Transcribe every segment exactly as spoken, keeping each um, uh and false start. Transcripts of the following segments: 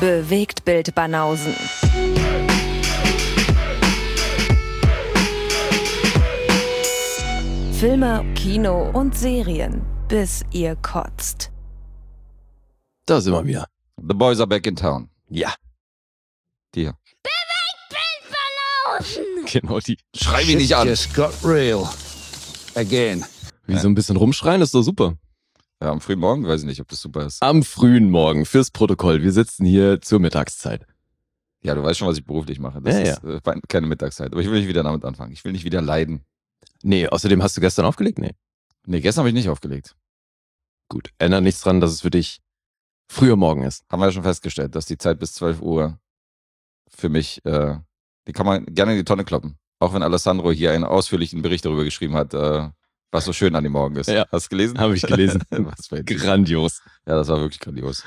Bewegtbild Banausen. Filme, Kino und Serien, bis ihr kotzt. Da sind wir wieder. The boys are back in town. Ja. Die hier. Bewegtbild Banausen! Genau die. Schrei mich nicht an. Just got real. Again. Wie so ein bisschen rumschreien, ist doch super. Ja, am frühen Morgen weiß ich nicht, ob das super ist. Am frühen Morgen, fürs Protokoll. Wir sitzen hier zur Mittagszeit. Ja, du weißt schon, was ich beruflich mache. Das Ja, ist äh, keine Mittagszeit. Aber ich will nicht wieder damit anfangen. Ich will nicht wieder leiden. Nee, außerdem hast du gestern aufgelegt? Nee. Nee, gestern habe ich nicht aufgelegt. Gut, ändert nichts dran, dass es für dich früher Morgen ist. Haben wir ja schon festgestellt, dass die Zeit bis zwölf Uhr für mich, äh, die kann man gerne in die Tonne kloppen. Auch wenn Alessandro hier einen ausführlichen Bericht darüber geschrieben hat, äh, was so schön an dem Morgen ist. Ja. Hast du gelesen? Habe ich gelesen. Was für ein- Grandios. Ja, das war wirklich grandios.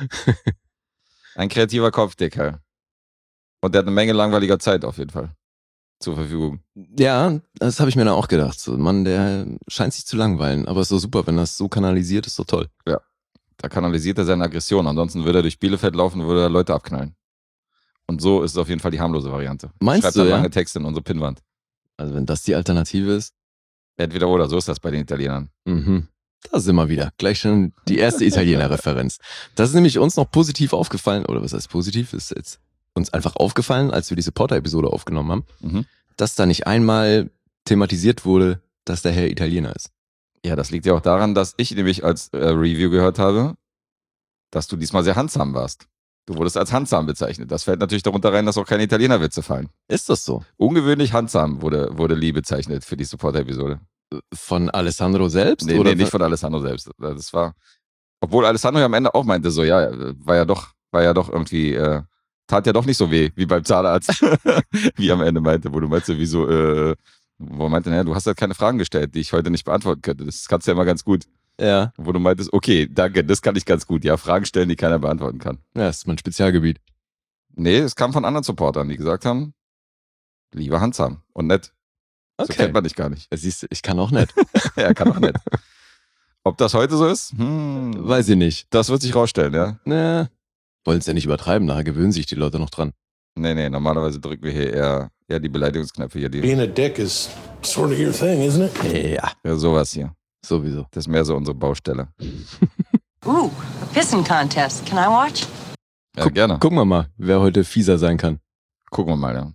Ein kreativer Kopf, der Kerl. Und der hat eine Menge langweiliger Zeit auf jeden Fall zur Verfügung. Ja, das habe ich mir dann auch gedacht. So, Mann, der scheint sich zu langweilen. Aber ist doch super, wenn das so kanalisiert, ist doch toll. Da kanalisiert er seine Aggression. Ansonsten würde er durch Bielefeld laufen und würde er Leute abknallen. Und so ist es auf jeden Fall die harmlose Variante. Meinst Schreibt du, dann ja? lange Texte in unsere Pinnwand. Also wenn das die Alternative ist. Entweder oder, so ist das bei den Italienern. Mhm. Da sind wir wieder. Gleich schon die erste Italiener-Referenz. Das ist nämlich uns noch positiv aufgefallen, oder was heißt positiv? Ist jetzt uns einfach aufgefallen, als wir die Supporter-Episode aufgenommen haben, Mhm. dass da nicht einmal thematisiert wurde, dass der Herr Italiener ist. Ja, das liegt ja auch daran, dass ich nämlich als äh, Review gehört habe, dass du diesmal sehr handsam warst. Du wurdest als handsam bezeichnet. Das fällt natürlich darunter rein, dass auch keine Italiener-Witze fallen. Ist das so? Ungewöhnlich handsam wurde, wurde Lee bezeichnet für die Supporter-Episode. Von Alessandro selbst? Nee, oder nee, nicht von Alessandro selbst. Das war, obwohl Alessandro ja am Ende auch meinte, so, ja, war ja doch, war ja doch irgendwie, äh, tat ja doch nicht so weh, wie beim Zahnarzt. Wie am Ende meinte, wo du meinst, wieso, äh, wo er meinte, naja, du hast halt keine Fragen gestellt, die ich heute nicht beantworten könnte. Das kannst du ja immer ganz gut. Ja. Wo du meintest, okay, danke, das kann ich ganz gut. Ja, Fragen stellen, die keiner beantworten kann. Ja, das ist mein Spezialgebiet. Nee, es kam von anderen Supportern, die gesagt haben, lieber handsam und nett. So Okay. kennt man dich gar nicht. Ja, siehst du, ich kann auch nicht. Er kann auch nett. Ob das heute so ist? Hm, Weiß ich nicht. das wird sich rausstellen, ja. Ne, wollen es ja nicht übertreiben, nachher gewöhnen sich die Leute noch dran. Nee, nee, normalerweise drücken wir hier eher, eher die Beleidigungsknöpfe hier. Die, Being a dick is sort of your thing, isn't it? Ja, ja, sowas hier. sowieso. Das ist mehr so unsere Baustelle. Ooh, a pissing contest. Can I watch? Ja, Guck- gerne. Gucken wir mal, wer heute fieser sein kann. Gucken wir mal, ja.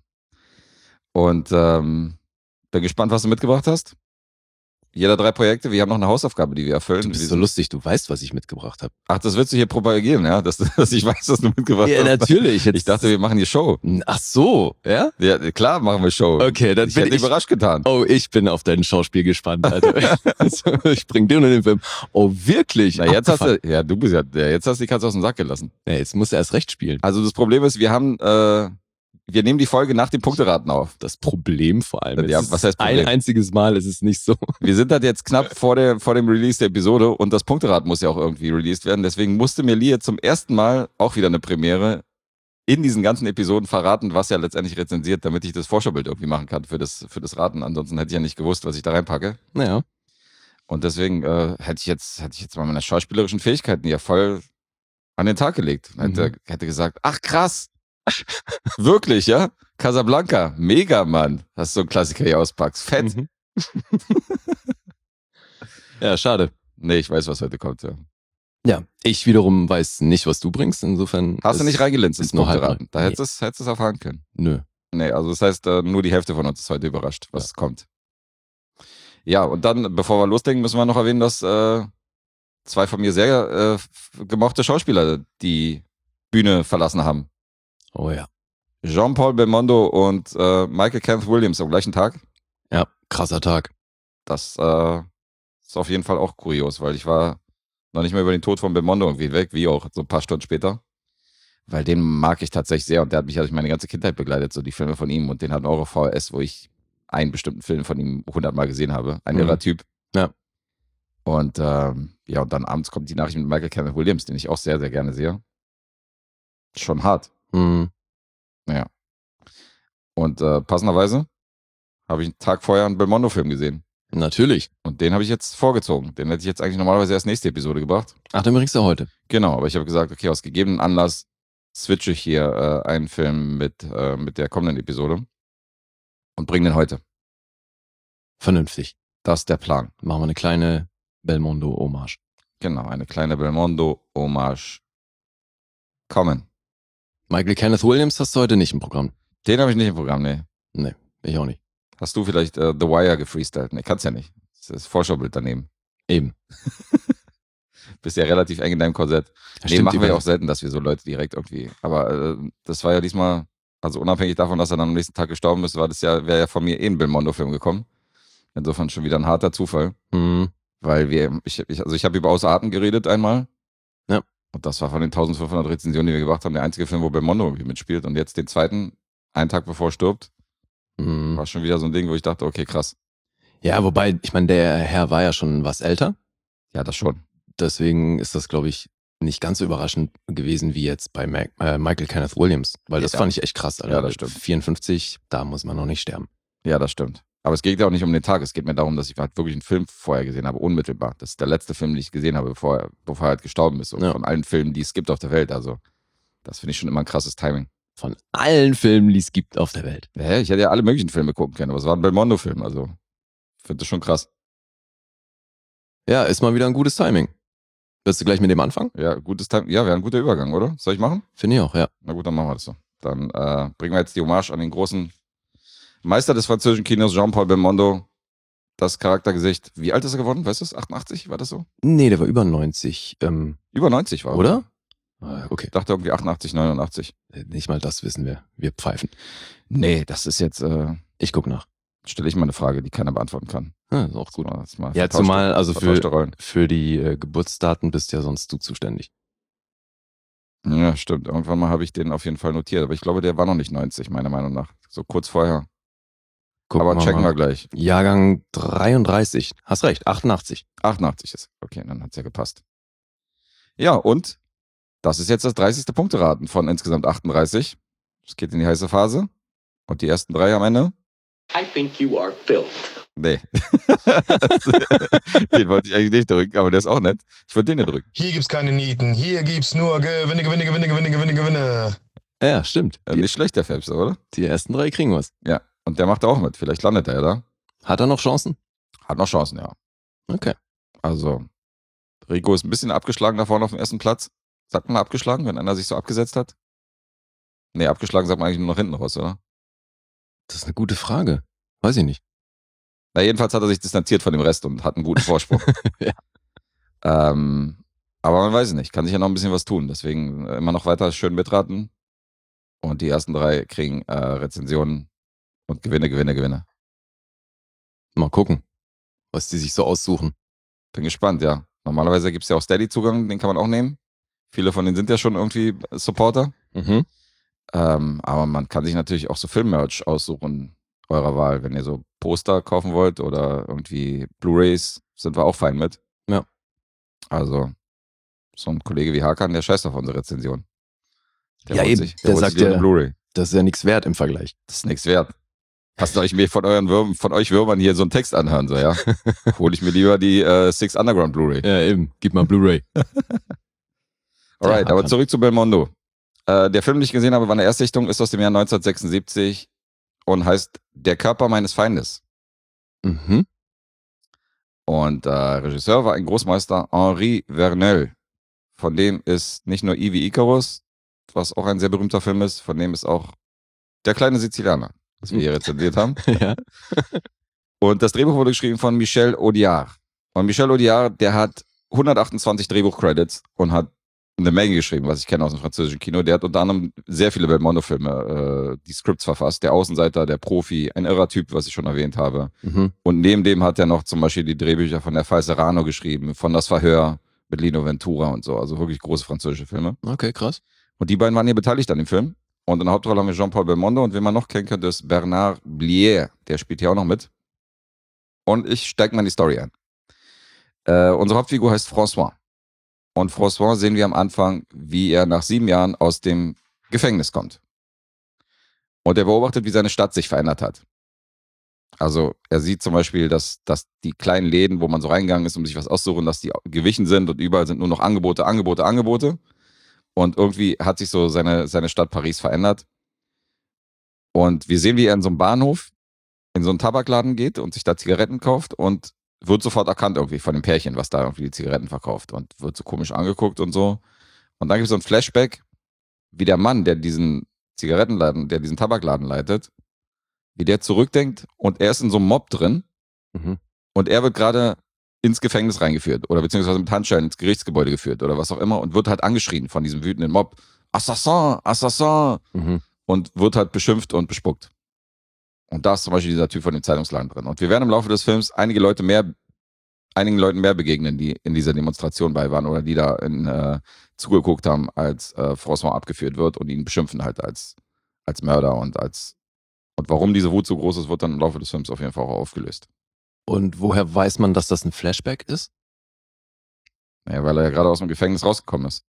Und ähm, bin gespannt, was du mitgebracht hast. Jeder drei Projekte, wir haben noch eine Hausaufgabe, die wir erfüllen. Du bist Wir so sind- lustig, du weißt, was ich mitgebracht habe. Ach, das willst du hier propagieren, ja? Dass, dass ich weiß, dass du mitgebracht Ja, hast. natürlich. Jetzt- Ich dachte, wir machen hier Show. Ach so, ja? Ja, klar machen wir Show. Okay, dann ich bin hätte ich... überrascht getan. Oh, ich bin auf dein Schauspiel gespannt, Alter. Also, ich bring den und den Film. Oh, wirklich? Na, jetzt hast Abgefahren. du, ja, du bist ja, ja, jetzt hast du die Katze aus dem Sack gelassen. Ja, jetzt muss er erst recht spielen. Also das Problem ist, wir haben, äh, wir nehmen die Folge nach dem Punkteraten auf. Das Problem vor allem. Ja, es was ist heißt Problem? Ein einziges Mal ist es nicht so. Wir sind halt jetzt knapp vor, der, vor dem Release der Episode und das Punkteraten muss ja auch irgendwie released werden. Deswegen musste mir Lee jetzt zum ersten Mal auch wieder eine Premiere in diesen ganzen Episoden verraten, was er letztendlich rezensiert, damit ich das Vorschaubild irgendwie machen kann für das, für das Raten. Ansonsten hätte ich ja nicht gewusst, was ich da reinpacke. Naja. Und deswegen äh, hätte ich jetzt, hätte ich jetzt mal meine schauspielerischen Fähigkeiten ja voll an den Tag gelegt. Hätte, Mhm. hätte gesagt, ach krass, wirklich, ja? Casablanca, mega, Mann. Hast du so einen Klassiker hier auspackst. Fett. Mhm. Ja, schade. Nee, ich weiß, was heute kommt, ja. Ja, ich wiederum weiß nicht, was du bringst. Insofern. Hast du ist- nicht reingelinst ins ist nur halb Punkteraten? rein. Da hättest du es hättest du es erfahren können. Nö. Nee, also das heißt, äh, nur die Hälfte von uns ist heute überrascht, was Ja. kommt. Ja, und dann, bevor wir loslegen, müssen wir noch erwähnen, dass äh, zwei von mir sehr äh, f- gemochte Schauspieler die Bühne verlassen haben. Oh ja. Jean-Paul Belmondo und äh, Michael Kenneth Williams am gleichen Tag. Ja, krasser Tag. Das äh, ist auf jeden Fall auch kurios, weil ich war noch nicht mehr über den Tod von Belmondo irgendwie weg, wie auch so ein paar Stunden später. Weil den mag ich tatsächlich sehr und der hat mich also meine ganze Kindheit begleitet, so die Filme von ihm, und den hatten auch auf V H S, wo ich einen bestimmten Film von ihm hundertmal gesehen habe. Ein Mhm. irrer Typ. Ja. Und ähm, ja, und dann abends kommt die Nachricht mit Michael Kenneth Williams, den ich auch sehr, sehr gerne sehe. Schon hart. Mhm. Naja. Und äh, passenderweise habe ich einen Tag vorher einen Belmondo-Film gesehen. Natürlich. Und den habe ich jetzt vorgezogen. Den hätte ich jetzt eigentlich normalerweise erst nächste Episode gebracht. Ach, den bringst du heute. Genau, aber ich habe gesagt, okay, aus gegebenen Anlass switche ich hier äh, einen Film mit, äh, mit der kommenden Episode und bringe den heute. Vernünftig. Das ist der Plan. Machen wir eine kleine Belmondo-Hommage. Genau, eine kleine Belmondo-Hommage kommen. Michael Kenneth Williams hast du heute nicht im Programm. Den habe ich nicht im Programm, nee. Nee, ich auch nicht. Hast du vielleicht äh, The Wire gefreestylt? Nee, kannst ja nicht. Das ist das Vorschaubild daneben. Eben. Bist ja relativ eng in deinem Korsett. Ja, Nee, stimmt, machen wir ja über- auch selten, dass wir so Leute direkt irgendwie. Aber äh, das war ja diesmal, also unabhängig davon, dass er dann am nächsten Tag gestorben ist, war das ja, wäre ja von mir eh ein Belmondo-Film gekommen. Insofern schon wieder ein harter Zufall. Mhm. Weil wir, ich, ich, also ich habe über Außer Atem geredet einmal. Ja. Und das war von den eintausendfünfhundert Rezensionen, die wir gemacht haben, der einzige Film, wo Belmondo irgendwie mitspielt. Und jetzt den zweiten, einen Tag bevor er stirbt, Mhm. war schon wieder so ein Ding, wo ich dachte, okay, krass. Ja, wobei, ich meine, der Herr war ja schon was älter. Ja, das schon. Deswegen ist das, glaube ich, nicht ganz so überraschend gewesen wie jetzt bei Mac, äh, Michael Kenneth Williams. Weil das Ja. fand ich echt krass. Alter. Ja, das stimmt. vierundfünfzig, da muss man noch nicht sterben. Ja, das stimmt. Aber es geht ja auch nicht um den Tag. Es geht mir darum, dass ich halt wirklich einen Film vorher gesehen habe, unmittelbar. Das ist der letzte Film, den ich gesehen habe, bevor er, bevor er halt gestorben ist. Und Ja. von allen Filmen, die es gibt auf der Welt. Also, das finde ich schon immer ein krasses Timing. Von allen Filmen, die es gibt auf der Welt. Hä? Ich hätte ja alle möglichen Filme gucken können, aber es war ein Belmondo-Film. Also, ich finde das schon krass. Ja, ist mal wieder ein gutes Timing. Willst du gleich mit dem anfangen? Ja, gutes Timing. Ja, wäre ein guter Übergang, oder? Soll ich machen? Finde ich auch, ja. Na gut, dann machen wir das so. Dann äh, bringen wir jetzt die Hommage an den großen Meister des französischen Kinos, Jean-Paul Belmondo. Das Charaktergesicht. Wie alt ist er geworden? Weißt du es? achtundachtzig? War das so? Nee, der war über neunzig. Ähm, Über neunzig war er. oder? Ah, okay. Ich dachte irgendwie achtundachtzig, neunundachtzig. Nicht mal das wissen wir. Wir pfeifen. Nee, das ist jetzt, äh, Ich guck nach. stelle ich mal eine Frage, die keiner beantworten kann. Ja, ist auch gut. Das ist mal Ja, vertauschte- zumal, also vertauschte für, Rollen. für die äh, Geburtsdaten bist ja sonst du zuständig. Ja, stimmt. Irgendwann mal habe ich den auf jeden Fall notiert. Aber ich glaube, der war noch nicht neunzig, meiner Meinung nach. So kurz vorher. Gucken Aber checken mal. wir gleich. Jahrgang dreiunddreißig. Hast recht, achtundachtzig. achtundachtzig ist. Okay, dann hat's ja gepasst. Ja, und das ist jetzt das dreißigste Punkteraten von insgesamt achtunddreißig. Es geht in die heiße Phase. Und die ersten drei am Ende? I think you are filth. Nee. Den wollte ich eigentlich nicht drücken, aber der ist auch nett. Ich wollte den hier drücken. Hier gibt's keine Nieten, hier gibt's nur Gewinne, Gewinne, Gewinne, Gewinne, Gewinne, Gewinne. Ja, stimmt. Äh, Die, nicht schlecht, der Phelps, oder? die ersten drei kriegen was. Ja. Und der macht auch mit. Vielleicht landet er ja da. Hat er noch Chancen? Hat noch Chancen, ja. Okay. Also, Rico ist ein bisschen abgeschlagen da vorne auf dem ersten Platz. Sagt man abgeschlagen, wenn einer sich so abgesetzt hat? Nee, abgeschlagen sagt man eigentlich nur nach hinten raus, oder? Das ist eine gute Frage. Weiß ich nicht. Na, jedenfalls hat er sich distanziert von dem Rest und hat einen guten Vorsprung. Ja. ähm, aber man weiß es nicht. Kann sich ja noch ein bisschen was tun. Deswegen äh, immer noch weiter schön mitraten. Und die ersten drei kriegen äh, Rezensionen und Gewinne, Gewinne, Gewinne. Mal gucken, was die sich so aussuchen. Bin gespannt, ja. Normalerweise gibt es ja auch Steady-Zugang, den kann man auch nehmen. Viele von denen sind ja schon irgendwie Supporter. Mhm. Ähm, aber man kann sich natürlich auch so Film-Merch aussuchen, eurer Wahl. Wenn ihr so Poster kaufen wollt oder irgendwie Blu-Rays, sind wir auch fein mit. Ja. Also, so ein Kollege wie Hakan, der scheißt auf unsere Rezension. Der Ja, holt eben. Sich, Der holt sagt sich lieber ja- eine Blu-Ray. Das ist ja nichts wert im Vergleich. Das ist nichts wert. Lasst euch mir von euren Würm, von euch Würmern hier so einen Text anhören, so, ja. Hole ich mir lieber die äh, Six Underground Blu-Ray. Ja, eben. Gib mal Blu-ray. Alright, Ja, aber kann. zurück zu Belmondo. Äh, der Film, den ich gesehen habe, war eine Erstsichtung, ist aus dem Jahr neunzehnhundertsechsundsiebzig und heißt Der Körper meines Feindes. Mhm. Und äh, Regisseur war ein Großmeister Henri Verneuil. Von dem ist nicht nur I wie Icarus, was auch ein sehr berühmter Film ist, von dem ist auch Der kleine Sizilianer, das wir hier rezensiert haben. Ja. Und das Drehbuch wurde geschrieben von Michel Audiard. Und Michel Audiard, der hat hundertachtundzwanzig Drehbuch-Credits und hat eine Menge geschrieben, was ich kenne aus dem französischen Kino. Der hat unter anderem sehr viele Belmondo-Filme, äh, die Scripts verfasst. Der Außenseiter, der Profi, ein irrer Typ, was ich schon erwähnt habe. Mhm. Und neben dem hat er noch zum Beispiel die Drehbücher von der Fall Serrano geschrieben, von Das Verhör mit Lino Ventura und so. Also wirklich große französische Filme. Okay, krass. Und die beiden waren hier beteiligt an dem Film. Und in der Hauptrolle haben wir Jean-Paul Belmondo und wen man noch kennen könnte, ist Bernard Blier. Der spielt hier auch noch mit. Und ich steige mal in die Story ein. Äh, unsere Hauptfigur heißt François. Und François sehen wir am Anfang, wie er nach sieben Jahren aus dem Gefängnis kommt. Und er beobachtet, wie seine Stadt sich verändert hat. Also er sieht zum Beispiel, dass, dass die kleinen Läden, wo man so reingegangen ist, um sich was auszusuchen, dass die gewichen sind und überall sind nur noch Angebote, Angebote, Angebote. und irgendwie hat sich so seine, seine Stadt Paris verändert. Und wir sehen, wie er in so einem Bahnhof in so einen Tabakladen geht und sich da Zigaretten kauft und wird sofort erkannt irgendwie von dem Pärchen, was da irgendwie die Zigaretten verkauft und wird so komisch angeguckt und so. Und dann gibt es so ein Flashback, wie der Mann, der diesen Zigarettenladen, der diesen Tabakladen leitet, wie der zurückdenkt und er ist in so einem Mob drin Mhm. und er wird gerade ins Gefängnis reingeführt oder beziehungsweise mit Handschellen ins Gerichtsgebäude geführt oder was auch immer und wird halt angeschrien von diesem wütenden Mob. Assassin, Assassin! Mhm. Und wird halt beschimpft und bespuckt. Und da ist zum Beispiel dieser Typ von dem Zeitungsladen drin. Und wir werden im Laufe des Films einige Leute mehr, einigen Leuten mehr begegnen, die in dieser Demonstration bei waren oder die da in, äh, zugeguckt haben, als äh, François abgeführt wird und ihn beschimpfen halt als, als Mörder und als und warum diese Wut so groß ist, wird dann im Laufe des Films auf jeden Fall auch aufgelöst. Und woher weiß man, dass das ein Flashback ist? Naja, weil er ja gerade aus dem Gefängnis rausgekommen ist.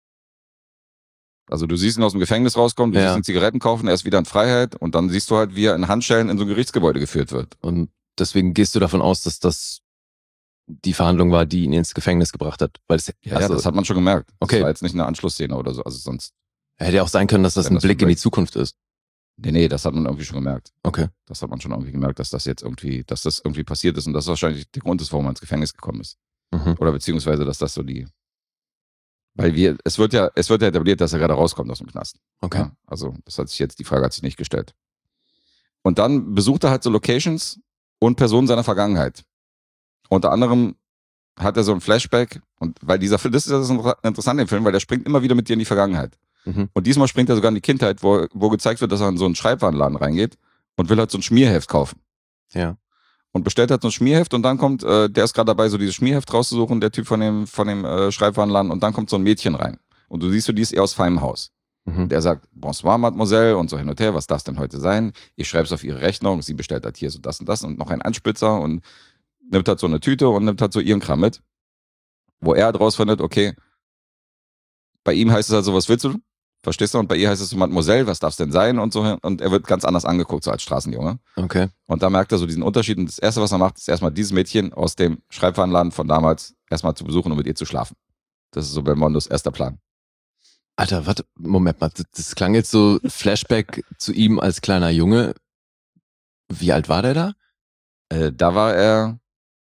Also du siehst ihn aus dem Gefängnis rauskommen, du Ja. siehst ihn Zigaretten kaufen, er ist wieder in Freiheit und dann siehst du halt, wie er in Handschellen in so ein Gerichtsgebäude geführt wird. Und deswegen gehst du davon aus, dass das die Verhandlung war, die ihn ins Gefängnis gebracht hat. Weil es Ja, also, ja, das hat man schon gemerkt. Okay. Das war jetzt nicht eine Anschlussszene oder so. Also sonst. hätte ja auch sein können, dass das Wenn ein das Blick in die vielleicht- Zukunft ist. Nee, nee, das hat man irgendwie schon gemerkt. Okay. Das hat man schon irgendwie gemerkt, dass das jetzt irgendwie, dass das irgendwie passiert ist und das wahrscheinlich der Grund ist, warum er ins Gefängnis gekommen ist. Mhm. Oder beziehungsweise, dass das so die. Weil wir, es wird ja, es wird ja etabliert, dass er gerade rauskommt aus dem Knast. Okay. Ja, also, das hat sich jetzt, die Frage hat sich nicht gestellt. Und dann besucht er halt so Locations und Personen seiner Vergangenheit. Unter anderem hat er so ein Flashback und weil dieser Film, das ist das Interessante im Film, weil der springt immer wieder mit dir in die Vergangenheit. Mhm. Und diesmal springt er sogar in die Kindheit, wo, wo gezeigt wird, dass er in so einen Schreibwarenladen reingeht und will halt so ein Schmierheft kaufen. Ja. Und bestellt halt so ein Schmierheft und dann kommt, äh, der ist gerade dabei, so dieses Schmierheft rauszusuchen, der Typ von dem, von dem äh, Schreibwarenladen und dann kommt so ein Mädchen rein. Und du siehst, so, die ist eher aus feinem Haus. Mhm. Der sagt, bonsoir, Mademoiselle, und so hin und her, was darf denn heute sein? Ich schreibe es auf ihre Rechnung, sie bestellt halt hier so das und das und noch einen Anspitzer und nimmt halt so eine Tüte und nimmt halt so ihren Kram mit. Wo er halt rausfindet, okay, bei ihm heißt es halt so, was willst du? Verstehst du? Und bei ihr heißt es so, Mademoiselle, was darf es denn sein? Und so. Und er wird ganz anders angeguckt, so als Straßenjunge. Okay. Und da merkt er so diesen Unterschied. Und das Erste, was er macht, ist erstmal dieses Mädchen aus dem Schreibwarenladen von damals erstmal zu besuchen und mit ihr zu schlafen. Das ist so Belmondos erster Plan. Alter, warte, Moment mal. Das, das klang jetzt so Flashback zu ihm als kleiner Junge. Wie alt war der da? Äh, da war er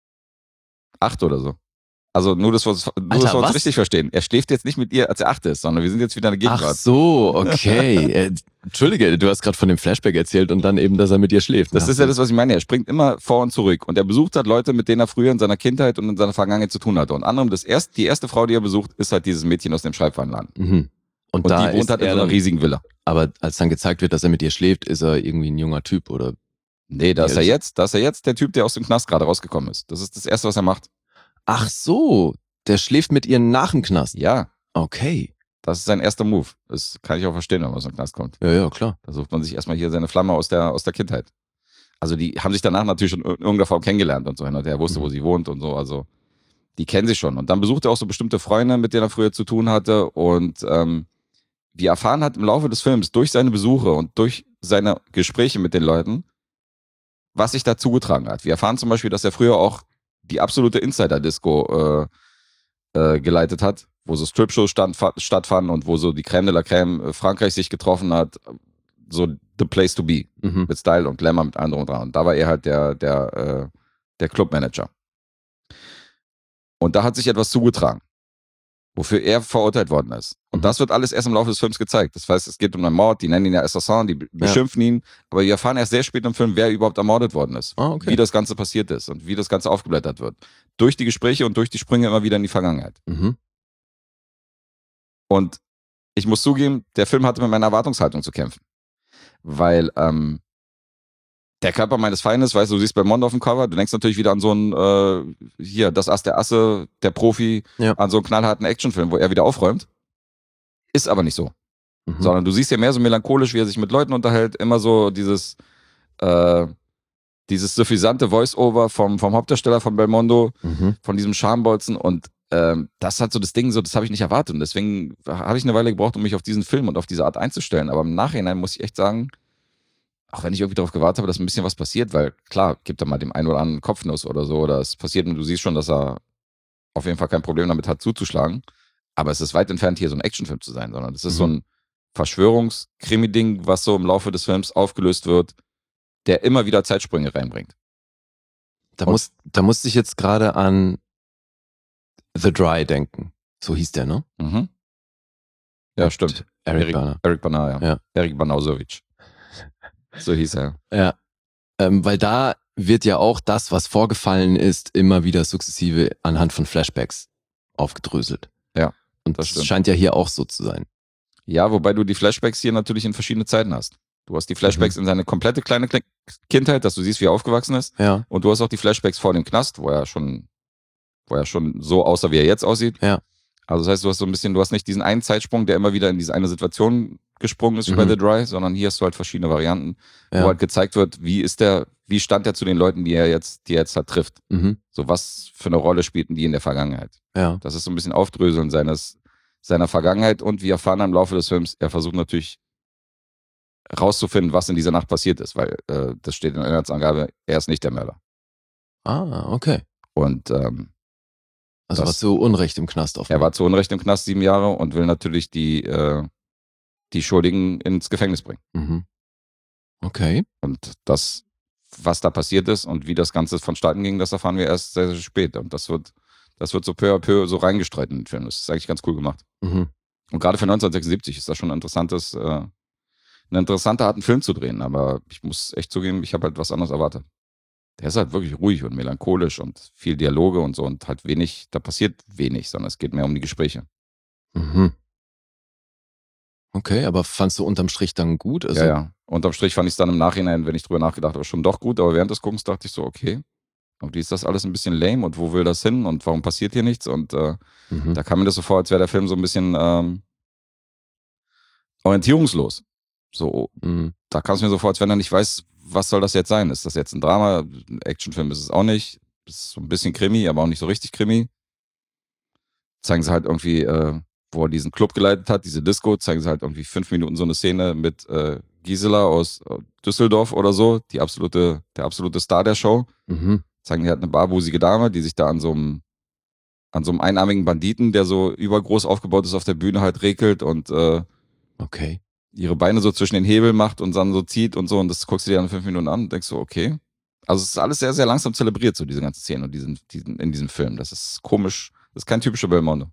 acht oder so. Also nur, dass wir uns, nur, Alter, dass wir uns was? richtig verstehen. Er schläft jetzt nicht mit ihr, als er acht ist, sondern wir sind jetzt wieder in der Ach Gegenwart. so, okay. äh, Entschuldige, du hast gerade von dem Flashback erzählt und dann eben, dass er mit ihr schläft. Das ist ja das, was ich meine. Er springt immer vor und zurück. Und er besucht halt Leute, mit denen er früher in seiner Kindheit und in seiner Vergangenheit zu tun hatte. Und anderem, das erst, die erste Frau, die er besucht, ist halt dieses Mädchen aus dem Schreibwarenladen. Mhm. Und, Und da die wohnt ist halt in er so einer dann, riesigen Villa. aber als dann gezeigt wird, dass er mit ihr schläft, ist er irgendwie ein junger Typ oder? Nee, da ist Ja, er das- jetzt, da ist er jetzt der Typ, der aus dem Knast gerade rausgekommen ist. Das ist das Erste, was er macht. Ach so, der schläft mit ihr nach dem Knast. Ja, Okay. das ist sein erster Move. Das kann ich auch verstehen, wenn man aus dem Knast kommt. Ja, ja, klar. Da sucht man sich erstmal hier seine Flamme aus der, aus der Kindheit. Also die haben sich danach natürlich schon in irgendeiner Form kennengelernt und so hin und her, wusste, Mhm. wo sie wohnt und so. Also die kennen sich schon. Und dann besucht er auch so bestimmte Freunde, mit denen er früher zu tun hatte. Und ähm, wir erfahren halt im Laufe des Films durch seine Besuche und durch seine Gespräche mit den Leuten, was sich da zugetragen hat. Wir erfahren zum Beispiel, dass er früher auch die absolute Insider-Disco äh, äh, geleitet hat, wo so Strip-Shows stand, stattfanden und wo so die Crème de la Crème äh, Frankreich sich getroffen hat. So the place to be. Mhm. Mit Style und Glamour, mit allem drum und dran. Und da war er halt der, der, äh, der Clubmanager. Und da hat sich etwas zugetragen, wofür er verurteilt worden ist. Und Mhm. das wird alles erst im Laufe des Films gezeigt. Das heißt, es geht um einen Mord, die nennen ihn ja Assassin, die beschimpfen ihn, aber wir erfahren erst sehr spät im Film, wer überhaupt ermordet worden ist. Ah, okay. Wie das Ganze passiert ist und wie das Ganze aufgeblättert wird. Durch die Gespräche und durch die Sprünge immer wieder in die Vergangenheit. Mhm. Und ich muss zugeben, der Film hatte mit meiner Erwartungshaltung zu kämpfen. Weil ähm, der Körper meines Feindes, weißt du, du siehst Belmondo auf dem Cover, du denkst natürlich wieder an so einen, äh, hier, das Ass der Asse, der Profi, Ja. an so einen knallharten Actionfilm, wo er wieder aufräumt. Ist aber nicht so. Mhm. Sondern du siehst ja mehr so melancholisch, wie er sich mit Leuten unterhält, immer so dieses, äh, dieses suffisante Voice-Over vom, vom Hauptdarsteller von Belmondo, Mhm. von diesem Schambolzen und ähm, das hat so das Ding, so das habe ich nicht erwartet und deswegen habe ich eine Weile gebraucht, um mich auf diesen Film und auf diese Art einzustellen, aber im Nachhinein muss ich echt sagen, auch wenn ich irgendwie darauf gewartet habe, dass ein bisschen was passiert, weil klar, gibt da mal dem einen oder anderen Kopfnuss oder so oder es passiert und du siehst schon, dass er auf jeden Fall kein Problem damit hat zuzuschlagen, Aber es ist weit entfernt, hier so ein Actionfilm zu sein, sondern es ist mhm. so ein Verschwörungskrimi-Ding, was so im Laufe des Films aufgelöst wird, der immer wieder Zeitsprünge reinbringt. Da, muss, da musste ich jetzt gerade an The Dry denken. So hieß der, ne? Mhm. Ja, Und stimmt. Eric, Eric Bana. Eric Bana, ja. ja. Eric Banausovic. So hieß er. Ja. Ähm, weil da wird ja auch das, was vorgefallen ist, immer wieder sukzessive anhand von Flashbacks aufgedröselt. Ja. Und das das stimmt. scheint ja hier auch so zu sein. Ja, wobei du die Flashbacks hier natürlich in verschiedene Zeiten hast. Du hast die Flashbacks mhm. in seine komplette kleine Kindheit, dass du siehst, wie er aufgewachsen ist. Ja. Und du hast auch die Flashbacks vor dem Knast, wo er schon, wo er schon so aussah, wie er jetzt aussieht. Ja. Also das heißt, du hast so ein bisschen, du hast nicht diesen einen Zeitsprung, der immer wieder in diese eine Situation gesprungen ist, wie mhm. bei The Dry, sondern hier hast du halt verschiedene Varianten, ja. wo halt gezeigt wird, wie ist der, wie stand er zu den Leuten, die er jetzt, die er jetzt halt trifft. Mhm. So was für eine Rolle spielten die in der Vergangenheit. Ja. Das ist so ein bisschen Aufdröseln seines, seiner Vergangenheit und wir erfahren im Laufe des Films, er versucht natürlich rauszufinden, was in dieser Nacht passiert ist, weil äh, das steht in der Inhaltsangabe, er ist nicht der Mörder. Ah, okay. Und ähm, also das, war zu Unrecht im Knast offen. Er war zu Unrecht im Knast sieben Jahre und will natürlich die, äh, die Schuldigen ins Gefängnis bringen. Mhm. Okay. Und das, was da passiert ist und wie das Ganze vonstatten ging, das erfahren wir erst sehr, sehr spät. Und das wird, das wird so peu à peu so reingestreut in den Film. Das ist eigentlich ganz cool gemacht. Mhm. Und gerade für neunzehnhundertsechsundsiebzig ist das schon ein interessantes, äh, eine interessante Art, einen Film zu drehen. Aber ich muss echt zugeben, ich habe halt was anderes erwartet. Der ist halt wirklich ruhig und melancholisch und viel Dialoge und so und halt wenig, da passiert wenig, sondern es geht mehr um die Gespräche. Mhm. Okay, aber fandst du unterm Strich dann gut? Also ja, ja. Unterm Strich fand ich es dann im Nachhinein, wenn ich drüber nachgedacht habe, schon doch gut, aber während des Guckens dachte ich so, okay, irgendwie ist das alles ein bisschen lame und wo will das hin und warum passiert hier nichts? Und äh, mhm. da kam mir das so vor, als wäre der Film so ein bisschen ähm, orientierungslos. So, mhm. da kam es mir so vor, als wenn er nicht weiß, was soll das jetzt sein? Ist das jetzt ein Drama? Ein Actionfilm ist es auch nicht. Es ist so ein bisschen Krimi, aber auch nicht so richtig Krimi. Zeigen sie halt irgendwie, äh, wo er diesen Club geleitet hat, diese Disco, zeigen sie halt irgendwie fünf Minuten so eine Szene mit äh, Gisela aus äh, Düsseldorf oder so, die absolute, der absolute Star der Show. Mhm. Zeigen die halt eine barbusige Dame, die sich da an so einem an so einem einarmigen Banditen, der so übergroß aufgebaut ist, auf der Bühne halt regelt und äh, okay. ihre Beine so zwischen den Hebel macht und dann so zieht und so und das guckst du dir dann fünf Minuten an und denkst so, okay. Also es ist alles sehr, sehr langsam zelebriert, so diese ganze Szene und diesen, diesen, in diesem Film. Das ist komisch. Das ist kein typischer Belmondo.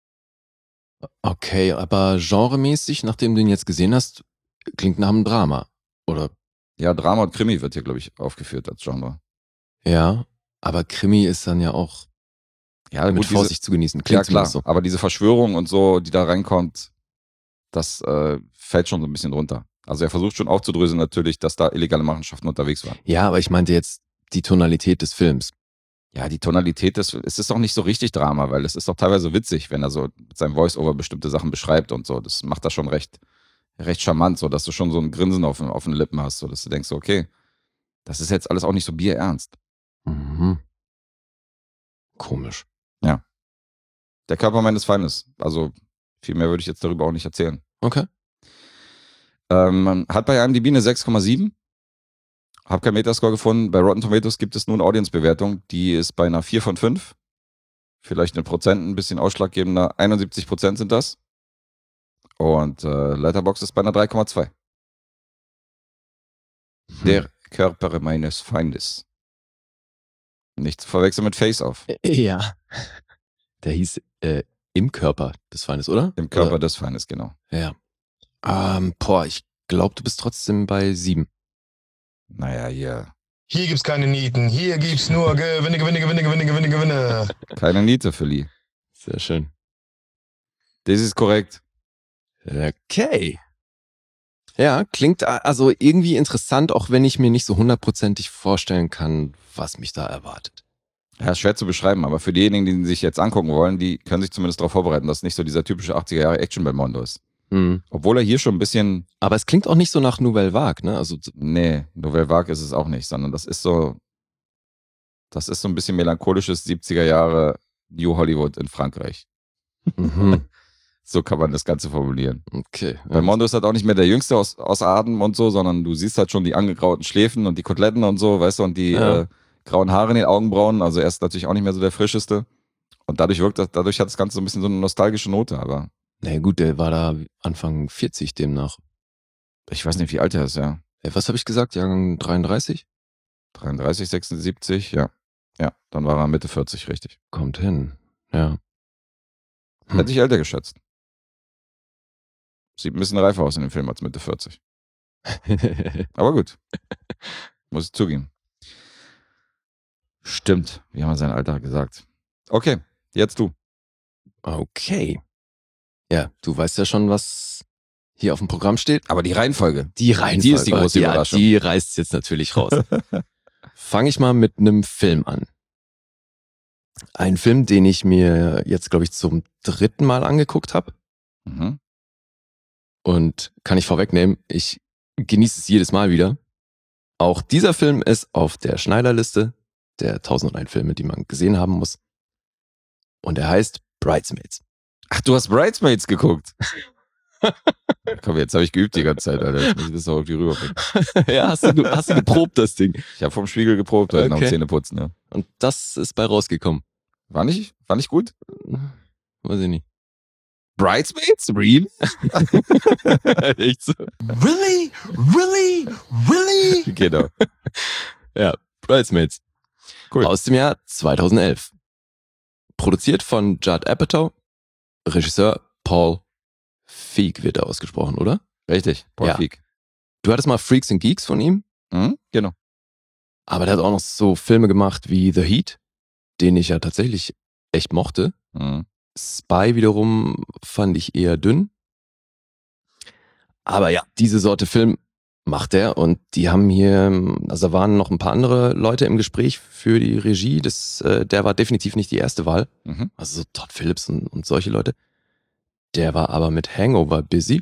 Okay, aber genremäßig, nachdem du ihn jetzt gesehen hast, klingt nach einem Drama, oder? Ja, Drama und Krimi wird hier, glaube ich, aufgeführt als Genre. Ja, aber Krimi ist dann ja auch ja, mit gut, Vorsicht diese, zu genießen. Klingt ja, klar, so. Aber diese Verschwörung und so, die da reinkommt, das äh, fällt schon so ein bisschen runter. Also er versucht schon aufzudröseln natürlich, dass da illegale Machenschaften unterwegs waren. Ja, aber ich meinte jetzt die Tonalität des Films. Ja, die Tonalität, des, es ist doch nicht so richtig Drama, weil es ist doch teilweise witzig, wenn er so mit seinem Voice-Over bestimmte Sachen beschreibt und so. Das macht das schon recht, recht charmant, so dass du schon so ein Grinsen auf, auf den Lippen hast, so dass du denkst, okay, das ist jetzt alles auch nicht so bierernst. Mhm. Komisch. Ja. Der Körper meines Feindes. Also viel mehr würde ich jetzt darüber auch nicht erzählen. Okay. Ähm, hat bei I M D B eine sechs Komma sieben. Hab keinen Metascore gefunden. Bei Rotten Tomatoes gibt es nun Audience-Bewertung. Die ist bei einer vier von fünf. Vielleicht in Prozent ein bisschen ausschlaggebender. einundsiebzig Prozent sind das. Und äh, Letterboxd ist bei einer drei Komma zwei. Hm. Der Körper meines Feindes. Nicht zu verwechseln mit Face Off. Ja. Der hieß äh, Im Körper des Feindes, oder? Im Körper oder? des Feindes, genau. Ja. Ähm, boah, ich glaube, du bist trotzdem bei sieben. Naja, hier. Hier gibt's keine Nieten, hier gibt's nur Gewinne, Gewinne, Gewinne, Gewinne, Gewinne, Gewinne. Keine Niete für Lee. Sehr schön. Das ist korrekt. Okay. Ja, klingt also irgendwie interessant, auch wenn ich mir nicht so hundertprozentig vorstellen kann, was mich da erwartet. Ja, ist schwer zu beschreiben, aber für diejenigen, die sich jetzt angucken wollen, die können sich zumindest darauf vorbereiten, dass es nicht so dieser typische achtziger Jahre Action-Belmondo ist. Mhm. Obwohl er hier schon ein bisschen... Aber es klingt auch nicht so nach Nouvelle Vague, ne? Also, nee, Nouvelle Vague ist es auch nicht, sondern das ist so... Das ist so ein bisschen melancholisches siebziger Jahre New Hollywood in Frankreich. Mhm. So kann man das Ganze formulieren. Okay. Belmondo ist halt auch nicht mehr der Jüngste aus, aus Atem und so, sondern du siehst halt schon die angegrauten Schläfen und die Koteletten und so, weißt du, und die ja. äh, grauen Haare in den Augenbrauen. Also er ist natürlich auch nicht mehr so der Frischeste. Und dadurch wirkt das, dadurch hat das Ganze so ein bisschen so eine nostalgische Note, aber. Na gut, der war da Anfang vierzig demnach. Ich weiß nicht, wie alt er ist, ja. Äh, Was habe ich gesagt? Jahrgang dreiunddreißig? dreiunddreißig, sechsundsiebzig, ja. Ja, dann war er Mitte vierzig, richtig. Kommt hin, ja. Hm. Hätte ich älter geschätzt. Sieht ein bisschen reifer aus in dem Film als Mitte vierzig. Aber gut. Muss ich zugeben. Stimmt, wie haben wir sein Alter gesagt. Okay, jetzt du. Okay. Ja, du weißt ja schon, was hier auf dem Programm steht. Aber die Reihenfolge. Die Reihenfolge. Die ist die große ja, Überraschung. Die reißt jetzt natürlich raus. Fange ich mal mit einem Film an. Ein Film, den ich mir jetzt, glaube ich, zum dritten Mal angeguckt habe. Mhm. Und kann ich vorwegnehmen, ich genieße es jedes Mal wieder. Auch dieser Film ist auf der Schneider-Liste der tausendundeins Filme, die man gesehen haben muss. Und er heißt Bridesmaids. Ach, du hast Bridesmaids geguckt. Komm, jetzt habe ich geübt die ganze Zeit, Alter. Jetzt muss ich das auch irgendwie rüberbringen. Ja, hast du, hast du geprobt, das Ding. Ich habe vom Spiegel geprobt heute nach dem Okay. Zähneputzen, ja. Und das ist bei rausgekommen. War nicht, war nicht gut? Weiß ich nicht. Bridesmaids? Real? Echt so. Really? Really? Really? Genau. Ja, Bridesmaids. Cool. Aus dem Jahr zweitausendelf. Produziert von Judd Apatow. Regisseur Paul Feig wird er ausgesprochen, oder? Richtig, Paul Ja. Feig. Du hattest mal Freaks and Geeks von ihm, Mhm, genau. aber der hat auch noch so Filme gemacht wie The Heat, den ich ja tatsächlich echt mochte. Mhm. Spy wiederum fand ich eher dünn. Aber ja, diese Sorte Film macht er und die haben hier, also da waren noch ein paar andere Leute im Gespräch für die Regie. Das, äh, der war definitiv nicht die erste Wahl. Mhm. Also so Todd Phillips und, und solche Leute. Der war aber mit Hangover busy.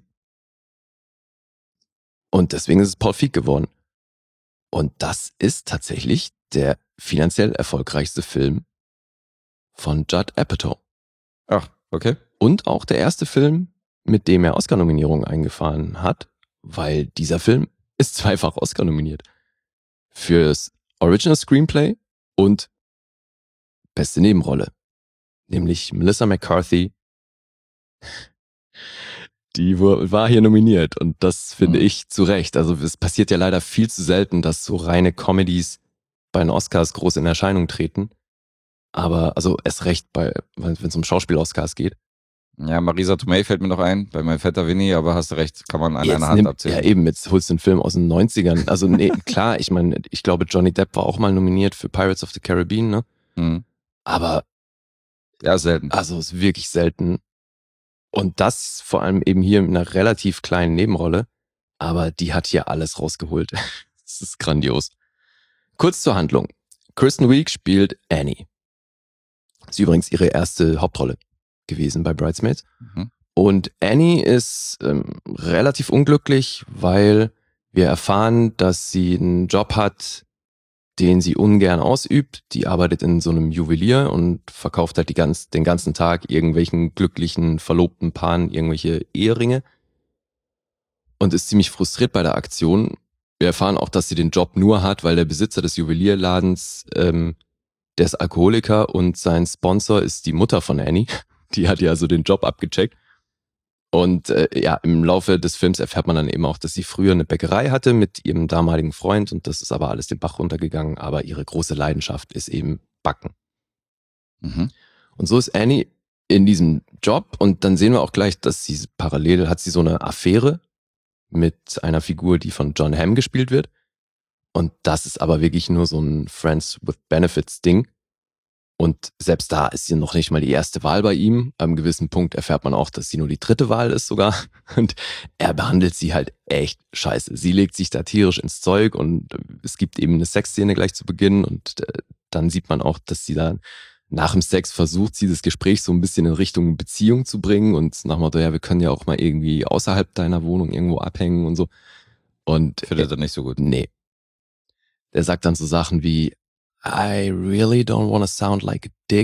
Und deswegen ist es Paul Feig geworden. Und das ist tatsächlich der finanziell erfolgreichste Film von Judd Apatow. Ach, okay. Und auch der erste Film, mit dem er Oscar-Nominierungen eingefahren hat, weil dieser Film ist zweifach Oscar nominiert. Fürs Original Screenplay und beste Nebenrolle. Nämlich Melissa McCarthy. Die war hier nominiert und das finde Mhm. ich zu Recht. Also es passiert ja leider viel zu selten, dass so reine Comedies bei den Oscars groß in Erscheinung treten. Aber, also erst recht, bei, wenn es um Schauspiel-Oscars geht. Ja, Marisa Tomei fällt mir noch ein, bei meinem Vetter Winnie, aber hast du recht, kann man an Jetzt einer Hand nimm- abzählen. Ja eben, jetzt holst du einen Film aus den neunzigern. Also nee, klar, ich meine, ich glaube Johnny Depp war auch mal nominiert für Pirates of the Caribbean, ne? Mhm. Aber Ja, selten. also ist wirklich selten. Und das vor allem eben hier in einer relativ kleinen Nebenrolle. Aber die hat hier alles rausgeholt. Das ist grandios. Kurz zur Handlung. Kristen Wiig spielt Annie. Ist übrigens ihre erste Hauptrolle gewesen bei Bridesmaids. Mhm. Und Annie ist ähm, relativ unglücklich, weil wir erfahren, dass sie einen Job hat, den sie ungern ausübt. Die arbeitet in so einem Juwelier und verkauft halt die ganz, den ganzen Tag irgendwelchen glücklichen, verlobten Paaren irgendwelche Eheringe. Und ist ziemlich frustriert bei der Aktion. Wir erfahren auch, dass sie den Job nur hat, weil der Besitzer des Juwelierladens, ähm, der ist Alkoholiker und sein Sponsor ist die Mutter von Annie. Die hat ja also den Job abgecheckt. Und äh, ja, im Laufe des Films erfährt man dann eben auch, dass sie früher eine Bäckerei hatte mit ihrem damaligen Freund und das ist aber alles den Bach runtergegangen. Aber ihre große Leidenschaft ist eben Backen. Mhm. Und so ist Annie in diesem Job und dann sehen wir auch gleich, dass sie parallel hat sie so eine Affäre mit einer Figur, die von John Hamm gespielt wird. Und das ist aber wirklich nur so ein Friends with Benefits Ding. Und selbst da ist sie noch nicht mal die erste Wahl bei ihm. Am gewissen Punkt erfährt man auch, dass sie nur die dritte Wahl ist sogar. Und er behandelt sie halt echt scheiße. Sie legt sich da tierisch ins Zeug und es gibt eben eine Sexszene gleich zu Beginn. Und äh, dann sieht man auch, dass sie dann nach dem Sex versucht, sie das Gespräch so ein bisschen in Richtung Beziehung zu bringen. Und nach dem Motto, ja, wir können ja auch mal irgendwie außerhalb deiner Wohnung irgendwo abhängen und so. Und Findet er nicht so gut. nee. Der sagt dann so Sachen wie, I really don't want to sound like a dick,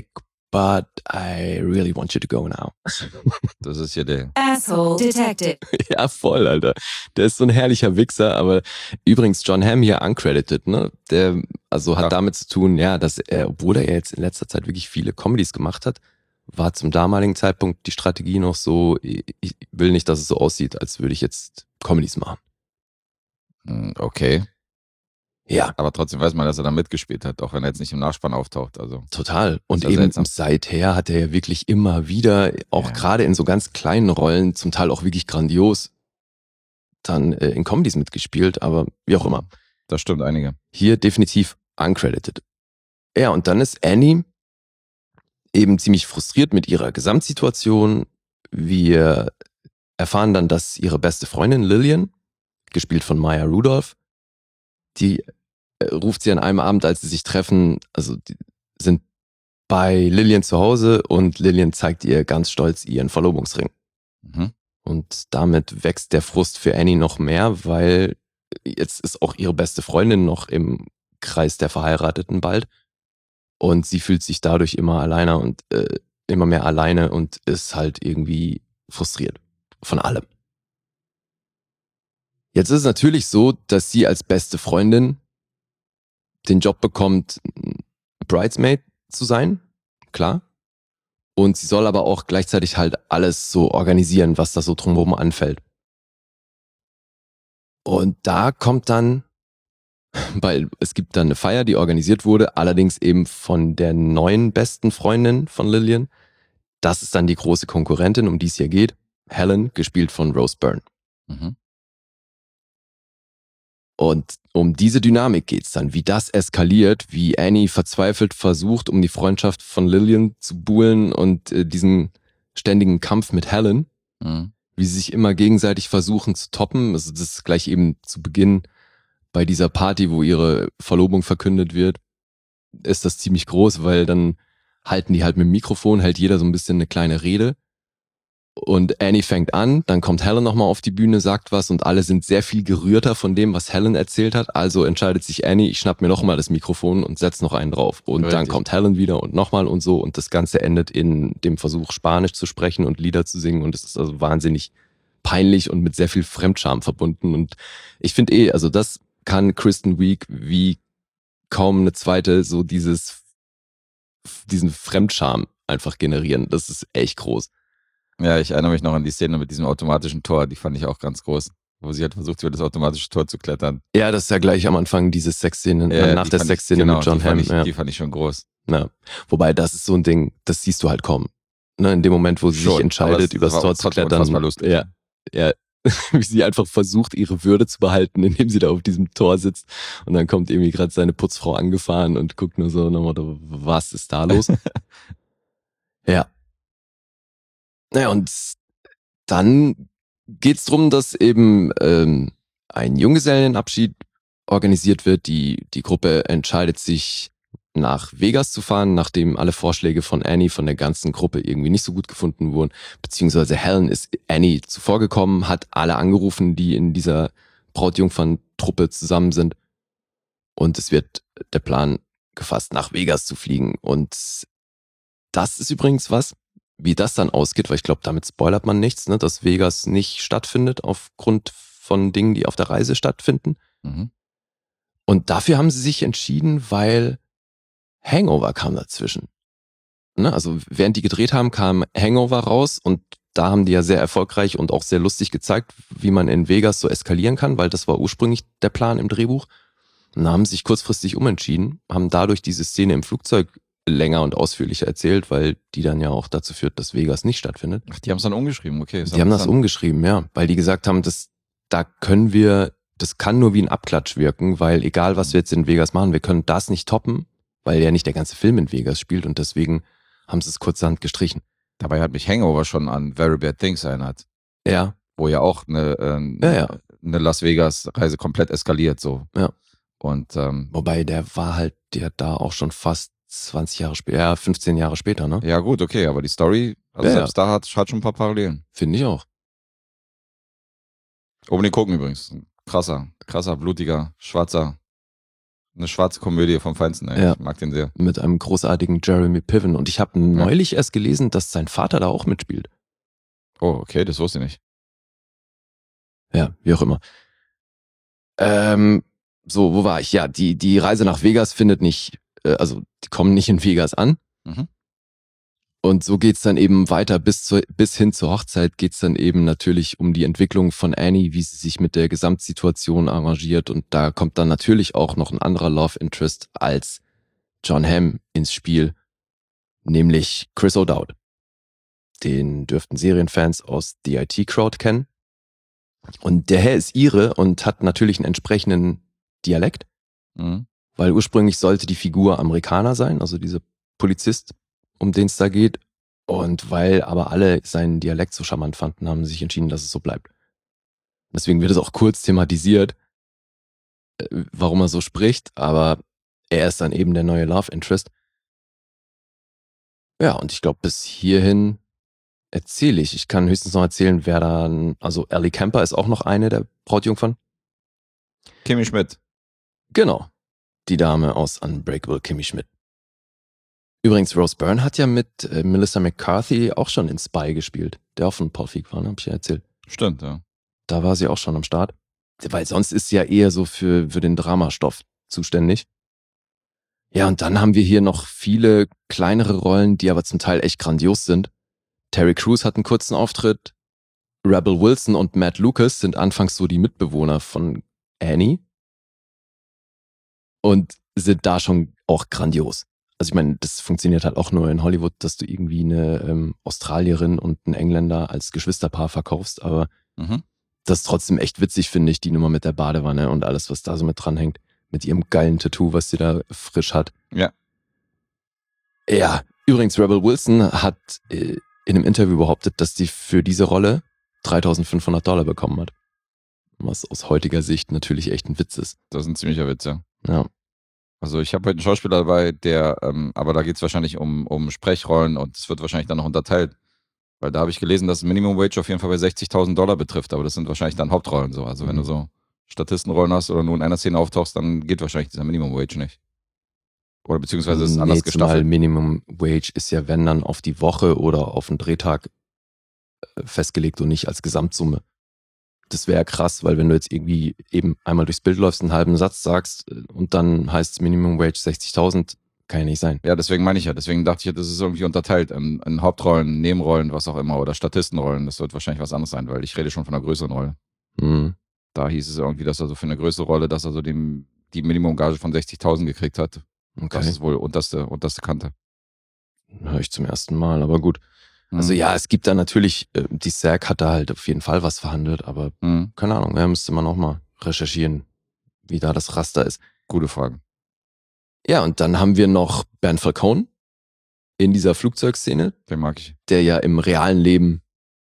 but I really want you to go now. Das ist hier der. Asshole detected. Ja, voll, Alter. Der ist so ein herrlicher Wichser, aber übrigens John Hamm hier uncredited, ne? Der also hat Ja. damit zu tun, ja, dass er, obwohl er jetzt in letzter Zeit wirklich viele Comedies gemacht hat, war zum damaligen Zeitpunkt die Strategie noch so, ich will nicht, dass es so aussieht, als würde ich jetzt Comedies machen. Hm, Okay. Ja, Aber trotzdem weiß man, dass er da mitgespielt hat, auch wenn er jetzt nicht im Nachspann auftaucht. Also total. Und ja eben seltsam. seither hat er ja wirklich immer wieder, auch Ja. gerade in so ganz kleinen Rollen, zum Teil auch wirklich grandios, dann äh, in Comedies mitgespielt, aber wie auch immer. das stimmt einige. Hier definitiv uncredited. Ja, und dann ist Annie eben ziemlich frustriert mit ihrer Gesamtsituation. Wir erfahren dann, dass ihre beste Freundin Lillian, gespielt von Maya Rudolph, die äh, ruft sie an einem Abend, als sie sich treffen, also die sind bei Lillian zu Hause und Lillian zeigt ihr ganz stolz ihren Verlobungsring. Mhm. Und damit wächst der Frust für Annie noch mehr, weil jetzt ist auch ihre beste Freundin noch im Kreis der Verheirateten bald. Und sie fühlt sich dadurch immer alleiner und äh, immer mehr alleine und ist halt irgendwie frustriert von allem. Jetzt ist es natürlich so, dass sie als beste Freundin den Job bekommt, Bridesmaid zu sein, klar. Und sie soll aber auch gleichzeitig halt alles so organisieren, was da so drumherum anfällt. Und da kommt dann, weil es gibt dann eine Feier, die organisiert wurde, allerdings eben von der neuen besten Freundin von Lillian. Das ist dann die große Konkurrentin, um die es hier geht. Helen, gespielt von Rose Byrne. Mhm. Und um diese Dynamik geht's dann, wie das eskaliert, wie Annie verzweifelt versucht, um die Freundschaft von Lillian zu buhlen und äh, diesen ständigen Kampf mit Helen, Mhm. wie sie sich immer gegenseitig versuchen zu toppen. Also das ist gleich eben zu Beginn bei dieser Party, wo ihre Verlobung verkündet wird, ist das ziemlich groß, weil dann halten die halt mit dem Mikrofon, hält jeder so ein bisschen eine kleine Rede. Und Annie fängt an, dann kommt Helen nochmal auf die Bühne, sagt was und alle sind sehr viel gerührter von dem, was Helen erzählt hat. Also entscheidet sich Annie, ich schnapp mir nochmal das Mikrofon und setz noch einen drauf. Und dann Richtig. kommt Helen wieder und nochmal und so. Und das Ganze endet in dem Versuch, Spanisch zu sprechen und Lieder zu singen. Und es ist also wahnsinnig peinlich und mit sehr viel Fremdscham verbunden. Und ich finde eh, also das kann Kristen Wiig wie kaum eine zweite so dieses, diesen Fremdscham einfach generieren. Das ist echt groß. Ja, ich erinnere mich noch an die Szene mit diesem automatischen Tor, die fand ich auch ganz groß, wo sie halt versucht, über das automatische Tor zu klettern. Ja, das ist ja gleich am Anfang diese Sexszene, Äh, nach die der fand ich- Sexszene genau, mit John die fand Hamm. ich, Ja. Die fand ich schon groß. Ja. Wobei, das ist so ein Ding, das siehst du halt kaum. Ne, in dem Moment, wo sie Schon, sich aber entscheidet, es übers war Tor zu trotzdem klettern. unfassbar lustig. Ja, ja. Wie sie einfach versucht, ihre Würde zu behalten, indem sie da auf diesem Tor sitzt. Und dann kommt irgendwie gerade seine Putzfrau angefahren und guckt nur so, nach dem Motto, was ist da los? Ja. Naja, und dann geht's drum, dass eben ähm, ein Junggesellenabschied organisiert wird. Die, die Gruppe entscheidet sich, nach Vegas zu fahren, nachdem alle Vorschläge von Annie von der ganzen Gruppe irgendwie nicht so gut gefunden wurden. Beziehungsweise Helen ist Annie zuvorgekommen, hat alle angerufen, die in dieser Brautjungfern-Truppe zusammen sind. Und es wird der Plan gefasst, nach Vegas zu fliegen. Und das ist übrigens was, wie das dann ausgeht, weil ich glaube, damit spoilert man nichts, ne, dass Vegas nicht stattfindet aufgrund von Dingen, die auf der Reise stattfinden. Mhm. Und dafür haben sie sich entschieden, weil Hangover kam dazwischen. Ne, also während die gedreht haben, kam Hangover raus und da haben die ja sehr erfolgreich und auch sehr lustig gezeigt, wie man in Vegas so eskalieren kann, weil das war ursprünglich der Plan im Drehbuch. Und da haben sie sich kurzfristig umentschieden, haben dadurch diese Szene im Flugzeug länger und ausführlicher erzählt, weil die dann ja auch dazu führt, dass Vegas nicht stattfindet. Ach, die haben es dann umgeschrieben, okay. ist Die haben das interessant. umgeschrieben, ja, weil die gesagt haben, dass da können wir, das kann nur wie ein Abklatsch wirken, weil egal was wir jetzt in Vegas machen, wir können das nicht toppen, weil ja nicht der ganze Film in Vegas spielt und deswegen haben sie es kurzerhand gestrichen. Dabei hat mich Hangover schon an Very Bad Things erinnert, Ja, wo ja auch eine, ähm, Ja, ja. eine Las Vegas-Reise komplett eskaliert so. Ja. Und ähm, wobei der war halt der da auch schon fast zwanzig Jahre später, ja, fünfzehn Jahre später, ne? ja gut, okay, aber die Story, also Ja, selbst da hat, hat schon ein paar Parallelen. Finde ich auch. Unbedingt gucken übrigens. Krasser, krasser, blutiger, schwarzer Eine schwarze Komödie vom Feinsten, ey. Ja. Ich mag den sehr. Mit einem großartigen Jeremy Piven. Und ich habe neulich erst gelesen, dass sein Vater da auch mitspielt. Oh, okay, das wusste ich nicht. Ja, wie auch immer. Ähm, so, wo war ich? Ja, die, die Reise nach Vegas findet nicht, äh, also die kommen nicht in Vegas an. Mhm. Und so geht's dann eben weiter. Bis, zu, bis hin zur Hochzeit geht's dann eben natürlich um die Entwicklung von Annie, wie sie sich mit der Gesamtsituation arrangiert. Und da kommt dann natürlich auch noch ein anderer Love Interest als John Hamm ins Spiel, nämlich Chris O'Dowd. Den dürften Serienfans aus The I T-Crowd kennen. Und der Herr ist Ire und hat natürlich einen entsprechenden Dialekt, Mhm. weil ursprünglich sollte die Figur Amerikaner sein, also dieser Polizist, um den es da geht. Und weil aber alle seinen Dialekt so charmant fanden, haben sie sich entschieden, dass es so bleibt. Deswegen wird es auch kurz thematisiert, äh, warum er so spricht, aber er ist dann eben der neue Love Interest. Ja, und ich glaube, bis hierhin erzähle ich. Ich kann höchstens noch erzählen, wer dann, also Ellie Kemper ist auch noch eine der Brautjungfern. Kimmy Schmidt. Genau, die Dame aus Unbreakable Kimmy Schmidt. Übrigens, Rose Byrne hat ja mit äh, Melissa McCarthy auch schon in Spy gespielt, der auch von Paul Feig war, ne? Hab ich ja erzählt. Stimmt, ja. Da war sie auch schon am Start. Weil sonst ist sie ja eher so für, für den Dramastoff zuständig. Ja, und dann haben wir hier noch viele kleinere Rollen, die aber zum Teil echt grandios sind. Terry Crews hat einen kurzen Auftritt. Rebel Wilson und Matt Lucas sind anfangs so die Mitbewohner von Annie. Und sind da schon auch grandios. Also ich meine, das funktioniert halt auch nur in Hollywood, dass du irgendwie eine ähm, Australierin und einen Engländer als Geschwisterpaar verkaufst, aber Mhm. das ist trotzdem echt witzig, finde ich, die Nummer mit der Badewanne und alles, was da so mit dranhängt. Mit ihrem geilen Tattoo, was sie da frisch hat. Ja. Ja, übrigens, Rebel Wilson hat äh, in einem Interview behauptet, dass sie für diese Rolle dreitausendfünfhundert Dollar bekommen hat. Was aus heutiger Sicht natürlich echt ein Witz ist. Das ist ein ziemlicher Witz, ja. Ja. Also ich habe heute einen Schauspieler dabei, der, ähm, aber da geht es wahrscheinlich um, um Sprechrollen und es wird wahrscheinlich dann noch unterteilt. Weil da habe ich gelesen, dass Minimum Wage auf jeden Fall bei sechzigtausend Dollar betrifft, aber das sind wahrscheinlich dann Hauptrollen so. Also wenn du so Statistenrollen hast oder nur in einer Szene auftauchst, dann geht wahrscheinlich dieser Minimum Wage nicht. Oder beziehungsweise ist es anders Nee, zumal gestaffelt. Minimum Wage ist ja, wenn dann auf die Woche oder auf den Drehtag äh, festgelegt und nicht als Gesamtsumme. Das wäre krass, weil wenn du jetzt irgendwie eben einmal durchs Bild läufst, einen halben Satz sagst äh, und dann heißt es Minimum Wage sechzigtausend, kann ja nicht sein. Ja, deswegen meine ich ja. Deswegen dachte ich ja, das ist irgendwie unterteilt in, in Hauptrollen, Nebenrollen, was auch immer, oder Statistenrollen. Das wird wahrscheinlich was anderes sein, weil ich rede schon von einer größeren Rolle. Hm. Da hieß es irgendwie, dass er so für eine größere Rolle, dass er so den, die Minimumgage von sechzigtausend gekriegt hat. Okay. Das ist wohl unterste, unterste Kante. Höre ich zum ersten Mal, aber gut. Also Mhm. ja, es gibt da natürlich, äh, die S A G hat da halt auf jeden Fall was verhandelt, aber Mhm. keine Ahnung, ja, müsste man auch mal recherchieren, wie da das Raster ist. Gute Frage. Ja, und dann haben wir noch Bernd Falcone in dieser Flugzeugszene, Den mag ich. der ja im realen Leben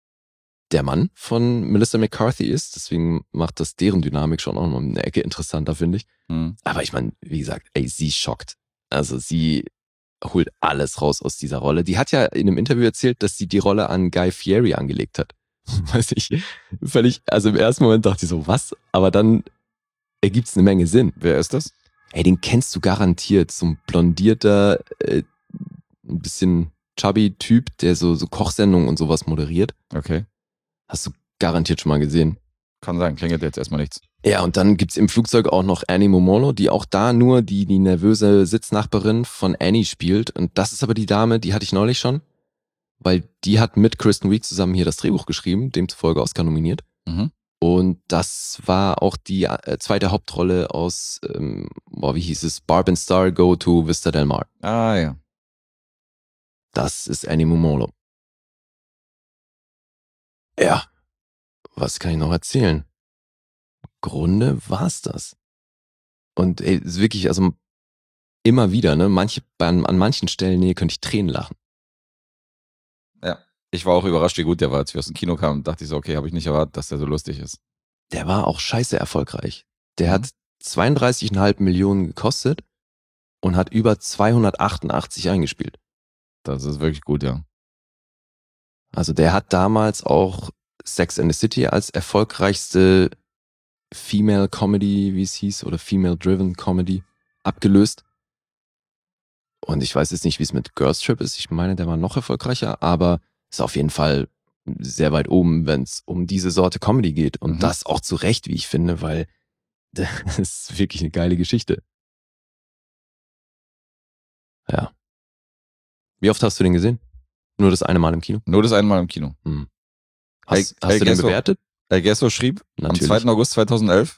der Mann von Melissa McCarthy ist. Deswegen macht das deren Dynamik schon auch noch eine Ecke interessanter, finde ich. Mhm. Aber ich meine, wie gesagt, ey, sie schockt. Also sie holt alles raus aus dieser Rolle. Die hat ja in einem Interview erzählt, dass sie die Rolle an Guy Fieri angelegt hat. Weiß ich, völlig, also im ersten Moment dachte ich so, was? Aber dann ergibt es eine Menge Sinn. Wer ist das? Ey, den kennst du garantiert. So ein blondierter, äh, ein bisschen chubby Typ, der so, so Kochsendungen und sowas moderiert. Okay. Hast du garantiert schon mal gesehen. Kann sein, klingelt jetzt erstmal nichts. Ja, und dann gibt's im Flugzeug auch noch Annie Momolo, die auch da nur die, die nervöse Sitznachbarin von Annie spielt. Und das ist aber die Dame, die hatte ich neulich schon, weil die hat mit Kristen Wiig zusammen hier das Drehbuch geschrieben, demzufolge Oscar nominiert. Mhm. Und das war auch die äh, zweite Hauptrolle aus, ähm, boah, wie hieß es, Barb and Star Go to Vista Del Mar. Ah ja. Das ist Annie Momolo. Ja, was kann ich noch erzählen? Im Grunde war's das. Und ey, ist wirklich, also immer wieder, ne, manche, an, an manchen Stellen, nee, könnte ich Tränen lachen. Ja. Ich war auch überrascht, wie gut der war, als wir aus dem Kino kamen. Dachte ich so, okay, habe ich nicht erwartet, dass der so lustig ist. Der war auch scheiße erfolgreich. Der Mhm. hat zweiunddreißig Komma fünf Millionen gekostet und hat über zweihundertachtundachtzig eingespielt. Das ist wirklich gut, ja. Also der hat damals auch Sex and the City als erfolgreichste Female Comedy, wie es hieß, oder Female Driven Comedy abgelöst. Und ich weiß jetzt nicht, wie es mit Girls Trip ist. Ich meine, der war noch erfolgreicher, aber ist auf jeden Fall sehr weit oben, wenn es um diese Sorte Comedy geht. Und Mhm. das auch zu Recht, wie ich finde, weil das ist wirklich eine geile Geschichte. Ja. Wie oft hast du den gesehen? Nur das eine Mal im Kino? Nur das eine Mal im Kino. Hm. Hast, El- hast El du den Gesso- bewertet? El Gesso schrieb Natürlich. am zweiten August zweitausendelf,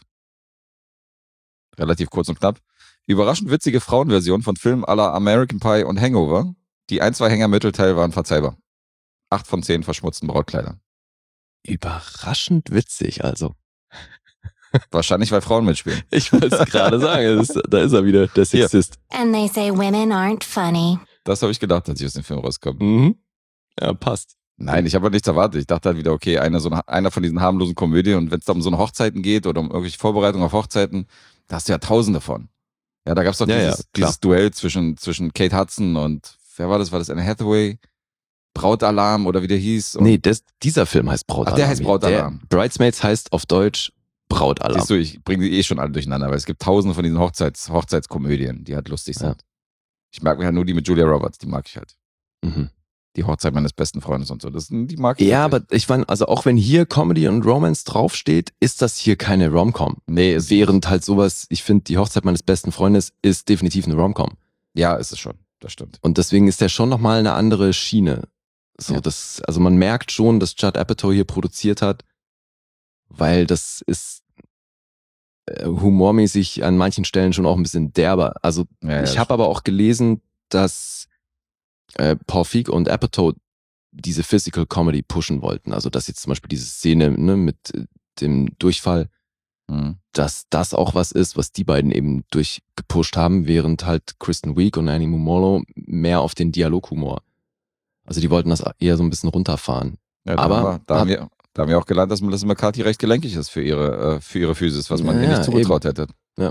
relativ kurz und knapp, überraschend witzige Frauenversion von Filmen à la American Pie und Hangover. Die ein, zwei Hänger im Mittelteil waren verzeihbar. Acht von zehn verschmutzten Brautkleidern. Überraschend witzig, also. Wahrscheinlich, weil Frauen mitspielen. Ich wollte es gerade sagen, das ist, da ist er wieder, der Hier. Sexist. And they say women aren't funny. Das habe ich gedacht, als ich aus dem Film rauskomme. Mhm. Ja, passt. Nein, ich habe halt nichts erwartet. Ich dachte halt wieder, okay, einer, so eine, einer von diesen harmlosen Komödien, und wenn es da um so eine Hochzeiten geht oder um irgendwelche Vorbereitungen auf Hochzeiten, da hast du ja tausende von. Ja, da gab es doch Ja, dieses, ja, klar. dieses Duell zwischen, zwischen Kate Hudson und, wer war das? War das Anne Hathaway? Brautalarm oder wie der hieß? Und Nee, das, dieser Film heißt Brautalarm. Ach, der heißt Brautalarm. Der Bridesmaids heißt auf Deutsch Brautalarm. Siehst du, ich bringe die eh schon alle durcheinander, weil es gibt tausende von diesen Hochzeits, Hochzeitskomödien, die halt lustig sind. Ja. Ich mag mir halt nur die mit Julia Roberts, die mag ich halt. Mhm. Die Hochzeit meines besten Freundes und so, das, sind- die mag ich Ja, wirklich. aber ich meine, also auch wenn hier Comedy und Romance draufsteht, ist das hier keine Rom-Com. Nee, ist, Während halt sowas, ich finde, die Hochzeit meines besten Freundes ist definitiv eine Rom-Com. ja, ist es schon, das stimmt. Und deswegen ist der schon nochmal eine andere Schiene. So, Ja. das, also man merkt schon, dass Judd Apatow hier produziert hat, weil das ist äh, humormäßig an manchen Stellen schon auch ein bisschen derber. Also Ja, ich ja, habe aber auch gelesen, dass äh, Paul Feig und Apatow diese Physical Comedy pushen wollten. Also dass jetzt zum Beispiel diese Szene ne, mit äh, dem Durchfall, Mhm. dass das auch was ist, was die beiden eben durchgepusht haben, während halt Kristen Wiig und Annie Mumolo mehr auf den Dialoghumor. Also die wollten das eher so ein bisschen runterfahren. Ja, da Aber- haben wir, da, haben wir, da haben wir auch gelernt, dass Melissa McCarthy recht gelenkig ist für ihre, äh, für ihre Physis, was man Ja, ihr nicht ja, zugetraut hätte.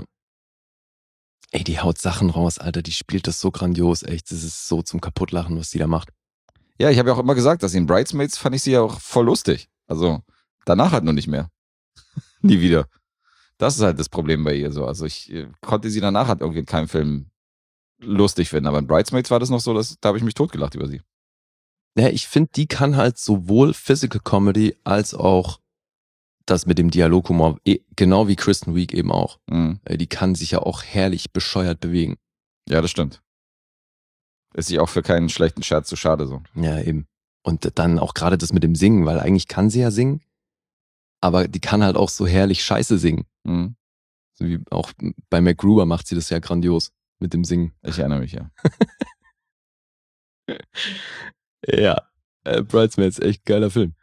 Ey, die haut Sachen raus, Alter, die spielt das so grandios, echt. Das ist so zum Kaputtlachen, was die da macht. Ja, ich habe ja auch immer gesagt, dass sie in Bridesmaids fand ich sie ja auch voll lustig. Also danach halt nur nicht mehr. Nie wieder. Das ist halt das Problem bei ihr so. Also ich äh, konnte sie danach halt irgendwie in keinem Film lustig finden. Aber in Bridesmaids war das noch so, dass, da habe ich mich totgelacht über sie. Ja, ich finde, die kann halt sowohl Physical Comedy als auch das mit dem Dialoghumor, eh, genau wie Kristen Wiig eben auch. Mhm. Äh, Die kann sich ja auch herrlich bescheuert bewegen. Ja, das stimmt. Ist sie auch für keinen schlechten Scherz zu schade so. Ja, eben. Und dann auch gerade das mit dem Singen, weil eigentlich kann sie ja singen, aber die kann halt auch so herrlich Scheiße singen. Mhm. So wie auch bei MacGruber macht sie das ja grandios mit dem Singen. Ich erinnere mich, ja. Ja, äh, Bridesmaids, echt geiler Film.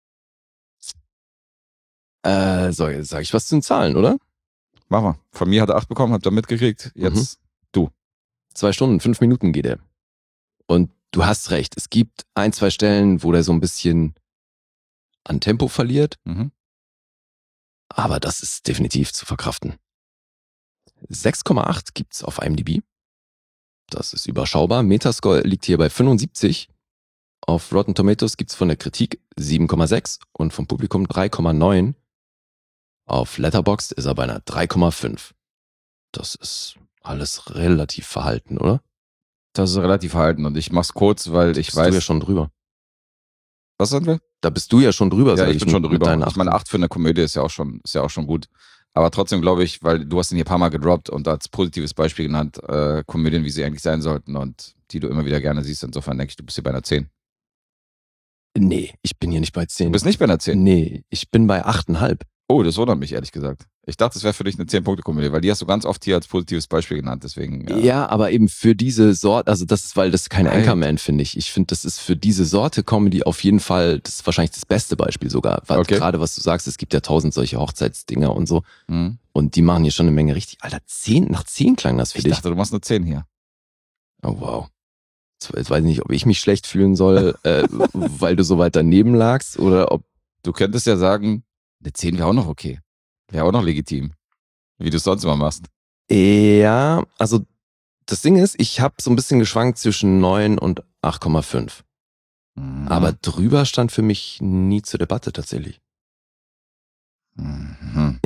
Äh, so, jetzt sage ich was zu den Zahlen, oder? Mach mal. Von mir hat er acht bekommen, habt ihr mitgekriegt. Jetzt Zwei Stunden, fünf Minuten geht er. Und du hast recht, es gibt ein, zwei Stellen, wo der so ein bisschen an Tempo verliert, mhm. aber das ist definitiv zu verkraften. sechs Komma acht gibt's auf IMDb. Das ist überschaubar. Metascore liegt hier bei fünfundsiebzig. Auf Rotten Tomatoes gibt's von der Kritik sieben Komma sechs und vom Publikum drei Komma neun. Auf Letterboxd ist er bei einer drei Komma fünf. Das ist alles relativ verhalten, oder? Das ist relativ verhalten und ich mach's kurz, weil ich Bist weiß. du ja schon drüber. Was sagen wir? Da bist du ja schon drüber, Ja, sag ich bin schon mit drüber. deinen Ich meine, acht für eine Komödie ist ja auch schon, ist ja auch schon gut. Aber trotzdem glaube ich, weil du hast ihn hier ein paar Mal gedroppt und als positives Beispiel genannt, äh, Komödien, wie sie eigentlich sein sollten und die du immer wieder gerne siehst. Insofern denke ich, du bist hier bei einer zehn. Nee, ich bin hier nicht bei zehn. Du bist nicht bei einer zehn. Nee, ich bin bei acht Komma fünf. Oh, das wundert mich, ehrlich gesagt. Ich dachte, das wäre für dich eine zehn-Punkte-Komödie, weil die hast du ganz oft hier als positives Beispiel genannt. Deswegen. Ja. Ja. aber eben für diese Sorte, also das ist, weil das kein Right. Anchorman, finde ich. Ich finde, das ist für diese Sorte Comedy auf jeden Fall, das ist wahrscheinlich das beste Beispiel sogar. Weil Okay. gerade was du sagst, es gibt ja tausend solche Hochzeitsdinger und so. Hm. Und die machen hier schon eine Menge richtig. Alter, zehn, nach zehn klang das für Ich dich. dachte, du machst eine zehn hier. Oh, wow. Jetzt, jetzt weiß ich nicht, ob ich mich schlecht fühlen soll, äh, weil du so weit daneben lagst oder ob. Du könntest ja sagen, eine zehn wäre auch noch okay. Wäre auch noch legitim. Wie du es sonst immer machst. Ja, also das Ding ist, ich habe so ein bisschen geschwankt zwischen neun und acht Komma fünf. Mhm. Aber drüber stand für mich nie zur Debatte tatsächlich. Mhm. Ich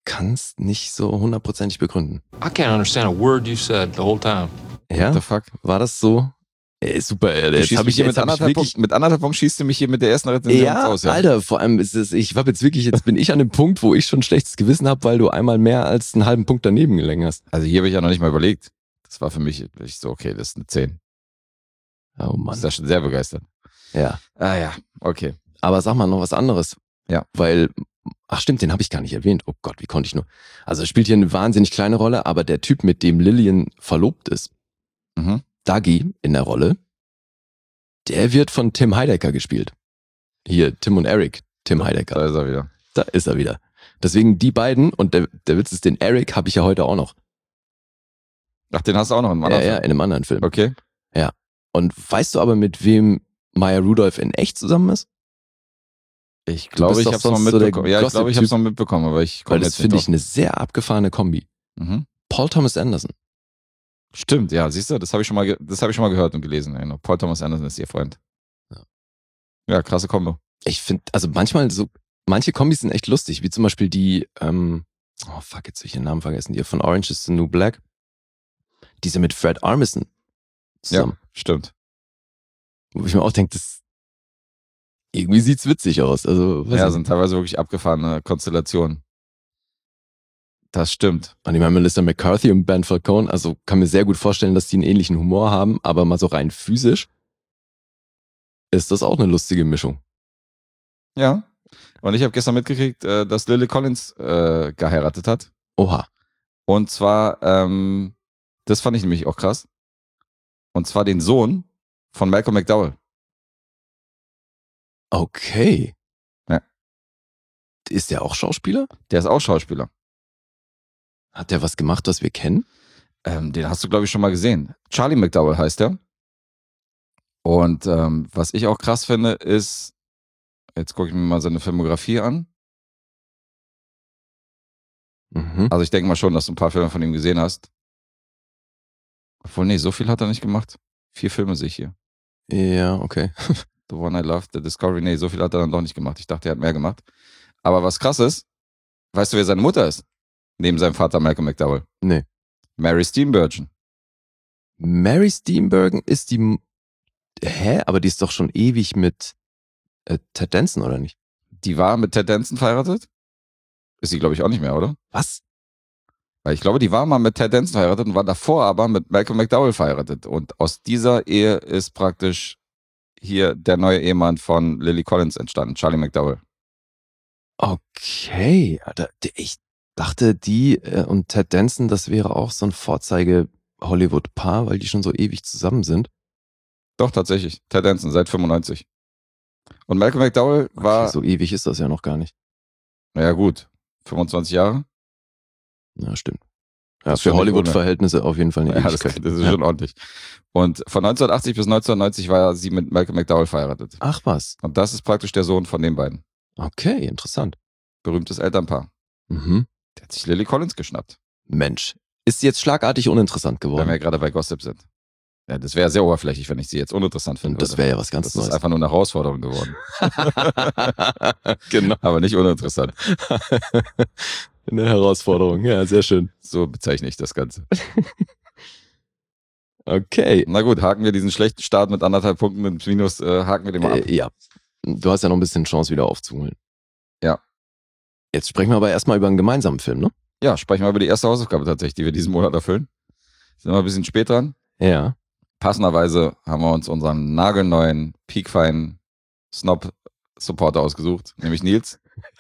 kann es nicht so hundertprozentig begründen. I can't understand a word you said the whole time. Ja? What the fuck? War das so? Ey, super, ey, Du jetzt schießt habe mich ich, hier jetzt mit hab ich anderthalb, wirklich... Punkten, mit anderthalb Punkten schießt du mich hier mit der ersten Rezension Ja, raus. Ja, Alter, vor allem ist es, ich war jetzt wirklich, jetzt bin ich an dem Punkt, wo ich schon ein schlechtes Gewissen habe, weil du einmal mehr als einen halben Punkt daneben gelegen hast. Also hier habe ich ja noch nicht mal überlegt. Das war für mich ich so, okay, das ist eine zehn. Oh Du Mann. bist ja schon sehr begeistert. Ja. Ah ja, okay. Aber sag mal noch was anderes. Ja. Weil, ach stimmt, den habe ich gar nicht erwähnt. Oh Gott, wie konnte ich nur. Also es spielt hier eine wahnsinnig kleine Rolle, aber der Typ, mit dem Lillian verlobt ist, Mhm. Dougie in der Rolle, der wird von Tim Heidecker gespielt. Hier, Tim und Eric, Tim Heidecker. Da ist er wieder. Da ist er wieder. Deswegen die beiden, und der, der Witz ist, den Eric habe ich ja heute auch noch. Ach, den hast du auch noch in einem Ja, anderen ja, Film? in einem anderen Film. Okay. Und weißt du aber, mit wem Maya Rudolph in echt zusammen ist? Ich glaube, bist ich doch habe es noch sonst so der mitbekommen. Ja, ich glaube, ich habe es noch mitbekommen, aber ich komme Weil das jetzt finde nicht ich eine sehr abgefahrene Kombi. drauf. Mhm. Paul Thomas Anderson. Stimmt, ja, siehst du, das habe ich schon mal, ge- das habe ich schon mal gehört und gelesen. Genau. Paul Thomas Anderson ist ihr Freund. Ja. Ja, krasse Kombo. Ich finde, also manchmal so, manche Kombis sind echt lustig, wie zum Beispiel die, ähm, oh fuck, jetzt habe ich den Namen vergessen, die von Orange is the New Black. Diese mit Fred Armisen zusammen. Ja, stimmt. Wo ich mir auch denke, das irgendwie sieht's witzig aus. Also, weiß Ja, nicht. sind teilweise wirklich abgefahrene Konstellationen. Das stimmt. Und ich meine, Melissa McCarthy und Ben Falcone, also kann mir sehr gut vorstellen, dass die einen ähnlichen Humor haben, aber mal so rein physisch ist das auch eine lustige Mischung. Ja. Und ich habe gestern mitgekriegt, äh, dass Lily Collins äh, geheiratet hat. Oha. Und zwar, ähm, das fand ich nämlich auch krass. Und zwar den Sohn von Malcolm McDowell. Okay. Ja. Ist der auch Schauspieler? Der ist auch Schauspieler. Hat der was gemacht, was wir kennen? Ähm, den hast du, glaube ich, schon mal gesehen. Charlie McDowell heißt er. Und ähm, was ich auch krass finde, ist, jetzt gucke ich mir mal seine Filmografie an. Mhm. Also ich denke mal schon, dass du ein paar Filme von ihm gesehen hast. Obwohl, nee, so viel hat er nicht gemacht. Vier Filme sehe ich hier. Ja, okay. The One I Loved, The Discovery, nee, so viel hat er dann doch nicht gemacht. Ich dachte, er hat mehr gemacht. Aber was krass ist, weißt du, wer seine Mutter ist? Neben seinem Vater Malcolm McDowell. Nee. Mary Steenburgen. Mary Steenburgen ist die... M- Hä? Aber die ist doch schon ewig mit äh, Ted Danson, oder nicht? Die war mit Ted Danson verheiratet. Ist sie, glaube ich, auch nicht mehr, oder? Was? Weil ich glaube, die war mal mit Ted Danson verheiratet und war davor aber mit Malcolm McDowell verheiratet. Und aus dieser Ehe ist praktisch hier der neue Ehemann von Lily Collins entstanden, Charlie McDowell. Okay. Alter, ich dachte, die äh, und Ted Danson, das wäre auch so ein Vorzeige-Hollywood-Paar, weil die schon so ewig zusammen sind. Doch, tatsächlich. Ted Danson, seit fünfundneunzig. Und Malcolm McDowell war, Okay, so ewig ist das ja noch gar nicht. naja gut, fünfundzwanzig Jahre. Ja, stimmt. Ja, Das ist für schon nicht Hollywood-Verhältnisse auf jeden Fall eine Ja, das, Ewigkeit. das ist Ja. schon ordentlich. Und von neunzehnhundertachtzig bis neunzehnhundertneunzig war sie mit Malcolm McDowell verheiratet. Ach was. Und das ist praktisch der Sohn von den beiden. Okay, interessant. Berühmtes Elternpaar. Mhm. Der hat sich Lily Collins geschnappt. Mensch. Ist jetzt schlagartig uninteressant Wenn wir geworden. gerade bei Gossip sind. Ja, das wäre sehr oberflächlich, wenn ich sie jetzt uninteressant finde. Und das wäre ja was ganz Das ist Neues. einfach nur eine Herausforderung geworden. Genau. Aber nicht uninteressant. Eine Herausforderung. Ja, sehr schön. So bezeichne ich das Ganze. Okay. Na gut, haken wir diesen schlechten Start mit anderthalb Punkten ins Minus, äh, haken wir den mal ab. Äh, ja. Du hast ja noch ein bisschen Chance, wieder aufzuholen. Ja. Jetzt sprechen wir aber erstmal über einen gemeinsamen Film, ne? Ja, sprechen wir über die erste Hausaufgabe tatsächlich, die wir diesen Monat erfüllen. Sind wir ein bisschen spät dran. Ja. Passenderweise haben wir uns unseren nagelneuen, peakfeinen Snob-Supporter ausgesucht, nämlich Nils.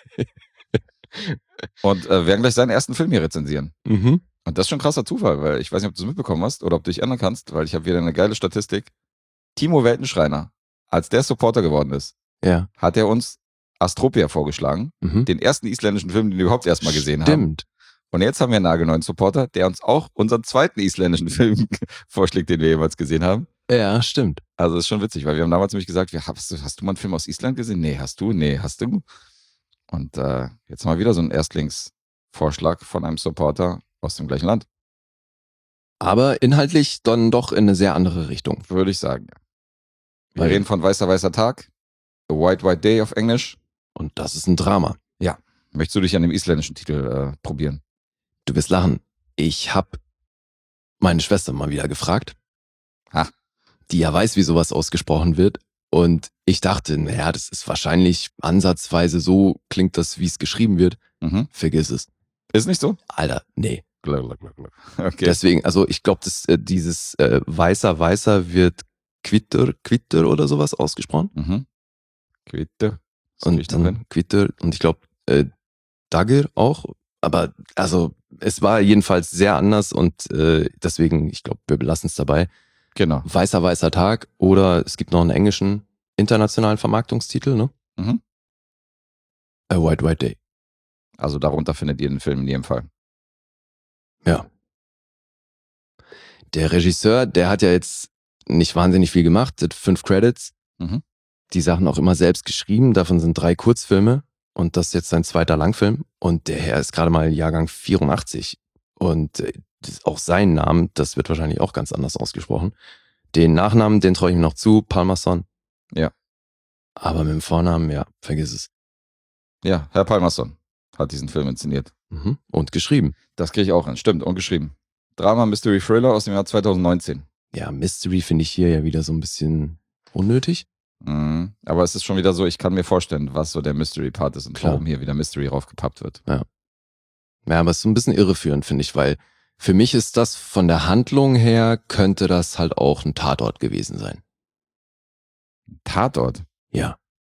Und äh, werden gleich seinen ersten Film hier rezensieren. Mhm. Und das ist schon ein krasser Zufall, weil ich weiß nicht, ob du es mitbekommen hast oder ob du dich ändern kannst, weil ich habe wieder eine geile Statistik. Timo Weltenschreiner, als der Supporter geworden ist, Ja. hat er uns Astropia vorgeschlagen, Mhm. den ersten isländischen Film, den wir überhaupt erstmal gesehen haben. Stimmt. Und jetzt haben wir einen nagelneuen Supporter, der uns auch unseren zweiten isländischen Film vorschlägt, den wir jemals gesehen haben. Ja, stimmt. Also das ist schon witzig, weil wir haben damals nämlich gesagt, wir, hast, du, hast du mal einen Film aus Island gesehen? Nee, hast du? Nee, hast du? Und äh, jetzt haben wir wieder so einen Erstlingsvorschlag von einem Supporter aus dem gleichen Land, Aber inhaltlich dann doch in eine sehr andere Richtung. würde ich sagen. Wir Weil- reden von Weißer, Weißer Tag, A White, White Day auf Englisch. Und das ist ein Drama. Möchtest du dich an dem isländischen Titel äh, probieren? Du wirst lachen. Ich habe meine Schwester mal wieder gefragt, ha. die ja weiß, wie sowas ausgesprochen wird. Und ich dachte, naja, das ist wahrscheinlich ansatzweise so, klingt das, wie es geschrieben wird. Mhm. Vergiss es. Ist nicht so? Alter, nee. Okay. Deswegen, also ich glaube, äh, dieses äh, weißer, weißer wird Quitter, Quitter oder sowas ausgesprochen. Mhm. Quitter. Und dann Quitter und ich glaube äh, Dagger auch. Aber also es war jedenfalls sehr anders und äh, deswegen, ich glaube, wir belassen es dabei. Genau. Weißer, weißer Tag oder es gibt noch einen englischen internationalen Vermarktungstitel, ne? Mhm. A White White Day. Also darunter findet ihr den Film in jedem Fall. Ja. Der Regisseur, der hat ja jetzt nicht wahnsinnig viel gemacht, hat fünf Credits. Mhm. Die Sachen auch immer selbst geschrieben, davon sind drei Kurzfilme und das ist jetzt sein zweiter Langfilm und der Herr ist gerade mal Jahrgang vierundachtzig und äh, auch sein Namen, das wird wahrscheinlich auch ganz anders ausgesprochen. Den Nachnamen, den traue ich mir noch zu, Palmerson. Ja. Aber mit dem Vornamen, ja, vergiss es. Ja, Herr Palmerson hat diesen Film inszeniert. Mhm. Und geschrieben. Das kriege ich auch hin, stimmt, und geschrieben. Drama Mystery Thriller aus dem Jahr zweitausendneunzehn. Ja, Mystery finde ich hier ja wieder so ein bisschen unnötig. Mhm. Aber es ist schon wieder so, ich kann mir vorstellen, was so der Mystery-Part ist und Klar. warum hier wieder Mystery raufgepappt wird. Ja. Ja, aber es ist so ein bisschen irreführend, finde ich, weil für mich ist das von der Handlung her, könnte das halt auch ein Tatort gewesen sein. Tatort? Ja.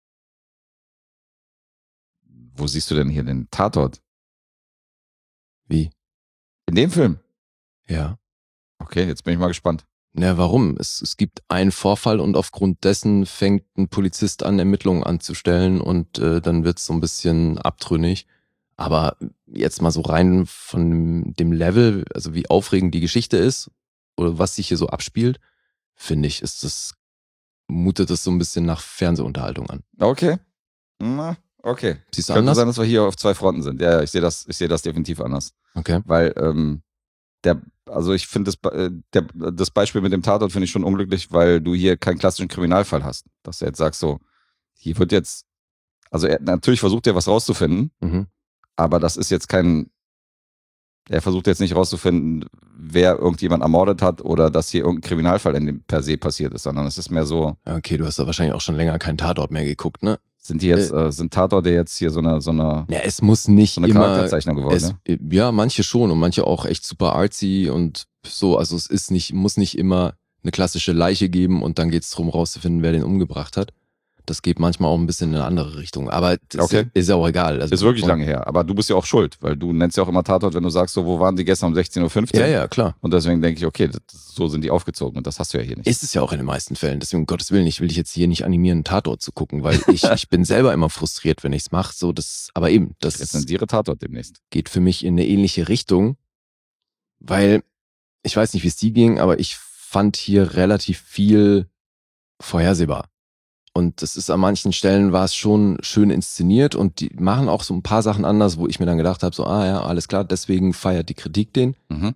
Wo siehst du denn hier den Tatort? Wie? In dem Film? Ja. Okay, jetzt bin ich mal gespannt. Na, warum? Es, es gibt einen Vorfall und aufgrund dessen fängt ein Polizist an, Ermittlungen anzustellen und äh, dann wird's so ein bisschen abtrünnig. Aber jetzt mal so rein von dem Level, also wie aufregend die Geschichte ist oder was sich hier so abspielt, finde ich, ist das, mutet das so ein bisschen nach Fernsehunterhaltung an. Okay. Na, okay. Siehst du Könnte anders? sein, dass wir hier auf zwei Fronten sind. Ja, ich sehe das, ich sehe das definitiv anders. Okay. Weil, ähm, der, also ich finde das, äh, der, das Beispiel mit dem Tatort finde ich schon unglücklich, weil du hier keinen klassischen Kriminalfall hast. Dass du jetzt sagst so, hier wird jetzt, also er, natürlich versucht er was rauszufinden, Mhm. aber das ist jetzt kein, er versucht jetzt nicht rauszufinden, wer irgendjemand ermordet hat oder dass hier irgendein Kriminalfall in dem per se passiert ist, sondern es ist mehr so. Okay, du hast da wahrscheinlich auch schon länger keinen Tatort mehr geguckt, ne? Sind die jetzt, äh, sind Tatorte jetzt hier so eine, so eine, Ja, es muss nicht so eine immer, Charakterzeichnung geworden, es, ne? ja, manche schon und manche auch echt super artsy und so, also es ist nicht, muss nicht immer eine klassische Leiche geben und dann geht's drum rauszufinden, wer den umgebracht hat. Das geht manchmal auch ein bisschen in eine andere Richtung, aber das Okay. ist ja auch egal. Also Ist wirklich lange her, aber du bist ja auch schuld, weil du nennst ja auch immer Tatort, wenn du sagst, so, wo waren die gestern um sechzehn Uhr fünfzehn? Ja, ja, klar. Und deswegen denke ich, okay, das, so sind die aufgezogen und das hast du ja hier nicht. Ist es ja auch in den meisten Fällen. Deswegen, um Gottes Willen, ich will dich jetzt hier nicht animieren, einen Tatort zu gucken, weil ich, ich bin selber immer frustriert, wenn ich's mache. So, das, aber eben, das Jetzt sind ihre Tatort demnächst. geht für mich in eine ähnliche Richtung, weil ich weiß nicht, wie es dir ging, aber ich fand hier relativ viel vorhersehbar. Und das ist an manchen Stellen war es schon schön inszeniert und die machen auch so ein paar Sachen anders, wo ich mir dann gedacht habe, so, ah ja, alles klar, deswegen feiert die Kritik den. Mhm.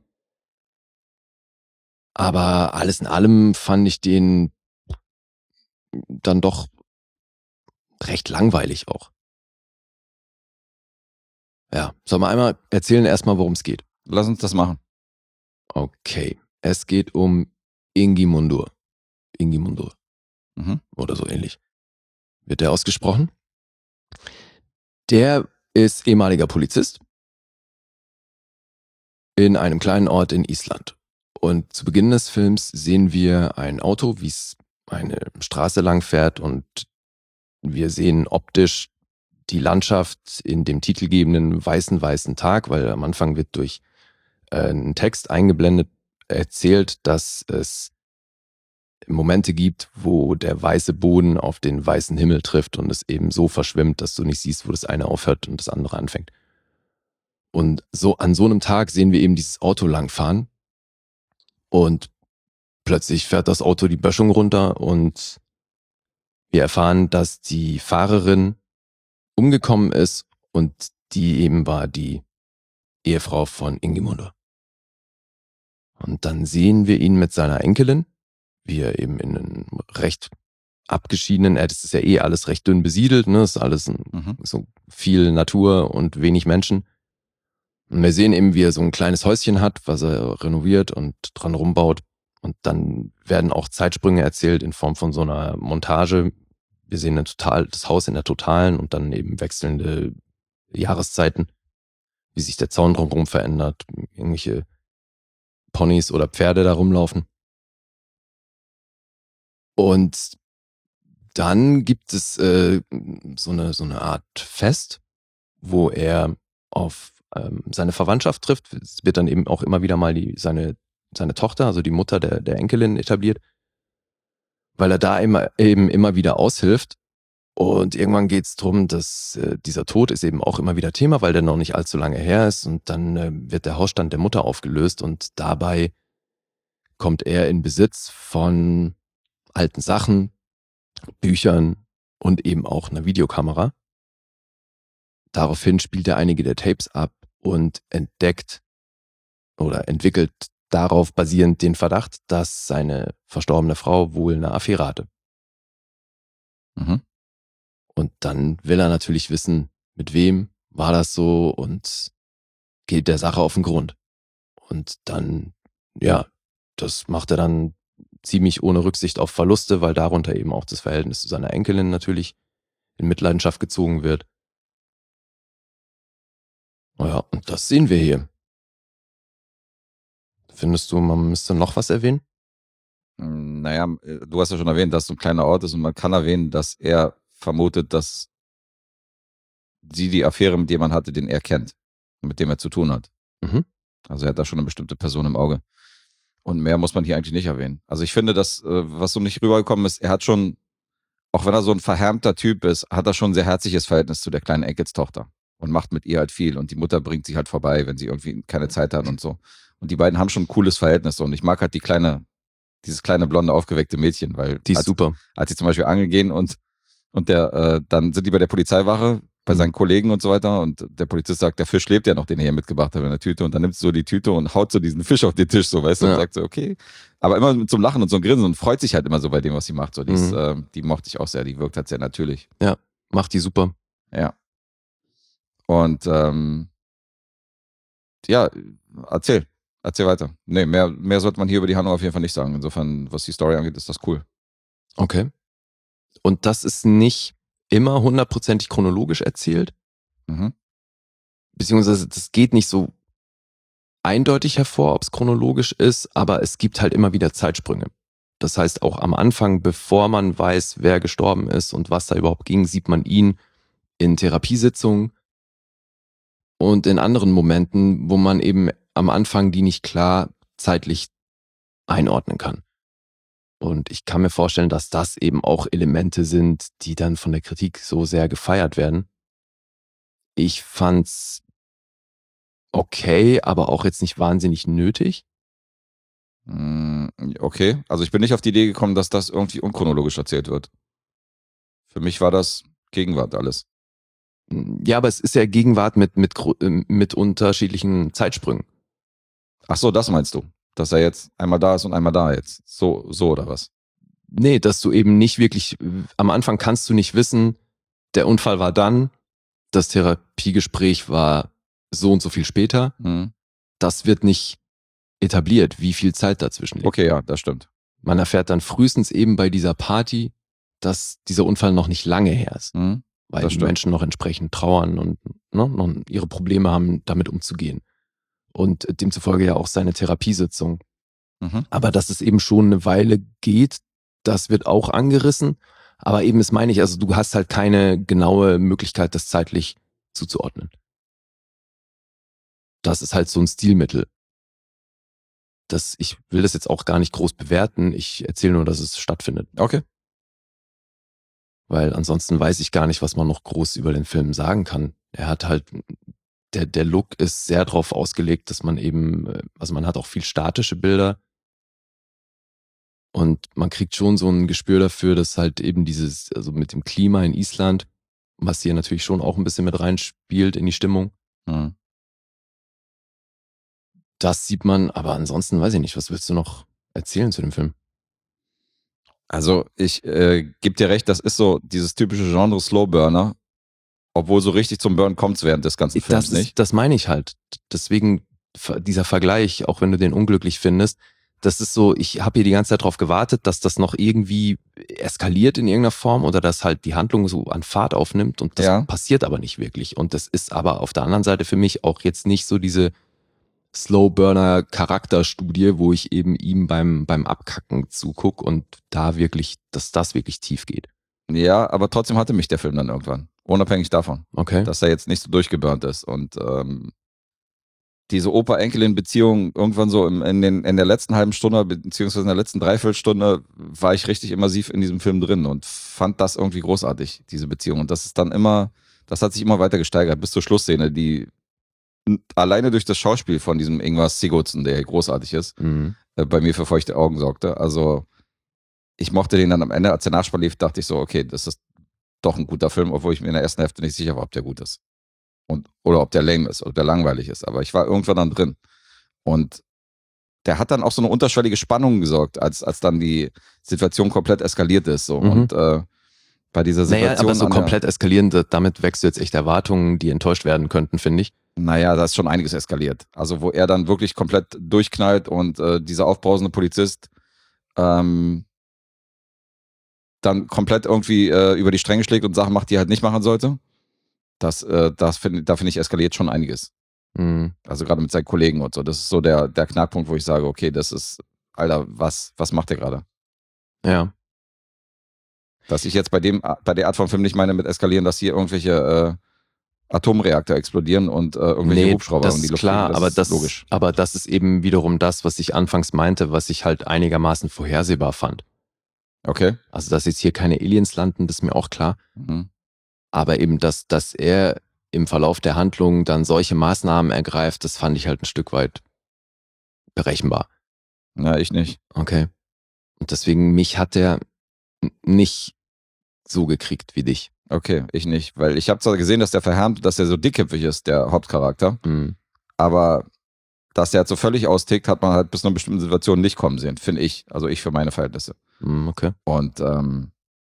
Aber alles in allem fand ich den dann doch recht langweilig auch. Ja, soll man einmal erzählen erstmal, worum es geht. Lass uns das machen. Okay, es geht um Ingimundur. Ingimundur. Mhm. Oder so ähnlich. Wird der ausgesprochen? Der ist ehemaliger Polizist in einem kleinen Ort in Island. Und zu Beginn des Films sehen wir ein Auto, wie es eine Straße lang fährt und wir sehen optisch die Landschaft in dem titelgebenden weißen, weißen Tag, weil am Anfang wird durch äh, einen Text eingeblendet erzählt, dass es Momente gibt, wo der weiße Boden auf den weißen Himmel trifft und es eben so verschwimmt, dass du nicht siehst, wo das eine aufhört und das andere anfängt. Und so an so einem Tag sehen wir eben dieses Auto langfahren und plötzlich fährt das Auto die Böschung runter und wir erfahren, dass die Fahrerin umgekommen ist und die eben war die Ehefrau von Ingimundur. Und dann sehen wir ihn mit seiner Enkelin, wie er eben in einem recht abgeschiedenen, äh, das ist ja eh alles recht dünn besiedelt, ne? Das ist alles ein, Mhm. so viel Natur und wenig Menschen. Und wir sehen eben, wie er so ein kleines Häuschen hat, was er renoviert und dran rumbaut. Und dann werden auch Zeitsprünge erzählt in Form von so einer Montage. Wir sehen dann total das Haus in der Totalen und dann eben wechselnde Jahreszeiten, wie sich der Zaun drumherum verändert, irgendwelche Ponys oder Pferde da rumlaufen. Und dann gibt es äh, so eine so eine Art Fest, wo er auf ähm, seine Verwandtschaft trifft. Es wird dann eben auch immer wieder mal die, seine, seine Tochter, also die Mutter der, der Enkelin etabliert, weil er da immer, eben immer wieder aushilft. Und irgendwann geht es darum, dass äh, dieser Tod ist eben auch immer wieder Thema, weil der noch nicht allzu lange her ist. Und dann äh, wird der Hausstand der Mutter aufgelöst und dabei kommt er in Besitz von alten Sachen, Büchern und eben auch einer Videokamera. Daraufhin spielt er einige der Tapes ab und entdeckt oder entwickelt darauf basierend den Verdacht, dass seine verstorbene Frau wohl eine Affäre hatte. Mhm. Und dann will er natürlich wissen, mit wem war das so und geht der Sache auf den Grund. Und dann, ja, das macht er dann ziemlich ohne Rücksicht auf Verluste, weil darunter eben auch das Verhältnis zu seiner Enkelin natürlich in Mitleidenschaft gezogen wird. Naja, und das sehen wir hier. Findest du, man müsste noch was erwähnen? Naja, du hast ja schon erwähnt, dass es so ein kleiner Ort ist und man kann erwähnen, dass er vermutet, dass sie die Affäre mit jemandem hatte, den er kennt und mit dem er zu tun hat. Mhm. Also er hat da schon eine bestimmte Person im Auge. Und mehr muss man hier eigentlich nicht erwähnen. Also ich finde, dass, was so nicht rübergekommen ist, er hat schon, auch wenn er so ein verhärmter Typ ist, hat er schon ein sehr herzliches Verhältnis zu der kleinen Enkelstochter und macht mit ihr halt viel. Und die Mutter bringt sie halt vorbei, wenn sie irgendwie keine Zeit hat und so. Und die beiden haben schon ein cooles Verhältnis. Und ich mag halt die kleine, dieses kleine, blonde, aufgeweckte Mädchen, weil Die ist als, super. als sie zum Beispiel angeln gehen und, und der, äh, dann sind die bei der Polizeiwache, bei Mhm. seinen Kollegen und so weiter und der Polizist sagt, der Fisch lebt ja noch, den er hier mitgebracht hat in der Tüte und dann nimmt sie so die Tüte und haut so diesen Fisch auf den Tisch, so, weißt du, Ja. und sagt so, okay. Aber immer mit so einem Lachen und so einem Grinsen und freut sich halt immer so bei dem, was sie macht. So, die, ist, Mhm. äh, die mochte ich auch sehr, die wirkt halt sehr natürlich. Macht die super. Ja. Und ähm, ja, erzähl. Erzähl weiter. Nee, mehr, mehr sollte man hier über die Handlung auf jeden Fall nicht sagen. Insofern, was die Story angeht, ist das cool. Okay. Und das ist nicht immer hundertprozentig chronologisch erzählt, Mhm. beziehungsweise das geht nicht so eindeutig hervor, ob es chronologisch ist, aber es gibt halt immer wieder Zeitsprünge. Das heißt, auch am Anfang, bevor man weiß, wer gestorben ist und was da überhaupt ging, sieht man ihn in Therapiesitzungen und in anderen Momenten, wo man eben am Anfang die nicht klar zeitlich einordnen kann. Und ich kann mir vorstellen, dass das eben auch Elemente sind, die dann von der Kritik so sehr gefeiert werden. Ich fand's okay, aber auch jetzt nicht wahnsinnig nötig. Mm, Okay, also ich bin nicht auf die Idee gekommen, dass das irgendwie unchronologisch erzählt wird. Für mich war das Gegenwart alles. Ja, aber es ist ja Gegenwart mit, mit, gro- äh, mit unterschiedlichen Zeitsprüngen. Ach so, das meinst du? Dass er jetzt einmal da ist und einmal da jetzt. So, so oder was? Nee, dass du eben nicht wirklich, am Anfang kannst du nicht wissen, der Unfall war dann, das Therapiegespräch war so und so viel später. Mhm. Das wird nicht etabliert, wie viel Zeit dazwischen liegt. Okay, ja, das stimmt. Man erfährt dann frühestens eben bei dieser Party, dass dieser Unfall noch nicht lange her ist, Mhm. weil Das die stimmt. Menschen noch entsprechend trauern und ne, noch ihre Probleme haben, damit umzugehen. Und demzufolge ja auch seine Therapiesitzung. Mhm. Aber dass es eben schon eine Weile geht, das wird auch angerissen. Aber eben, das meine ich, also du hast halt keine genaue Möglichkeit, das zeitlich zuzuordnen. Das ist halt so ein Stilmittel. Das, ich will das jetzt auch gar nicht groß bewerten. Ich erzähle nur, dass es stattfindet. Okay. Weil ansonsten weiß ich gar nicht, was man noch groß über den Film sagen kann. Er hat halt, der, der Look ist sehr darauf ausgelegt, dass man eben, also man hat auch viel statische Bilder. Und man kriegt schon so ein Gespür dafür, dass halt eben dieses, also mit dem Klima in Island, was hier natürlich schon auch ein bisschen mit reinspielt in die Stimmung, Mhm. das sieht man, aber ansonsten weiß ich nicht, was willst du noch erzählen zu dem Film? Also ich äh, gebe dir recht, das ist so dieses typische Genre Slowburner, obwohl so richtig zum Burn kommt es während des ganzen Films das nicht. Ist, das meine ich halt. Deswegen dieser Vergleich, auch wenn du den unglücklich findest, das ist so, ich habe hier die ganze Zeit drauf gewartet, dass das noch irgendwie eskaliert in irgendeiner Form oder dass halt die Handlung so an Fahrt aufnimmt und das Ja. passiert aber nicht wirklich. Und das ist aber auf der anderen Seite für mich auch jetzt nicht so diese Slowburner-Charakterstudie, wo ich eben ihm beim, beim Abkacken zuguck und da wirklich, dass das wirklich tief geht. Ja, aber trotzdem hatte mich der Film dann irgendwann. Unabhängig davon, Okay. dass er jetzt nicht so durchgeburnt ist. Und ähm, diese Opa-Enkelin-Beziehung irgendwann so im, in, den, in der letzten halben Stunde, beziehungsweise in der letzten Dreiviertelstunde, war ich richtig immersiv in diesem Film drin und fand das irgendwie großartig, diese Beziehung. Und das ist dann immer, das hat sich immer weiter gesteigert, bis zur Schlussszene, die alleine durch das Schauspiel von diesem Ingvar Sigurdsson, der großartig ist, Mhm. äh, bei mir für feuchte Augen sorgte. Also ich mochte den dann am Ende, als der Nachspann lief, dachte ich so, okay, das ist doch ein guter Film, obwohl ich mir in der ersten Hälfte nicht sicher war, ob der gut ist. Und, oder ob der lame ist, ob der langweilig ist. Aber ich war irgendwann dann drin. Und der hat dann auch so eine unterschwellige Spannung gesorgt, als, als dann die Situation komplett eskaliert ist. So. Mhm. Und äh, bei dieser Situation. Naja, aber so an der- komplett eskalierend, damit wächst du jetzt echt Erwartungen, die enttäuscht werden könnten, finde ich. Naja, da ist schon einiges eskaliert. Also wo er dann wirklich komplett durchknallt und äh, dieser aufbrausende Polizist ähm, dann komplett irgendwie äh, über die Stränge schlägt und Sachen macht, die er halt nicht machen sollte. Das, äh, das find, da finde ich, eskaliert schon einiges. Mhm. Also gerade mit seinen Kollegen und so. Das ist so der, der Knackpunkt, wo ich sage, okay, das ist, Alter, was, was macht der gerade? Ja. Dass ich jetzt bei dem, bei der Art von Film nicht meine mit eskalieren, dass hier irgendwelche äh, Atomreaktor explodieren und äh, irgendwelche Nee, Hubschrauber das in die ist Luft klar, fliegen. aber ist das, logisch. aber das ist eben wiederum das, was ich anfangs meinte, was ich halt einigermaßen vorhersehbar fand. Okay. Also, dass jetzt hier keine Aliens landen, das ist mir auch klar. Mhm. Aber eben, dass, dass er im Verlauf der Handlung dann solche Maßnahmen ergreift, das fand ich halt ein Stück weit berechenbar. Na, ich nicht. Okay. Und deswegen, mich hat er n- nicht so gekriegt wie dich. Okay, ich nicht. Weil ich habe zwar gesehen, dass der verhärmt, dass der so dickköpfig ist, der Hauptcharakter. Mhm. Aber dass der halt so völlig austickt, hat man halt bis zu einer bestimmten Situation nicht kommen sehen, finde ich. Also ich für meine Verhältnisse. Mhm, okay. Und ähm,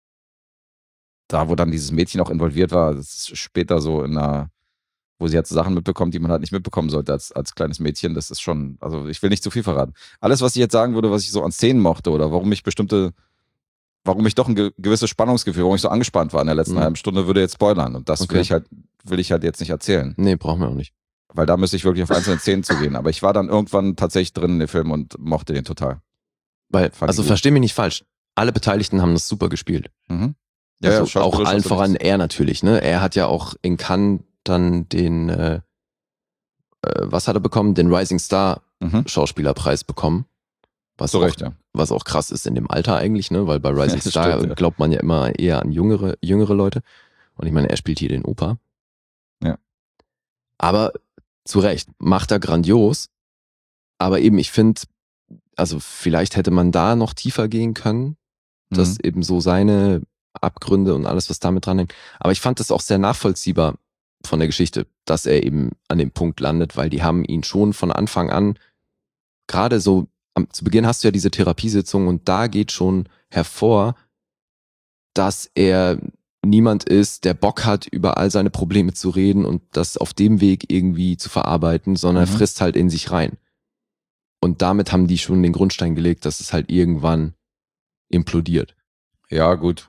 da, wo dann dieses Mädchen auch involviert war, das ist später so in einer, wo sie jetzt Sachen mitbekommt, die man halt nicht mitbekommen sollte als, als kleines Mädchen, das ist schon, also ich will nicht zu viel verraten. Alles, was ich jetzt sagen würde, was ich so an Szenen mochte oder warum ich bestimmte, warum ich doch ein ge gewisses Spannungsgefühl, warum ich so angespannt war in der letzten Mhm. halben Stunde, würde jetzt spoilern. Und das Okay. will ich halt, will ich halt jetzt nicht erzählen. Nee, brauchen wir auch nicht. Weil da müsste ich wirklich auf einzelne Szenen zugehen. Aber ich war dann irgendwann tatsächlich drin in dem Film und mochte den total. Weil, Fand ich also gut. versteh mich nicht falsch. Alle Beteiligten haben das super gespielt. Mhm. Also auch schauspielerisch allen ist das- voran er natürlich, ne? Er hat ja auch in Cannes dann den, äh, äh, was hat er bekommen? Den Rising Star Mhm. Schauspielerpreis bekommen. Was Zu auch, Recht, ja. was auch krass ist in dem Alter eigentlich, ne? Weil bei Rising Das Star stimmt, ja. glaubt man ja immer eher an jüngere, jüngere Leute. Und ich meine, er spielt hier den Opa. Ja. Aber zu Recht, macht er grandios. Aber eben, ich finde, also vielleicht hätte man da noch tiefer gehen können, dass Mhm. eben so seine Abgründe und alles, was damit dran hängt. Aber ich fand das auch sehr nachvollziehbar von der Geschichte, dass er eben an dem Punkt landet, weil die haben ihn schon von Anfang an, gerade so am, zu Beginn hast du ja diese Therapiesitzung und da geht schon hervor, dass er niemand ist, der Bock hat, über all seine Probleme zu reden und das auf dem Weg irgendwie zu verarbeiten, sondern Mhm. er frisst halt in sich rein. Und damit haben die schon den Grundstein gelegt, dass es halt irgendwann implodiert. Ja, gut.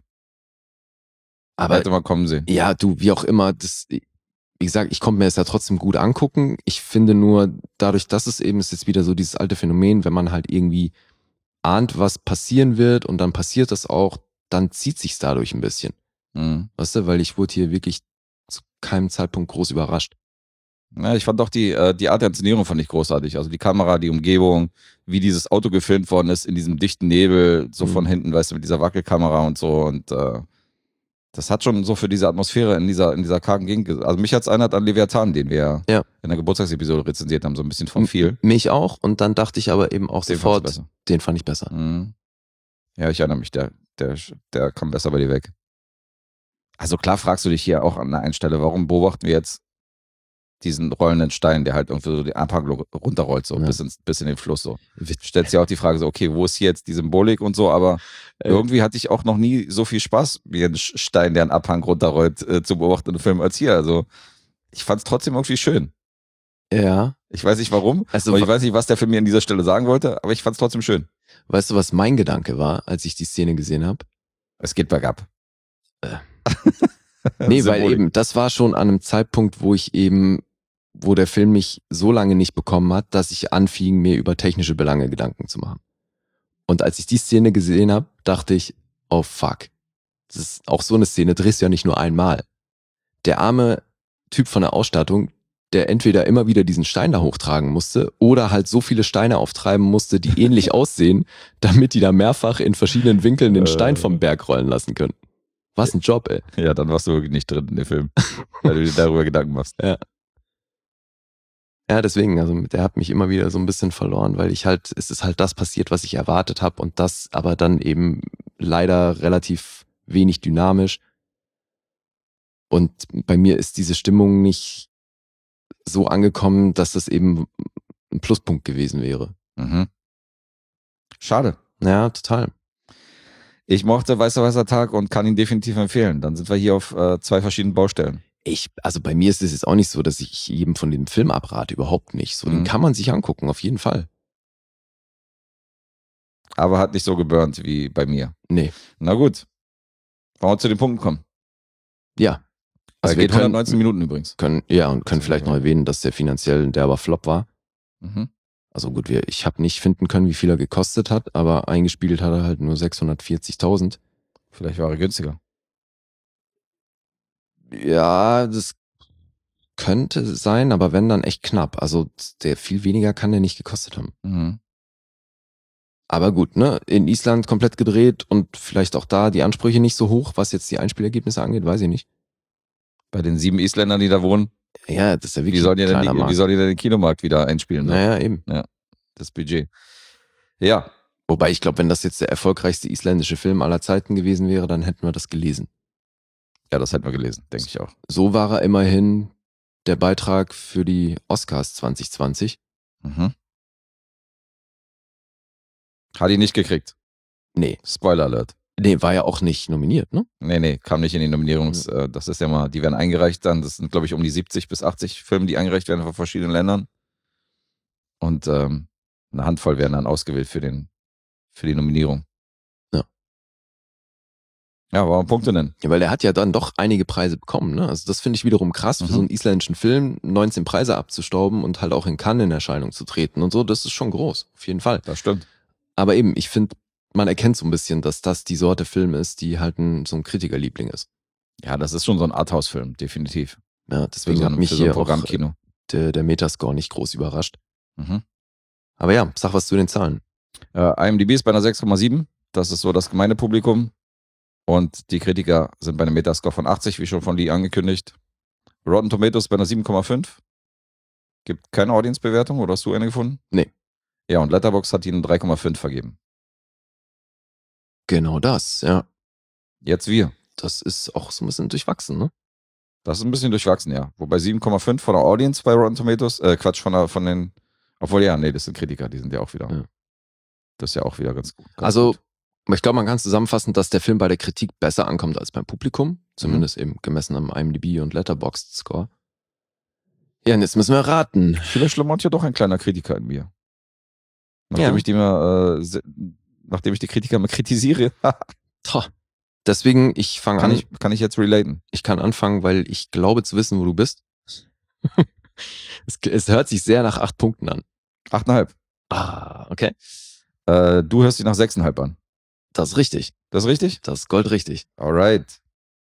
Aber Hätte mal kommen sehen. ja, du, wie auch immer, das, wie gesagt, ich konnte mir das ja trotzdem gut angucken. Ich finde nur, dadurch, dass es eben ist jetzt wieder so dieses alte Phänomen, wenn man halt irgendwie ahnt, was passieren wird und dann passiert das auch, dann zieht sich's dadurch ein bisschen. Mhm. Weißt du, weil ich wurde hier wirklich zu keinem Zeitpunkt groß überrascht. Ja, ich fand doch die, äh, die Art der Inszenierung fand ich großartig. Also die Kamera, die Umgebung, wie dieses Auto gefilmt worden ist in diesem dichten Nebel, so Mhm. von hinten, weißt du, mit dieser Wackelkamera und so. Und äh, das hat schon so für diese Atmosphäre in dieser, in dieser kargen Gegend. ge- Also mich hat's erinnert an Leviathan, den wir Ja. in der Geburtstagsepisode rezensiert haben, so ein bisschen von viel. Mich auch und dann dachte ich aber eben auch Den sofort, fandst du besser. den fand ich besser. Mhm. Ja, ich erinnere mich, der, der, der kam besser bei dir weg. Also klar fragst du dich hier auch an einer Stelle, warum beobachten wir jetzt diesen rollenden Stein, der halt irgendwie so den Abhang runterrollt, so Ja. bis, ins, bis in den Fluss. So. Stellt sich auch die Frage so, okay, wo ist hier jetzt die Symbolik und so, aber Äh. irgendwie hatte ich auch noch nie so viel Spaß, wie ein Stein, der einen Abhang runterrollt, äh, zu beobachten im Film als hier. Also ich fand es trotzdem irgendwie schön. Ja. Ich weiß nicht warum, Also, und ich weiß nicht, was der Film mir an dieser Stelle sagen wollte, aber ich fand es trotzdem schön. Weißt du, was mein Gedanke war, als ich die Szene gesehen habe? Es geht bergab. Äh. Nee, weil Symbolik. eben, das war schon an einem Zeitpunkt, wo ich eben, wo der Film mich so lange nicht bekommen hat, dass ich anfing, mir über technische Belange Gedanken zu machen. Und als ich die Szene gesehen habe, dachte ich, oh fuck. Das ist auch so eine Szene, drehst du ja nicht nur einmal. Der arme Typ von der Ausstattung, der entweder immer wieder diesen Stein da hochtragen musste oder halt so viele Steine auftreiben musste, die ähnlich aussehen, damit die da mehrfach in verschiedenen Winkeln den Stein vom Berg rollen lassen können. Was ein Job, ey. Ja, dann warst du wirklich nicht drin in dem Film, weil du dir darüber Gedanken machst. Ja. Ja, deswegen, also der hat mich immer wieder so ein bisschen verloren, weil ich halt, es ist halt das passiert, was ich erwartet habe und das aber dann eben leider relativ wenig dynamisch. Und bei mir ist diese Stimmung nicht so angekommen, dass das eben ein Pluspunkt gewesen wäre. Mhm. Schade. Ja, total. Ich mochte Weißer Weißer Tag und kann ihn definitiv empfehlen. Dann sind wir hier auf äh, zwei verschiedenen Baustellen. Ich, also bei mir ist es jetzt auch nicht so, dass ich jedem von dem Film abrate, überhaupt nicht. So, Mhm. den kann man sich angucken, auf jeden Fall. Aber hat nicht so geburnt wie bei mir. Nee. Na gut. Wollen wir zu den Punkten kommen? Ja. Also wir geht können- hundertneunzehn Minuten übrigens. Können, ja, und können Also, vielleicht ja. noch erwähnen, dass der finanziell ein derber Flop war. Mhm. Also gut, wir, ich habe nicht finden können, wie viel er gekostet hat, aber eingespielt hat er halt nur sechshundertvierzigtausend. Vielleicht war er günstiger. Ja, das könnte sein, aber wenn, dann echt knapp. Also der viel weniger kann der nicht gekostet haben. Mhm. Aber gut, ne? In Island komplett gedreht und vielleicht auch da die Ansprüche nicht so hoch, was jetzt die Einspielergebnisse angeht, weiß ich nicht. Bei den sieben Isländern, die da wohnen, Ja, das ist ja wirklich wie sollen die ein denn, kleiner die, Markt. wie sollen die denn den Kinomarkt wieder einspielen? Ne? Naja, eben. Das Budget. Ja, Wobei ich glaube, wenn das jetzt der erfolgreichste isländische Film aller Zeiten gewesen wäre, dann hätten wir das gelesen. ja, das hätten wir gelesen, denke ich auch. So war er immerhin der Beitrag für die Oscars zwanzig zwanzig. Mhm. Hat ihn nicht gekriegt. Nee, Spoiler Alert. nee, war ja auch nicht nominiert, ne? Nee, nee, kam nicht in die Nominierungs... Äh, das ist ja mal, die werden eingereicht dann. Das sind, glaube ich, um die siebzig bis achtzig Filme, die eingereicht werden von verschiedenen Ländern. Und ähm, eine Handvoll werden dann ausgewählt für, den, für die Nominierung. Ja. Ja, wollen wir Punkte nennen? Ja, weil er hat ja dann doch einige Preise bekommen, ne? Also das finde ich wiederum krass, für Mhm. so einen isländischen Film neunzehn Preise abzustauben und halt auch in Cannes in Erscheinung zu treten und so, das ist schon groß, auf jeden Fall. Das stimmt. Aber eben, ich finde, man erkennt so ein bisschen, dass das die Sorte Film ist, die halt ein, so ein Kritikerliebling ist. Ja, das ist schon so ein Arthouse-Film, definitiv. Ja, Für deswegen so hat ein, mich für so ein hier auch Programmkino. der, der Metascore nicht groß überrascht. Mhm. Aber ja, sag was zu den Zahlen. Äh, IMDb ist bei einer sechs Komma sieben. Das ist so das Gemeindepublikum. Und die Kritiker sind bei einem Metascore von achtzig, wie schon von Lee angekündigt. Rotten Tomatoes bei einer sieben Komma fünf. Gibt keine Audience-Bewertung, oder hast du eine gefunden? Nee. Ja, und Letterboxd hat ihnen drei Komma fünf vergeben. Genau das, ja. Jetzt wir. Das ist auch so ein bisschen durchwachsen, ne? Das ist ein bisschen durchwachsen, ja. Wobei sieben Komma fünf von der Audience bei Rotten Tomatoes, äh, Quatsch, von, der, von den, obwohl ja, nee, das sind Kritiker, die sind ja auch wieder. Ja. Das ist ja auch wieder ganz gut. Ganz Also, gut. ich glaube, man kann zusammenfassen, dass der Film bei der Kritik besser ankommt als beim Publikum. Zumindest eben gemessen am IMDb und Letterboxd-Score. Ja, und jetzt müssen wir raten. Vielleicht schlummert ja doch ein kleiner Kritiker in mir. Nachdem Ja. ich die mal, äh, se- nachdem ich die Kritiker mal kritisiere, Toh. Deswegen, ich fange kann an. ich, kann ich jetzt relaten. Ich kann anfangen, weil ich glaube zu wissen, wo du bist. es, es hört sich sehr nach acht Punkten an. Achteinhalb. Ah, okay. Äh, du hörst dich nach sechseinhalb an. Das ist richtig. Das ist richtig? Das ist goldrichtig. Alright.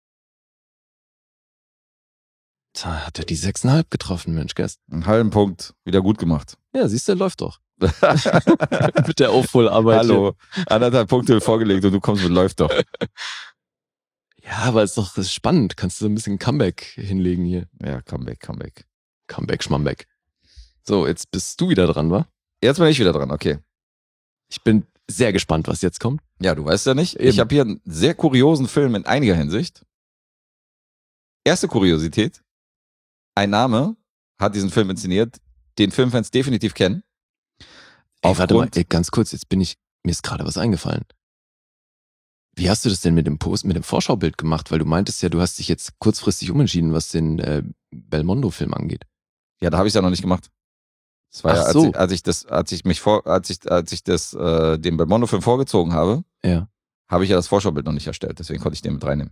Da hat er die sechseinhalb getroffen, Mensch, Gast. Einen halben Punkt. Wieder gut gemacht. Ja, siehst du, läuft doch. Mit der Aufholarbeit. Hallo. Anderthalb Punkte vorgelegt und du kommst mit läuft doch. hier. Ja, aber es ist doch das ist spannend. Kannst du so ein bisschen Comeback hinlegen hier. Ja, Comeback, Comeback. Comeback, Schmamback. So, jetzt bist du wieder dran, wa? Jetzt bin ich wieder dran, okay. Ich bin sehr gespannt, was jetzt kommt. Ja, du weißt ja nicht. Eben. Ich habe hier einen sehr kuriosen Film in einiger Hinsicht. Erste Kuriosität. Ein Name, hat diesen Film inszeniert, den Filmfans definitiv kennen. Ey, warte mal, ey, ganz kurz, jetzt bin ich, mir ist gerade was eingefallen. Wie hast du das denn mit dem Post, mit dem Vorschaubild gemacht? Weil du meintest ja, du hast dich jetzt kurzfristig umentschieden, was den äh, Belmondo-Film angeht. Ja, da habe ich es ja noch nicht gemacht. Das war Ach ja, als, so. ich, als ich das, als ich mich vor, als ich, als ich das, äh, den Belmondo-Film vorgezogen habe, Ja. habe ich ja das Vorschaubild noch nicht erstellt. Deswegen konnte ich den mit reinnehmen.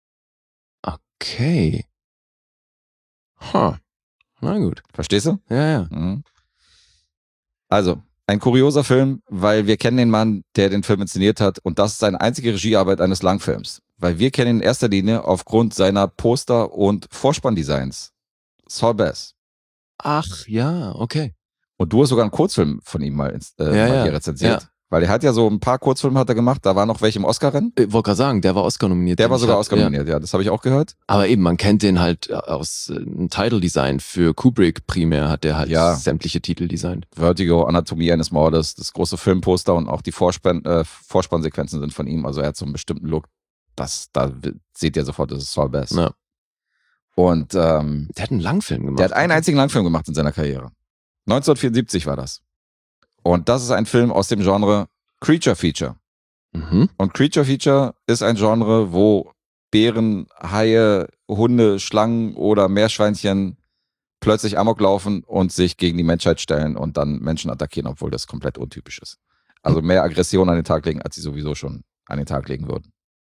Okay. Ha. Na gut. Verstehst du? Ja, ja. Mhm. Also, ein kurioser Film, weil wir kennen den Mann, der den Film inszeniert hat, und das ist seine einzige Regiearbeit eines Langfilms. Weil wir kennen ihn in erster Linie aufgrund seiner Poster- und Vorspanndesigns. Saul Bass. Ach, ja, okay. Und du hast sogar einen Kurzfilm von ihm mal, äh, Ja, mal ja. hier rezensiert. Ja. Weil er hat ja so ein paar Kurzfilme hat er gemacht, da waren noch welche im Oscar-Rennen. Ich wollte gerade sagen, der war Oscar nominiert. Der war sogar Ich hab- Oscar nominiert, ja, das habe ich auch gehört. Aber eben, man kennt den halt aus äh, einem Title-Design. Für Kubrick primär hat der halt Ja. sämtliche Titel designt. Vertigo, Anatomie eines Mordes, das große Filmposter und auch die Vorspann, äh, Vorspannsequenzen sind von ihm. Also er hat so einen bestimmten Look. Das, da seht ihr sofort, das ist Saul Bass. Ja. Und ähm, Der hat einen Langfilm gemacht. der hat einen einzigen Langfilm gemacht in seiner Karriere. neunzehnhundertvierundsiebzig war das. Und das ist ein Film aus dem Genre Creature Feature. Mhm. Und Creature Feature ist ein Genre, wo Bären, Haie, Hunde, Schlangen oder Meerschweinchen plötzlich Amok laufen und sich gegen die Menschheit stellen und dann Menschen attackieren, obwohl das komplett untypisch ist. Also mehr Aggression an den Tag legen, als sie sowieso schon an den Tag legen würden.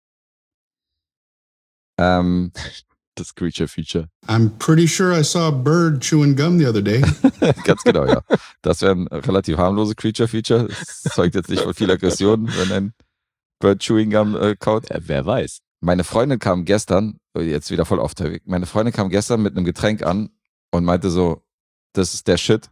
Ähm, Das Creature Feature. I'm pretty sure I saw a bird chewing gum the other day. ganz genau, ja. Das wären relativ harmlose Creature Feature. Das zeugt jetzt nicht von viel Aggression, wenn ein Bird Chewing Gum äh, kaut. Ja, wer weiß. Meine Freundin kam gestern, jetzt wieder voll off topic, meine Freundin kam gestern mit einem Getränk an und meinte so, das ist der Shit.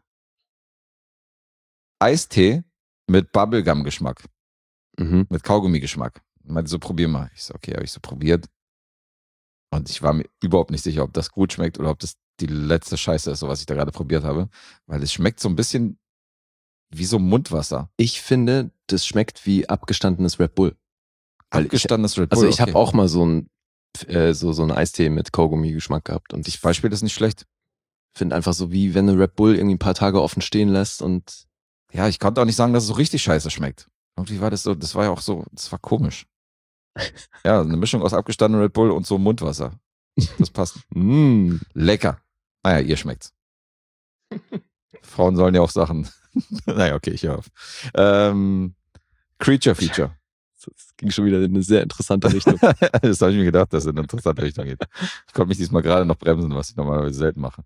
Eistee mit Bubblegum-Geschmack, Mhm. mit Kaugummi-Geschmack. Und meinte so, probier mal. Ich so, okay, habe ich so probiert. Und ich war mir überhaupt nicht sicher, ob das gut schmeckt oder ob das die letzte Scheiße ist, so was ich da gerade probiert habe. Weil es schmeckt so ein bisschen wie so Mundwasser. Ich finde, das schmeckt wie abgestandenes Red Bull. Weil Abgestandenes Red Ich, also Bull. ich habe auch mal so ein äh, so, so einen Eistee mit Kaugummi-Geschmack gehabt. Und ich Das Beispiel ist nicht schlecht. finde einfach so, wie wenn du Red Bull irgendwie ein paar Tage offen stehen lässt und Ja, ich konnte auch nicht sagen, dass es so richtig scheiße schmeckt. Irgendwie war das so, das war ja auch so, das war komisch. Ja, eine Mischung aus abgestandenem Red Bull und so Mundwasser. Das passt. mm, Lecker. Naja, ihr schmeckt's. Frauen sollen ja auch Sachen. Naja, okay, ich höre auf. Ähm, Creature Feature. das ging schon wieder in eine sehr interessante Richtung. Das habe ich mir gedacht, dass es in eine interessante Richtung geht. Ich konnte mich diesmal gerade noch bremsen, was ich normalerweise selten mache.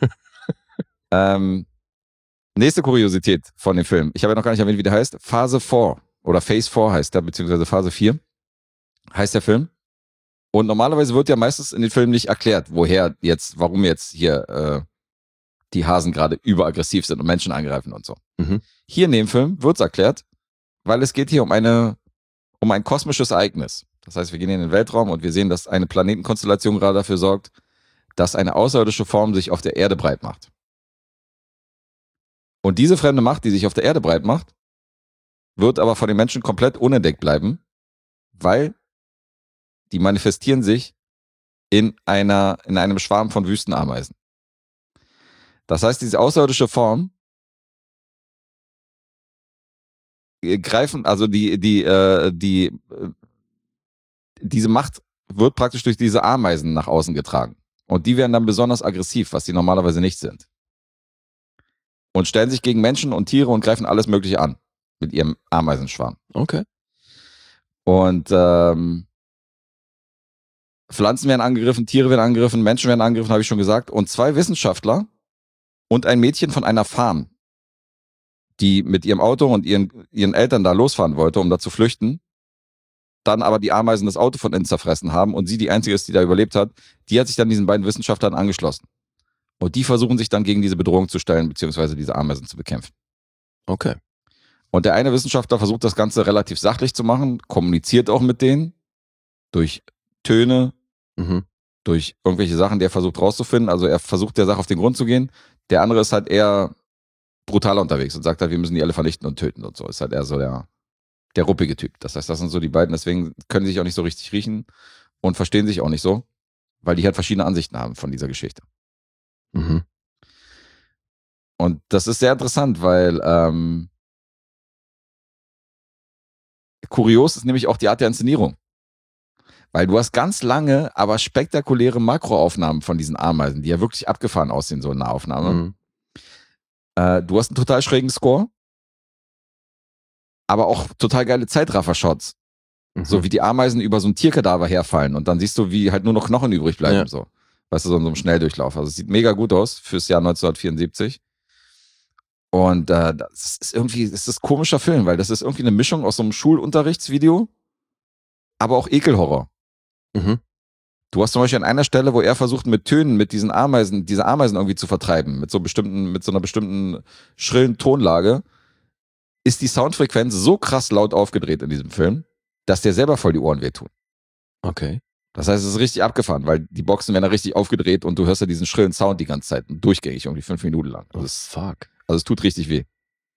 ähm, nächste Kuriosität von dem Film. Ich habe ja noch gar nicht erwähnt, wie der heißt. Phase vier oder Phase vier heißt der, beziehungsweise Phase vier heißt der Film. Und normalerweise wird ja meistens in den Filmen nicht erklärt, woher jetzt, warum jetzt hier äh, die Hasen gerade überaggressiv sind und Menschen angreifen und so. Mhm. Hier in dem Film wird es erklärt, weil es geht hier um eine um ein kosmisches Ereignis. Das heißt, wir gehen in den Weltraum und wir sehen, dass eine Planetenkonstellation gerade dafür sorgt, dass eine außerirdische Form sich auf der Erde breit macht. Und diese fremde Macht, die sich auf der Erde breit macht, wird aber von den Menschen komplett unentdeckt bleiben, weil die manifestieren sich in einer, in einem Schwarm von Wüstenameisen. Das heißt, diese außerirdische Form greifen, also die, die, äh, die, äh, diese Macht wird praktisch durch diese Ameisen nach außen getragen. Und die werden dann besonders aggressiv, was die normalerweise nicht sind. Und stellen sich gegen Menschen und Tiere und greifen alles Mögliche an mit ihrem Ameisenschwarm. Okay. Und ähm, Pflanzen werden angegriffen, Tiere werden angegriffen, Menschen werden angegriffen, habe ich schon gesagt. Und zwei Wissenschaftler und ein Mädchen von einer Farm, die mit ihrem Auto und ihren, ihren Eltern da losfahren wollte, um da zu flüchten, dann aber die Ameisen das Auto von innen zerfressen haben und sie die einzige ist, die da überlebt hat, die hat sich dann diesen beiden Wissenschaftlern angeschlossen. Und die versuchen sich dann gegen diese Bedrohung zu stellen, beziehungsweise diese Ameisen zu bekämpfen. Okay. Und der eine Wissenschaftler versucht das Ganze relativ sachlich zu machen, kommuniziert auch mit denen durch Töne, Mhm. durch irgendwelche Sachen, die er versucht rauszufinden. Also er versucht der Sache auf den Grund zu gehen. Der andere ist halt eher brutaler unterwegs und sagt halt, wir müssen die alle vernichten und töten und so. Ist halt eher so der, der ruppige Typ. Das heißt, das sind so die beiden, deswegen können die sich auch nicht so richtig riechen und verstehen sich auch nicht so, weil die halt verschiedene Ansichten haben von dieser Geschichte. Mhm. Und das ist sehr interessant, weil ähm, kurios ist nämlich auch die Art der Inszenierung. Weil du hast ganz lange, aber spektakuläre Makroaufnahmen von diesen Ameisen, die ja wirklich abgefahren aussehen, so in einer Aufnahme. Mhm. Äh, du hast einen total schrägen Score, aber auch total geile Zeitraffer-Shots. Mhm. So wie die Ameisen über so ein Tierkadaver herfallen und dann siehst du, wie halt nur noch Knochen übrig bleiben. Ja. So. Weißt du, so in so einem Schnelldurchlauf. Also es sieht mega gut aus fürs Jahr neunzehnhundertvierundsiebzig. Und äh, das ist irgendwie, das ist ein komischer Film, weil das ist irgendwie eine Mischung aus so einem Schulunterrichtsvideo, aber auch Ekelhorror. Mhm. Du hast zum Beispiel an einer Stelle, wo er versucht, mit Tönen, mit diesen Ameisen, diese Ameisen irgendwie zu vertreiben, mit so bestimmten, mit so einer bestimmten schrillen Tonlage, ist die Soundfrequenz so krass laut aufgedreht in diesem Film, dass dir selber voll die Ohren wehtun. Okay. Das heißt, es ist richtig abgefahren, weil die Boxen werden da richtig aufgedreht und du hörst ja diesen schrillen Sound die ganze Zeit, durchgängig, irgendwie fünf Minuten lang. Oh, Das ist, fuck. also es tut richtig weh.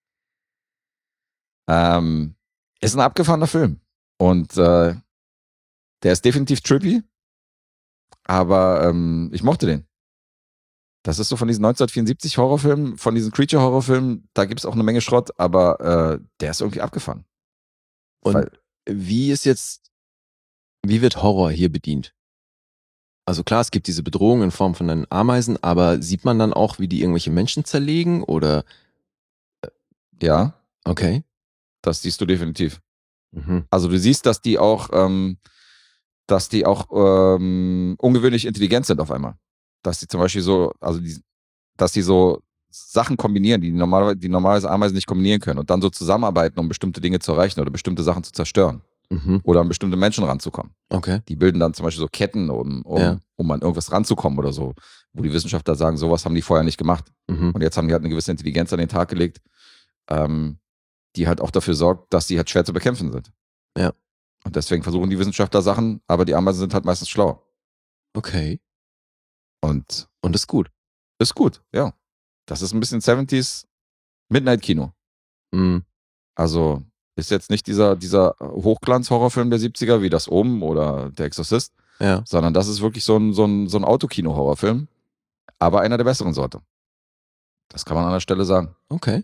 Ähm, ist ein abgefahrener Film. Und äh, der ist definitiv trippy, aber ähm, ich mochte den. Das ist so von diesen neunzehnhundertvierundsiebzig Horrorfilmen, von diesen Creature-Horrorfilmen, da gibt es auch eine Menge Schrott, aber äh, der ist irgendwie abgefahren. Und Weil, wie ist jetzt, wie wird Horror hier bedient? Also klar, es gibt diese Bedrohung in Form von den Ameisen, aber sieht man dann auch, wie die irgendwelche Menschen zerlegen oder? ja, Okay. das siehst du definitiv. Mhm. Also du siehst, dass die auch, ähm, dass die auch ähm, ungewöhnlich intelligent sind auf einmal. Dass die zum Beispiel so, also die, dass die so Sachen kombinieren, die normalerweise, die normalerweise Ameisen nicht kombinieren können und dann so zusammenarbeiten, um bestimmte Dinge zu erreichen oder bestimmte Sachen zu zerstören Mhm. oder an bestimmte Menschen ranzukommen. Okay. Die bilden dann zum Beispiel so Ketten, um, um, Ja. um an irgendwas ranzukommen oder so, wo die Wissenschaftler sagen, sowas haben die vorher nicht gemacht. Mhm. Und jetzt haben die halt eine gewisse Intelligenz an den Tag gelegt, ähm, die halt auch dafür sorgt, dass die halt schwer zu bekämpfen sind. Ja. Und deswegen versuchen die Wissenschaftler Sachen, aber die Ameisen sind halt meistens schlauer. Okay. Und Und ist gut. ist gut, ja. Das ist ein bisschen siebziger Midnight-Kino. Mhm. Also ist jetzt nicht dieser, dieser Hochglanz-Horrorfilm der siebziger, wie das Omen oder Der Exorzist, Ja. sondern das ist wirklich so ein, so ein, so ein Autokino-Horrorfilm, aber einer der besseren Sorte. Das kann man an der Stelle sagen. Okay.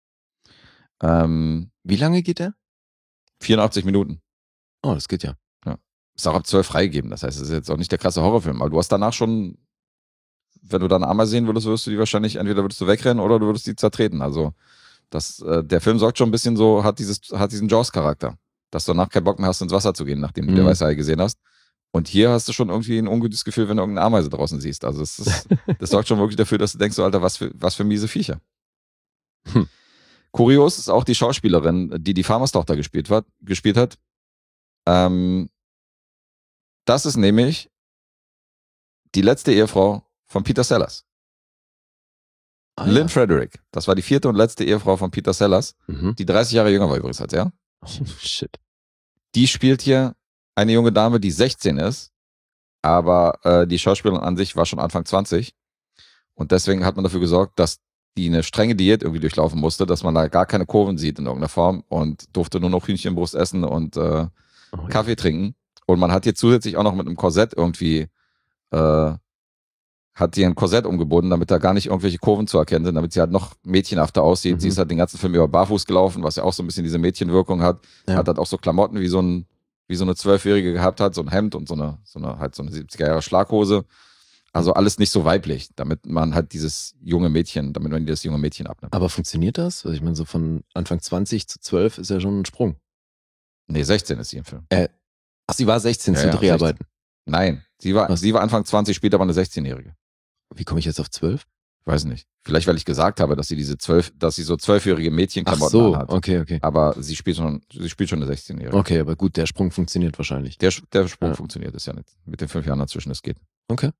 Ähm, Wie lange geht der? vierundachtzig Minuten. Oh, das geht ja. Ist auch ab zwölf freigegeben. Das heißt, es ist jetzt auch nicht der krasse Horrorfilm. Aber du hast danach schon, wenn du da eine Ameise sehen würdest, würdest du die wahrscheinlich, entweder würdest du wegrennen oder du würdest die zertreten. Also das, äh, der Film sorgt schon ein bisschen so, hat dieses, hat diesen Jaws-Charakter. Dass du danach keinen Bock mehr hast, ins Wasser zu gehen, nachdem du Mhm. der weiße Hai gesehen hast. Und hier hast du schon irgendwie ein ungutes Gefühl, wenn du irgendeine Ameise draußen siehst. Also es ist, das sorgt schon wirklich dafür, dass du denkst, so, Alter, was für, was für miese Viecher. Hm. Kurios ist auch die Schauspielerin, die die Farmerstochter gespielt hat. Gespielt hat. Ähm, das ist nämlich die letzte Ehefrau von Peter Sellers. Ah, Lynn ja. Frederick. Das war die vierte und letzte Ehefrau von Peter Sellers, Mhm. die dreißig Jahre jünger war übrigens als er. Shit. Die spielt hier eine junge Dame, die sechzehn ist, aber äh, die Schauspielerin an sich war schon Anfang zwanzig. Und deswegen hat man dafür gesorgt, dass die eine strenge Diät irgendwie durchlaufen musste, dass man da gar keine Kurven sieht in irgendeiner Form und durfte nur noch Hühnchenbrust essen und äh, Oh, ja. Kaffee trinken. Und man hat hier zusätzlich auch noch mit einem Korsett irgendwie, äh, hat sie ein Korsett umgebunden, damit da gar nicht irgendwelche Kurven zu erkennen sind, damit sie halt noch mädchenhafter aussieht. Mhm. Sie ist halt den ganzen Film über barfuß gelaufen, was ja auch so ein bisschen diese Mädchenwirkung hat. Ja. Hat halt auch so Klamotten wie so ein, wie so eine Zwölfjährige gehabt hat, so ein Hemd und so eine, so eine, halt so eine siebziger Jahre Schlaghose. Also alles nicht so weiblich, damit man halt dieses junge Mädchen, damit man das junge Mädchen abnimmt. Aber funktioniert das? Also ich meine, so von Anfang zwanzig zu zwölf ist ja schon ein Sprung. Nee, sechzehn ist sie im Film. Ach, sie war sechzehn Ja, zu ja, Dreharbeiten. Nein, sie war, Was? sie war Anfang zwanzig, später war eine sechzehnjährige. Wie komme ich jetzt auf zwölf? Ich weiß nicht. Vielleicht, weil ich gesagt habe, dass sie diese zwölf, dass sie so zwölfjährige Ach Mädchenklamotten so, anhat. okay, okay. Aber sie spielt schon, sie spielt schon eine sechzehnjährige. Okay, aber gut, der Sprung funktioniert wahrscheinlich. Der, der Sprung Ja. funktioniert, ist ja nicht. Mit den fünf Jahren dazwischen, es geht. Okay.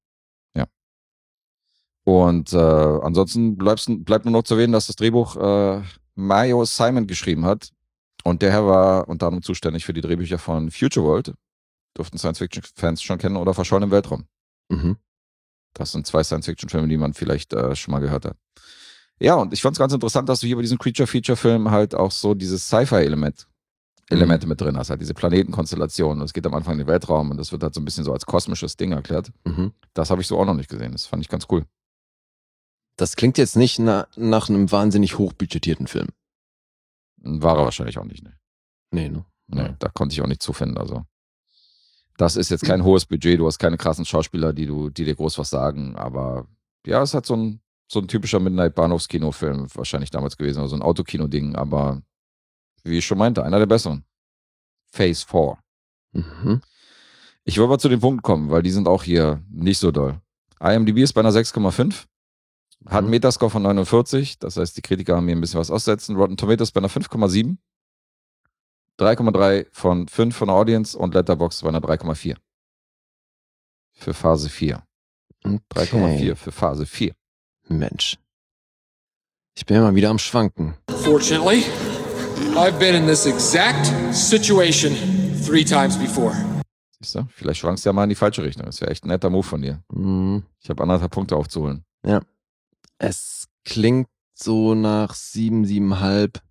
Und äh, ansonsten bleibst, bleibt nur noch zu erwähnen, dass das Drehbuch äh, Mayo Simon geschrieben hat. Und der Herr war unter anderem zuständig für die Drehbücher von Future World. Durften Science-Fiction-Fans schon kennen, oder Verschollen im Weltraum. Mhm. Das sind zwei Science-Fiction-Filme, die man vielleicht äh, schon mal gehört hat. Ja, und ich fand es ganz interessant, dass du hier bei diesen Creature-Feature-Filmen halt auch so dieses Sci-Fi-Element Elemente mit drin hast, halt diese Planetenkonstellationen. Es geht am Anfang in den Weltraum und das wird halt so ein bisschen so als kosmisches Ding erklärt. Mhm. Das habe ich so auch noch nicht gesehen. Das fand ich ganz cool. Das klingt jetzt nicht na, nach einem wahnsinnig hochbudgetierten Film. War er wahrscheinlich auch nicht, ne? Nee, ne? Nee, da konnte ich auch nicht zufinden, also. Das ist jetzt kein hohes Budget, du hast keine krassen Schauspieler, die du, die dir groß was sagen, aber ja, es hat so ein, so ein typischer Midnight-Bahnhofskino-Film wahrscheinlich damals gewesen, also ein Autokino-Ding, aber wie ich schon meinte, einer der besseren. Phase vier. Mhm. Ich wollte mal zu den Punkten kommen, weil die sind auch hier nicht so doll. IMDb ist bei einer sechs Komma fünf, hat einen Mhm. Metascore von neunundvierzig, das heißt, die Kritiker haben hier ein bisschen was aussetzen. Rotten Tomatoes bei einer fünf Komma sieben, drei Komma drei von fünf von der Audience und Letterboxd bei einer drei Komma vier. Für Phase vier. drei Komma vier für Phase vier. Mensch. Ich bin ja mal wieder am Schwanken. Fortunately, I've been in this exact situation three times before. Siehst du? Vielleicht schwankst du ja mal in die falsche Richtung. Das wäre echt ein netter Move von dir. Mhm. Ich habe anderthalb Punkte aufzuholen. Ja. Es klingt so nach sieben, siebenhalb.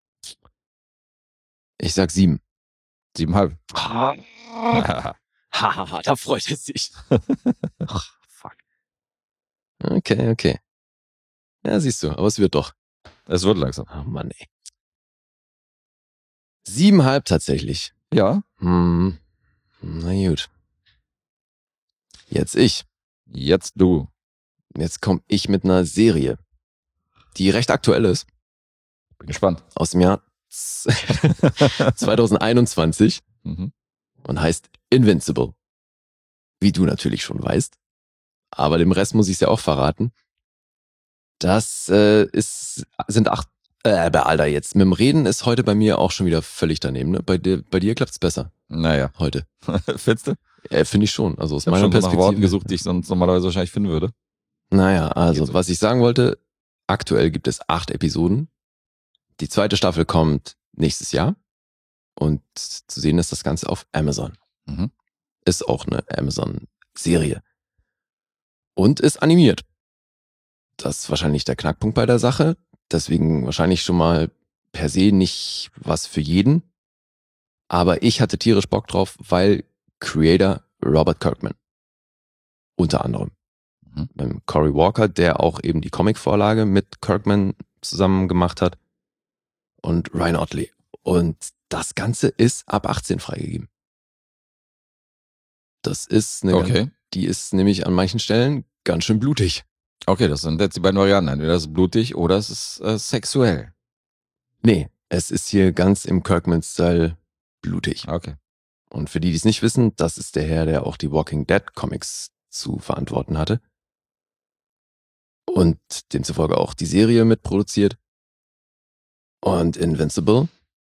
Ich sag sieben. Siebenhalb. Haha, da freut es sich. Ach, fuck. Okay, okay. Ja, siehst du, aber es wird doch. Es wird langsam. Oh Mann, ey. Siebenhalb tatsächlich. Ja. Hm. Na gut. Jetzt ich. Jetzt du. Jetzt komme ich mit einer Serie, die recht aktuell ist. Bin gespannt. Aus dem Jahr zwanzig einundzwanzig Mhm. und heißt Invincible. Wie du natürlich schon weißt. Aber dem Rest muss ich es ja auch verraten. Das äh, ist, sind acht, äh, bei Alter jetzt. Mit dem Reden ist heute bei mir auch schon wieder völlig daneben. Ne? Bei dir, bei dir klappt's besser. Naja. Heute. Findest du? Äh, Finde ich schon. Also aus Ich habe meiner schon so nach Perspektive. Worten gesucht, die ich sonst normalerweise wahrscheinlich finden würde. Naja, also Geht so. was ich sagen wollte, aktuell gibt es acht Episoden. Die zweite Staffel kommt nächstes Jahr. Und zu sehen ist das Ganze auf Amazon. Mhm. Ist auch eine Amazon-Serie. Und ist animiert. Das ist wahrscheinlich der Knackpunkt bei der Sache. Deswegen wahrscheinlich schon mal per se nicht was für jeden. Aber ich hatte tierisch Bock drauf, weil Creator Robert Kirkman. Unter anderem. Mhm. Ähm, Cory Walker, der auch eben die Comicvorlage mit Kirkman zusammen gemacht hat. Und Ryan Otley. Und das Ganze ist ab achtzehn freigegeben. Das ist eine, Okay. ganz, die ist nämlich an manchen Stellen ganz schön blutig. Okay, das sind jetzt die beiden Varianten. Entweder es ist blutig oder es ist äh, sexuell. Nee, es ist hier ganz im Kirkman-Style blutig. Okay. Und für die, die es nicht wissen, das ist der Herr, der auch die Walking Dead Comics zu verantworten hatte. Und demzufolge auch die Serie mitproduziert. Und Invincible,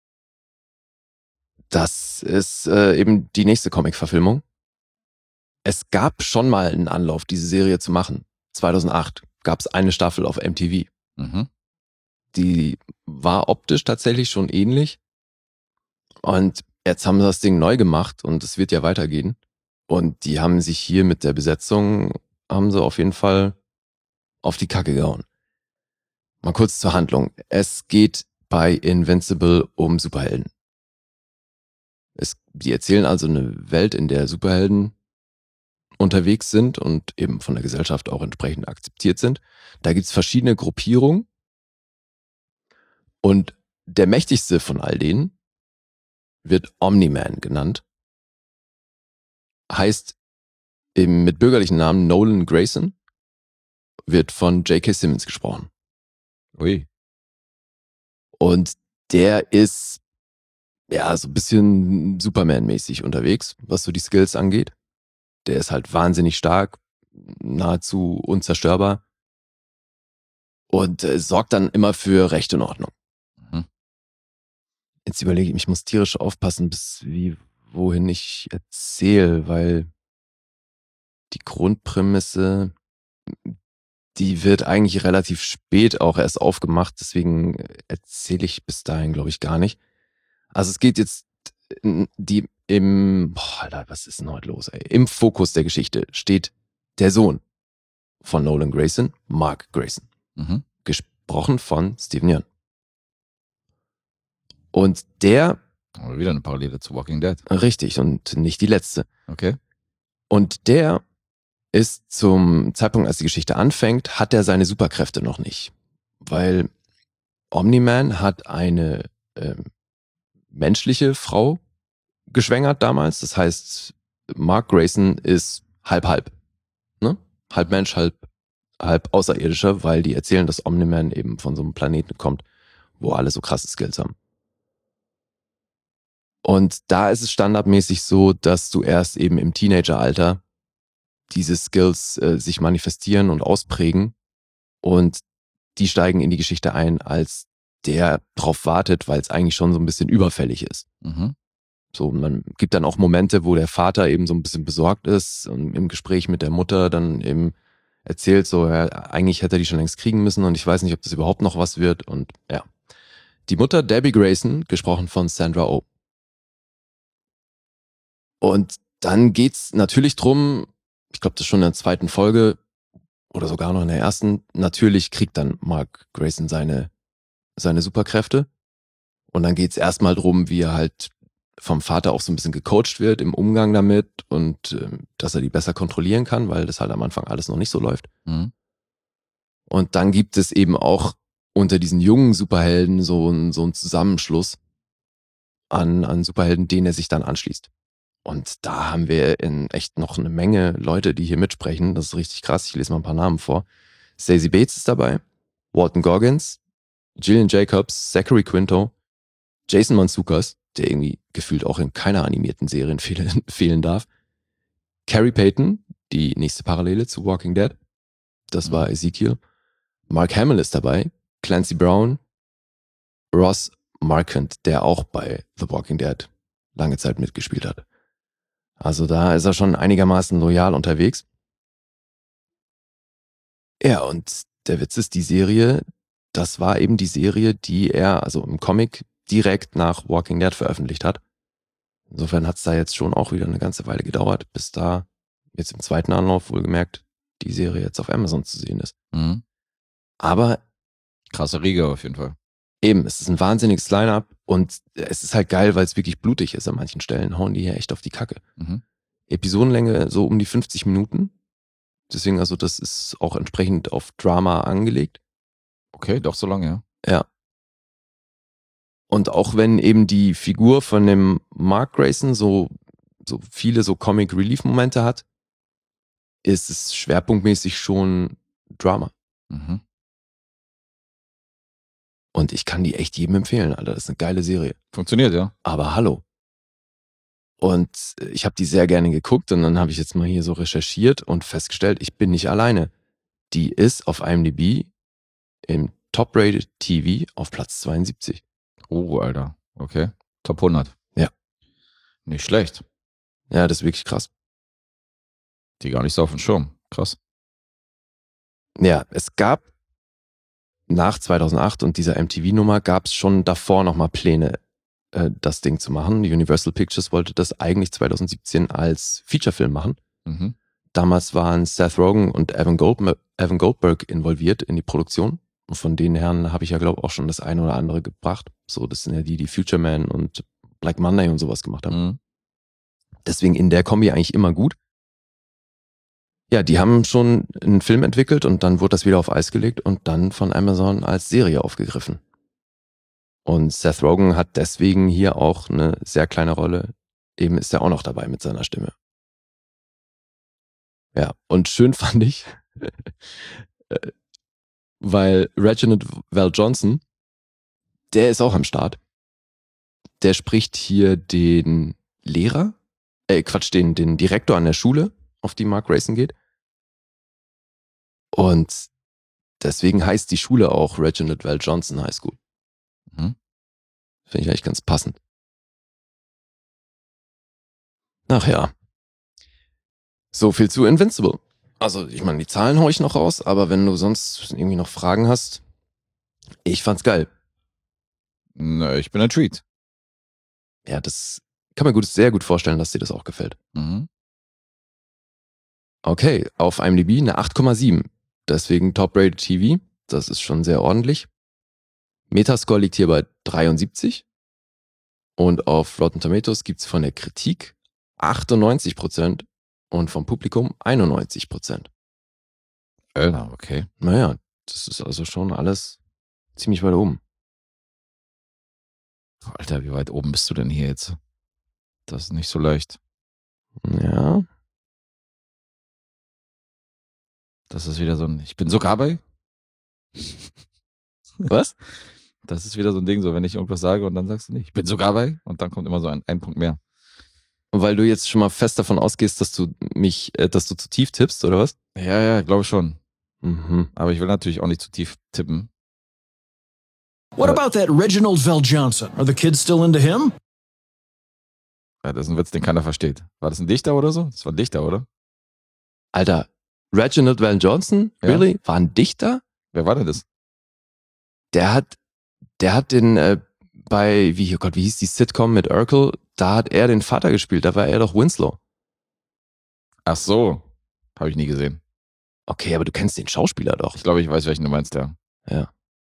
das ist äh, eben die nächste Comic-Verfilmung. Es gab schon mal einen Anlauf, diese Serie zu machen. zweitausendacht gab es eine Staffel auf M T V. Mhm. Die war optisch tatsächlich schon ähnlich. Und jetzt haben sie das Ding neu gemacht und es wird ja weitergehen. Und die haben sich hier mit der Besetzung, haben sie auf jeden Fall auf die Kacke gehauen. Mal kurz zur Handlung. Es geht bei Invincible um Superhelden. Es, die erzählen also eine Welt, in der Superhelden unterwegs sind und eben von der Gesellschaft auch entsprechend akzeptiert sind. Da gibt's verschiedene Gruppierungen. Und der mächtigste von all denen wird Omni-Man genannt. Heißt im, mit bürgerlichen Namen Nolan Grayson, wird von J K. Simmons gesprochen. Ui. Und der ist ja so ein bisschen Superman-mäßig unterwegs, was so die Skills angeht. Der ist halt wahnsinnig stark, nahezu unzerstörbar und äh, sorgt dann immer für Recht und Ordnung. Mhm. Jetzt überlege ich, ich muss tierisch aufpassen, bis wie wohin ich erzähle, weil die Grundprämisse, die wird eigentlich relativ spät auch erst aufgemacht, deswegen erzähle ich bis dahin, glaube ich, gar nicht. Also es geht jetzt die im, boah, Alter, was ist denn heute los, ey? Im Fokus der Geschichte steht der Sohn von Nolan Grayson, Mark Grayson. Mhm. Gesprochen von Steven Yeun. Und der, Aber wieder eine Parallele zu Walking Dead. richtig, und nicht die letzte. Okay. Und der ist zum Zeitpunkt, als die Geschichte anfängt, hat er seine Superkräfte noch nicht. Weil Omni-Man hat eine ähm, menschliche Frau geschwängert damals. Das heißt, Mark Grayson ist halb-halb. Ne? Halb Mensch, halb, halb Außerirdischer, weil die erzählen, dass Omni-Man eben von so einem Planeten kommt, wo alle so krasse Skills haben. Und da ist es standardmäßig so, dass du erst eben im Teenageralter diese Skills äh, sich manifestieren und ausprägen und die steigen in die Geschichte ein, als der drauf wartet, weil es eigentlich schon so ein bisschen überfällig ist. Mhm. So, man gibt dann auch Momente, wo der Vater eben so ein bisschen besorgt ist und im Gespräch mit der Mutter dann eben erzählt, so, ja, eigentlich hätte er die schon längst kriegen müssen und ich weiß nicht, ob das überhaupt noch was wird und ja. Die Mutter Debbie Grayson, gesprochen von Sandra Oh. Und dann geht's natürlich drum, ich glaube, das ist schon in der zweiten Folge oder sogar noch in der ersten, natürlich kriegt dann Mark Grayson seine, seine Superkräfte und dann geht's erstmal drum, wie er halt vom Vater auch so ein bisschen gecoacht wird im Umgang damit und äh, dass er die besser kontrollieren kann, weil das halt am Anfang alles noch nicht so läuft. Mhm. Und dann gibt es eben auch unter diesen jungen Superhelden so ein, so ein Zusammenschluss an, an Superhelden, denen er sich dann anschließt. Und da haben wir in echt noch eine Menge Leute, die hier mitsprechen. Das ist richtig krass. Ich lese mal ein paar Namen vor. Stacey Bates ist dabei, Walton Goggins, Gillian Jacobs, Zachary Quinto, Jason Mantzoukas, der irgendwie gefühlt auch in keiner animierten Serie fehlen, fehlen darf. Carrie Payton, die nächste Parallele zu Walking Dead. Das war Ezekiel. Mark Hamill ist dabei, Clancy Brown, Ross Marquand, der auch bei The Walking Dead lange Zeit mitgespielt hat. Also da ist er schon einigermaßen loyal unterwegs. Ja, und der Witz ist, die Serie, das war eben die Serie, die er, also im Comic, direkt nach Walking Dead veröffentlicht hat. Insofern hat es da jetzt schon auch wieder eine ganze Weile gedauert, bis da jetzt im zweiten Anlauf wohlgemerkt die Serie jetzt auf Amazon zu sehen ist. Mhm. Aber krasse Riege auf jeden Fall. Eben, es ist ein wahnsinniges Line-Up und es ist halt geil, weil es wirklich blutig ist an manchen Stellen. Hauen die hier echt auf die Kacke. Mhm. Episodenlänge so um die fünfzig Minuten. Deswegen, also das ist auch entsprechend auf Drama angelegt. Okay, doch so lange, ja. Ja. Und auch wenn eben die Figur von dem Mark Grayson so, so viele so Comic-Relief-Momente hat, ist es schwerpunktmäßig schon Drama. Mhm. Und ich kann die echt jedem empfehlen, Alter. Das ist eine geile Serie. Funktioniert, ja. Aber hallo. Und ich habe die sehr gerne geguckt und dann habe ich jetzt mal hier so recherchiert und festgestellt, ich bin nicht alleine. Die ist auf IMDb im Top-Rated T V auf Platz zweiundsiebzig. Oh, Alter. Okay. Top hundert. Ja. Nicht schlecht. Ja, das ist wirklich krass. Die gar nicht so auf dem Schirm. Krass. Ja, es gab nach zweitausendacht und dieser M T V-Nummer gab es schon davor nochmal Pläne, äh, das Ding zu machen. Universal Pictures wollte das eigentlich zweitausendsiebzehn als Featurefilm machen. Mhm. Damals waren Seth Rogen und Evan, Gold- Evan Goldberg involviert in die Produktion. Und von den Herren habe ich ja, glaube ich, auch schon das eine oder andere gebracht. So, das sind ja die, die Future Man und Black Monday und sowas gemacht haben. Mhm. Deswegen in der Kombi eigentlich immer gut. Ja, die haben schon einen Film entwickelt und dann wurde das wieder auf Eis gelegt und dann von Amazon als Serie aufgegriffen. Und Seth Rogen hat deswegen hier auch eine sehr kleine Rolle. Eben ist er auch noch dabei mit seiner Stimme. Ja, und schön fand ich, weil Reginald Val Johnson, der ist auch am Start. Der spricht hier den Lehrer, äh Quatsch, den, den Direktor an der Schule, auf die Mark Grayson geht. Und deswegen heißt die Schule auch Reginald Val Johnson High School. Mhm. Finde ich eigentlich ganz passend. Ach ja. So viel zu Invincible. Also, ich meine, die Zahlen hau ich noch raus, aber wenn du sonst irgendwie noch Fragen hast, ich fand's geil. Na, ich bin ein Treat. Ja, das kann man gut, sehr gut vorstellen, dass dir das auch gefällt. Mhm. Okay, auf IMDb eine acht Komma sieben. Deswegen Top-Rated T V. Das ist schon sehr ordentlich. Metascore liegt hier bei dreiundsiebzig. Und auf Rotten Tomatoes gibt's von der Kritik achtundneunzig Prozent Und vom Publikum einundneunzig Prozent. Äh, okay. Naja, das ist also schon alles ziemlich weit oben. Alter, wie weit oben bist du denn hier jetzt? Das ist nicht so leicht. Ja. Das ist wieder so ein, ich bin sogar bei. Was? Das ist wieder so ein Ding, so wenn ich irgendwas sage und dann sagst du nicht, ich bin sogar bei und dann kommt immer so ein, ein Punkt mehr. Und weil du jetzt schon mal fest davon ausgehst, dass du mich, äh, dass du zu tief tippst, oder was? Ja, ja, glaube ich schon. Mhm. Aber ich will natürlich auch nicht zu tief tippen. What about that Reginald Val Johnson? Are the kids still into him? Ja, das ist ein Witz, den keiner versteht. War das ein Dichter oder so? Das war ein Dichter, oder? Alter, Reginald Val Johnson? Ja. Really? War ein Dichter? Wer war denn das? Der hat, der hat den, äh, bei, wie, oh Gott, wie hieß die Sitcom mit Urkel? Da hat er den Vater gespielt, da war er doch Winslow. Ach so, habe ich nie gesehen. Okay, aber du kennst den Schauspieler doch. Ich glaube, ich weiß, welchen du meinst, ja. Ja.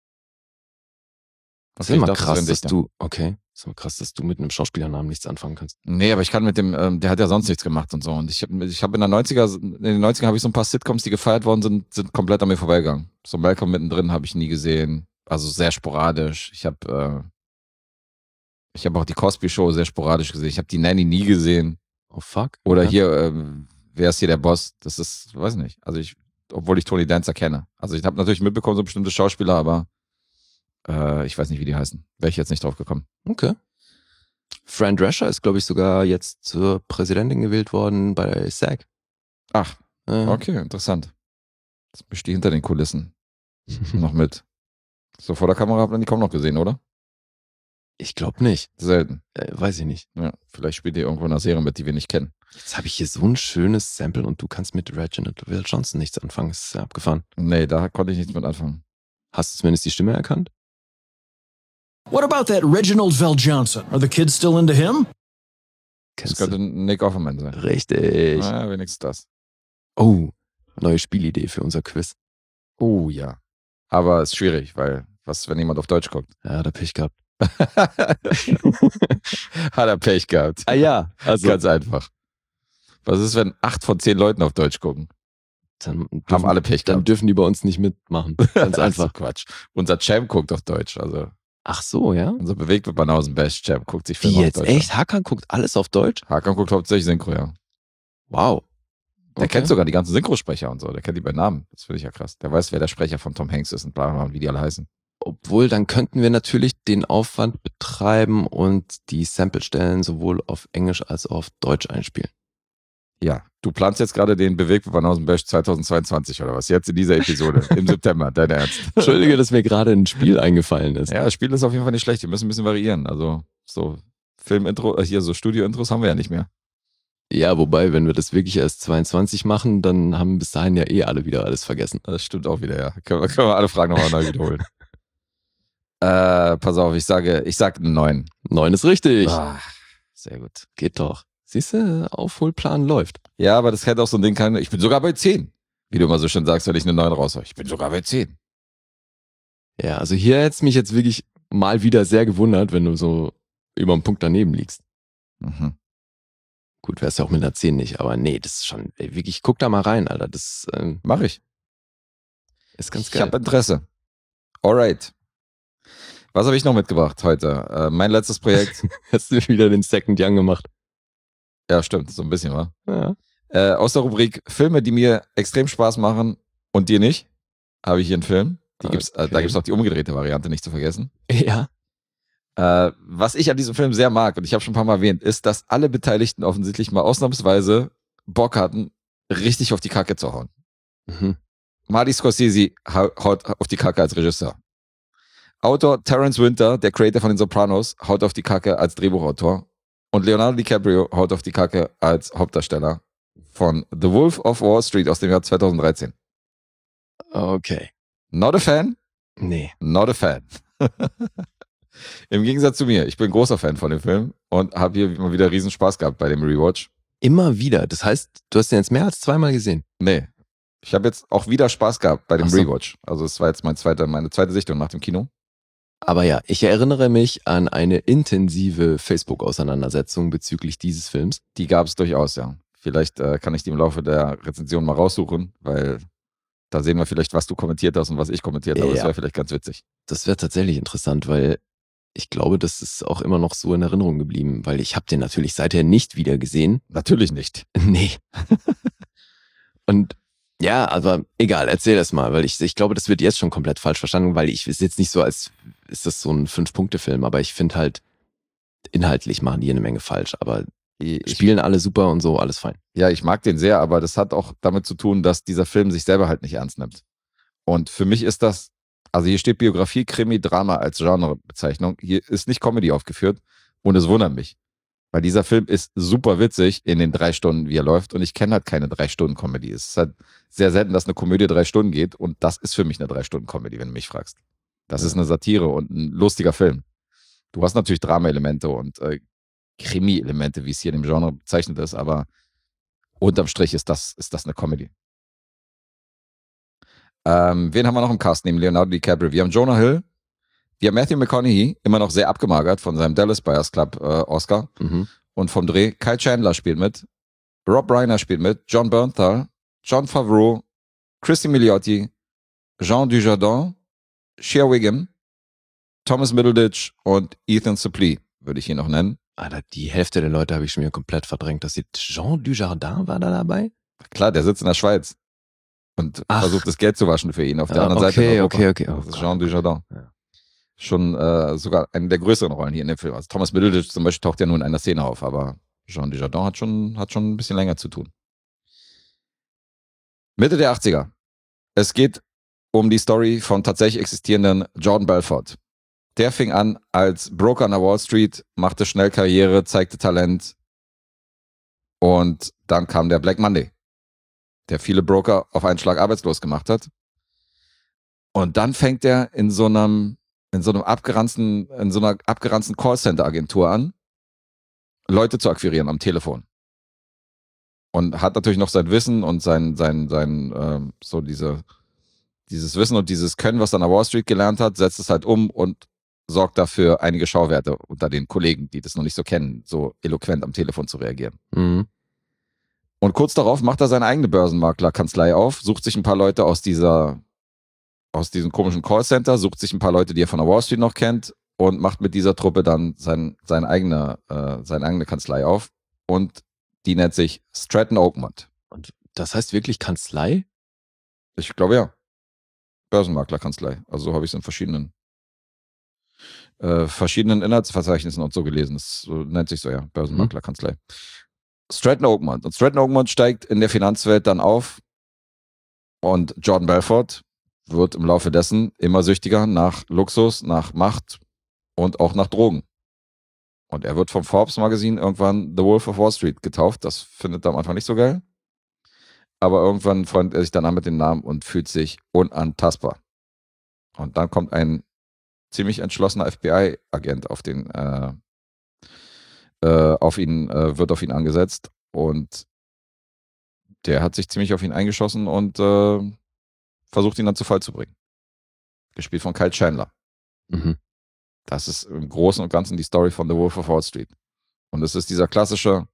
Das Okay, ist immer ich dachte, krass, das wäre ein dass Dichter. du, okay, das ist immer krass, dass du mit einem Schauspielernamen nichts anfangen kannst. Nee, aber ich kann mit dem, ähm, der hat ja sonst nichts gemacht und so. Und ich habe ich hab in der neunziger, in den neunzigern habe ich so ein paar Sitcoms, die gefeiert worden sind, sind komplett an mir vorbeigegangen. So Malcolm mittendrin habe ich nie gesehen. Also sehr sporadisch. Ich habe äh, ich habe auch die Cosby Show sehr sporadisch gesehen. Ich habe die Nanny nie gesehen. Oh fuck. Oder Ja. hier, ähm, wer ist hier der Boss? Das ist, weiß nicht. Also ich, obwohl ich Tony Dancer kenne. Also ich habe natürlich mitbekommen, so bestimmte Schauspieler, aber äh, ich weiß nicht, wie die heißen. Wäre ich jetzt nicht drauf gekommen. Okay. Fran Drescher ist, glaube ich, sogar jetzt zur Präsidentin gewählt worden bei SAG. Ach, Äh, okay, interessant. Das mischt die hinter den Kulissen noch mit. So vor der Kamera habt ihr die kaum noch gesehen, oder? Ich glaube nicht. Selten. Äh, weiß ich nicht. Ja, vielleicht spielt ihr irgendwo in einer Serie mit, die wir nicht kennen. Jetzt habe ich hier so ein schönes Sample und du kannst mit Reginald Val Johnson nichts anfangen. Das ist ja abgefahren. Nee, da konnte ich nichts mit anfangen. Hast du zumindest die Stimme erkannt? What about that Reginald Val Johnson? Are the kids still into him? Das Kennst könnte du? Nick Offerman sein. Richtig. Ja, wenigstens das. Oh, neue Spielidee für unser Quiz. Oh ja. Aber ist schwierig, weil was, wenn jemand auf Deutsch guckt? Ja, da Pech gehabt. Hat er Pech gehabt. Ah ja, also Ganz einfach. Was ist, wenn acht von zehn Leuten auf Deutsch gucken? dann dürfen, Haben alle Pech dann gehabt. dürfen die bei uns nicht mitmachen. Ganz Das ist einfach. Quatsch. Unser Champ guckt auf Deutsch. Also Ach so, ja? unser bewegt mit Banausen Best Champ guckt sich Wie Filme jetzt? auf Deutsch Echt? Hakan guckt alles auf Deutsch? an. Hakan guckt hauptsächlich Synchro, ja. Wow. Der Okay. kennt sogar die ganzen Synchrosprecher und so. Der kennt die bei Namen. Das finde ich ja krass. Der weiß, wer der Sprecher von Tom Hanks ist und bla bla und wie die alle heißen. Obwohl, dann könnten wir natürlich den Aufwand betreiben und die Samplestellen sowohl auf Englisch als auch auf Deutsch einspielen. Ja, du planst jetzt gerade den Bewegt mit Banausen Best zweitausendzweiundzwanzig oder was? Jetzt in dieser Episode, im September, dein Ernst. Entschuldige, dass mir gerade ein Spiel eingefallen ist. Ja, das Spiel ist auf jeden Fall nicht schlecht. Wir müssen ein bisschen variieren. Also so Filmintro, äh, hier so Studio-Intros haben wir ja nicht mehr. Ja, wobei, wenn wir das wirklich erst zweiundzwanzig machen, dann haben bis dahin ja eh alle wieder alles vergessen. Das stimmt auch wieder, ja. Können wir, können wir alle Fragen nochmal neu wiederholen. äh, pass auf, ich sage, ich sage einen neun. Neun ist richtig. Ah, sehr gut. Geht doch. Siehst du, Aufholplan läuft. Ja, aber das hätte auch so ein Ding kann. Ich bin sogar bei zehn. Wie du immer so schön sagst, wenn ich eine neun raushau. Ich bin sogar bei zehn. Ja, also hier hätte es mich jetzt wirklich mal wieder sehr gewundert, wenn du so über einen Punkt daneben liegst. Mhm. Gut, wär's ja auch mit einer zehn nicht, aber nee, das ist schon, ey, wirklich, guck da mal rein, Alter. Das ähm, Mach ich. ist ganz Ich geil. habe Interesse. Alright. Was habe ich noch mitgebracht heute? Äh, mein letztes Projekt. Hast du wieder den Second Young gemacht? Ja, stimmt, so ein bisschen, wa? Ja. Äh, aus der Rubrik Filme, die mir extrem Spaß machen und dir nicht, habe ich hier einen Film. Die gibt's, äh, Okay. da gibt es auch die umgedrehte Variante, nicht zu vergessen. Ja. Äh, was ich an diesem Film sehr mag, und ich habe schon ein paar Mal erwähnt, ist, dass alle Beteiligten offensichtlich mal ausnahmsweise Bock hatten, richtig auf die Kacke zu hauen. Mhm. Marty Scorsese hau- haut auf die Kacke als Regisseur. Autor Terence Winter, der Creator von den Sopranos, haut auf die Kacke als Drehbuchautor. Und Leonardo DiCaprio haut auf die Kacke als Hauptdarsteller von The Wolf of Wall Street aus dem Jahr zweitausenddreizehn. Okay. Not a fan? Nee. Not a fan. Im Gegensatz zu mir, ich bin großer Fan von dem Film und habe hier immer wieder riesen Spaß gehabt bei dem Rewatch. Immer wieder. Das heißt, du hast den jetzt mehr als zweimal gesehen. Nee, ich habe jetzt auch wieder Spaß gehabt bei dem Ach so. Rewatch. Also es war jetzt mein zweiter, meine zweite Sichtung nach dem Kino. Aber ja, ich erinnere mich an eine intensive Facebook-Auseinandersetzung bezüglich dieses Films. Die gab es durchaus, ja. Vielleicht äh, kann ich die im Laufe der Rezension mal raussuchen, weil da sehen wir vielleicht, was du kommentiert hast und was ich kommentiert habe. Ja. Das wäre vielleicht ganz witzig. Das wäre tatsächlich interessant, weil ich glaube, das ist auch immer noch so in Erinnerung geblieben, weil ich habe den natürlich seither nicht wieder gesehen. Natürlich nicht. Nee. Und ja, aber egal, erzähl das mal, weil ich, ich glaube, das wird jetzt schon komplett falsch verstanden, weil ich ist jetzt nicht so, als ist das so ein Fünf-Punkte-Film, aber ich finde halt, inhaltlich machen die eine Menge falsch, aber Ich, spielen alle super und so, alles fein. Ja, ich mag den sehr, aber das hat auch damit zu tun, dass dieser Film sich selber halt nicht ernst nimmt. Und für mich ist das, also hier steht Biografie, Krimi, Drama als Genrebezeichnung. Hier ist nicht Comedy aufgeführt und es wundert mich. Weil dieser Film ist super witzig in den drei Stunden, wie er läuft, und ich kenne halt keine Drei-Stunden-Comedy. Es ist halt sehr selten, dass eine Komödie drei Stunden geht, und das ist für mich eine Drei-Stunden-Comedy, wenn du mich fragst. Das Ja. ist eine Satire und ein lustiger Film. Du hast natürlich Drama-Elemente und äh, Krimi-Elemente, wie es hier in dem Genre bezeichnet ist, aber unterm Strich ist das, ist das eine Comedy. Ähm, wen haben wir noch im Cast neben Leonardo DiCaprio? Wir haben Jonah Hill, wir haben Matthew McConaughey, immer noch sehr abgemagert von seinem Dallas Buyers Club äh, Oscar Mhm. und vom Dreh. Kyle Chandler spielt mit, Rob Reiner spielt mit, John Bernthal, Jon Favreau, Christy Milioti, Jean Dujardin, Shea Wiggum, Thomas Middleditch und Ethan Suplee, würde ich hier noch nennen. Alter, die Hälfte der Leute habe ich schon wieder komplett verdrängt. Das sieht Jean Dujardin war da dabei? Klar, der sitzt in der Schweiz und Ach. versucht das Geld zu waschen für ihn auf der Ah, anderen Seite. in okay, Europa. okay, okay. Oh Das ist Gott. Jean Dujardin. Ja. Schon äh, sogar eine der größeren Rollen hier in dem Film. Also Thomas Middleditch zum Beispiel taucht ja nur in einer Szene auf, aber Jean Dujardin hat schon, hat schon ein bisschen länger zu tun. Mitte der achtziger. Es geht um die Story von tatsächlich existierenden Jordan Belfort. Der fing an als Broker an der Wall Street, machte schnell Karriere, zeigte Talent und dann kam der Black Monday, der viele Broker auf einen Schlag arbeitslos gemacht hat. Und dann fängt er in so einem, in so einem abgeranzten, in so einer abgeranzten Callcenter-Agentur an, Leute zu akquirieren am Telefon. Und hat natürlich noch sein Wissen und sein, sein, sein, ähm, so diese, dieses Wissen und dieses Können, was er an der Wall Street gelernt hat, setzt es halt um und sorgt dafür einige Schauwerte unter den Kollegen, die das noch nicht so kennen, so eloquent am Telefon zu reagieren. Mhm. Und kurz darauf macht er seine eigene Börsenmaklerkanzlei auf, sucht sich ein paar Leute aus dieser, aus diesem komischen Callcenter, sucht sich ein paar Leute, die er von der Wall Street noch kennt und macht mit dieser Truppe dann sein, seine, eigene, äh, seine eigene Kanzlei auf. Und die nennt sich Stratton Oakmont. Und das heißt wirklich Kanzlei? Ich glaube ja. Börsenmaklerkanzlei. Also so habe ich es in verschiedenen äh, verschiedenen Inhaltsverzeichnissen und so gelesen. Das so, nennt sich so, ja. Börsenmaklerkanzlei. Mhm. Stratton Oakmont. Und Stratton Oakmont steigt in der Finanzwelt dann auf und Jordan Belfort wird im Laufe dessen immer süchtiger nach Luxus, nach Macht und auch nach Drogen. Und er wird vom Forbes Magazin irgendwann The Wolf of Wall Street getauft. Das findet er am Anfang nicht so geil. Aber irgendwann freundet er sich dann an mit dem Namen und fühlt sich unantastbar. Und dann kommt ein ziemlich entschlossener F B I-Agent auf den, äh, äh, auf ihn, äh, wird auf ihn angesetzt. Und der hat sich ziemlich auf ihn eingeschossen und äh, versucht ihn dann zu Fall zu bringen. Gespielt von Kyle Chandler. Mhm. Das ist im Großen und Ganzen die Story von The Wolf of Wall Street. Und es ist dieser klassische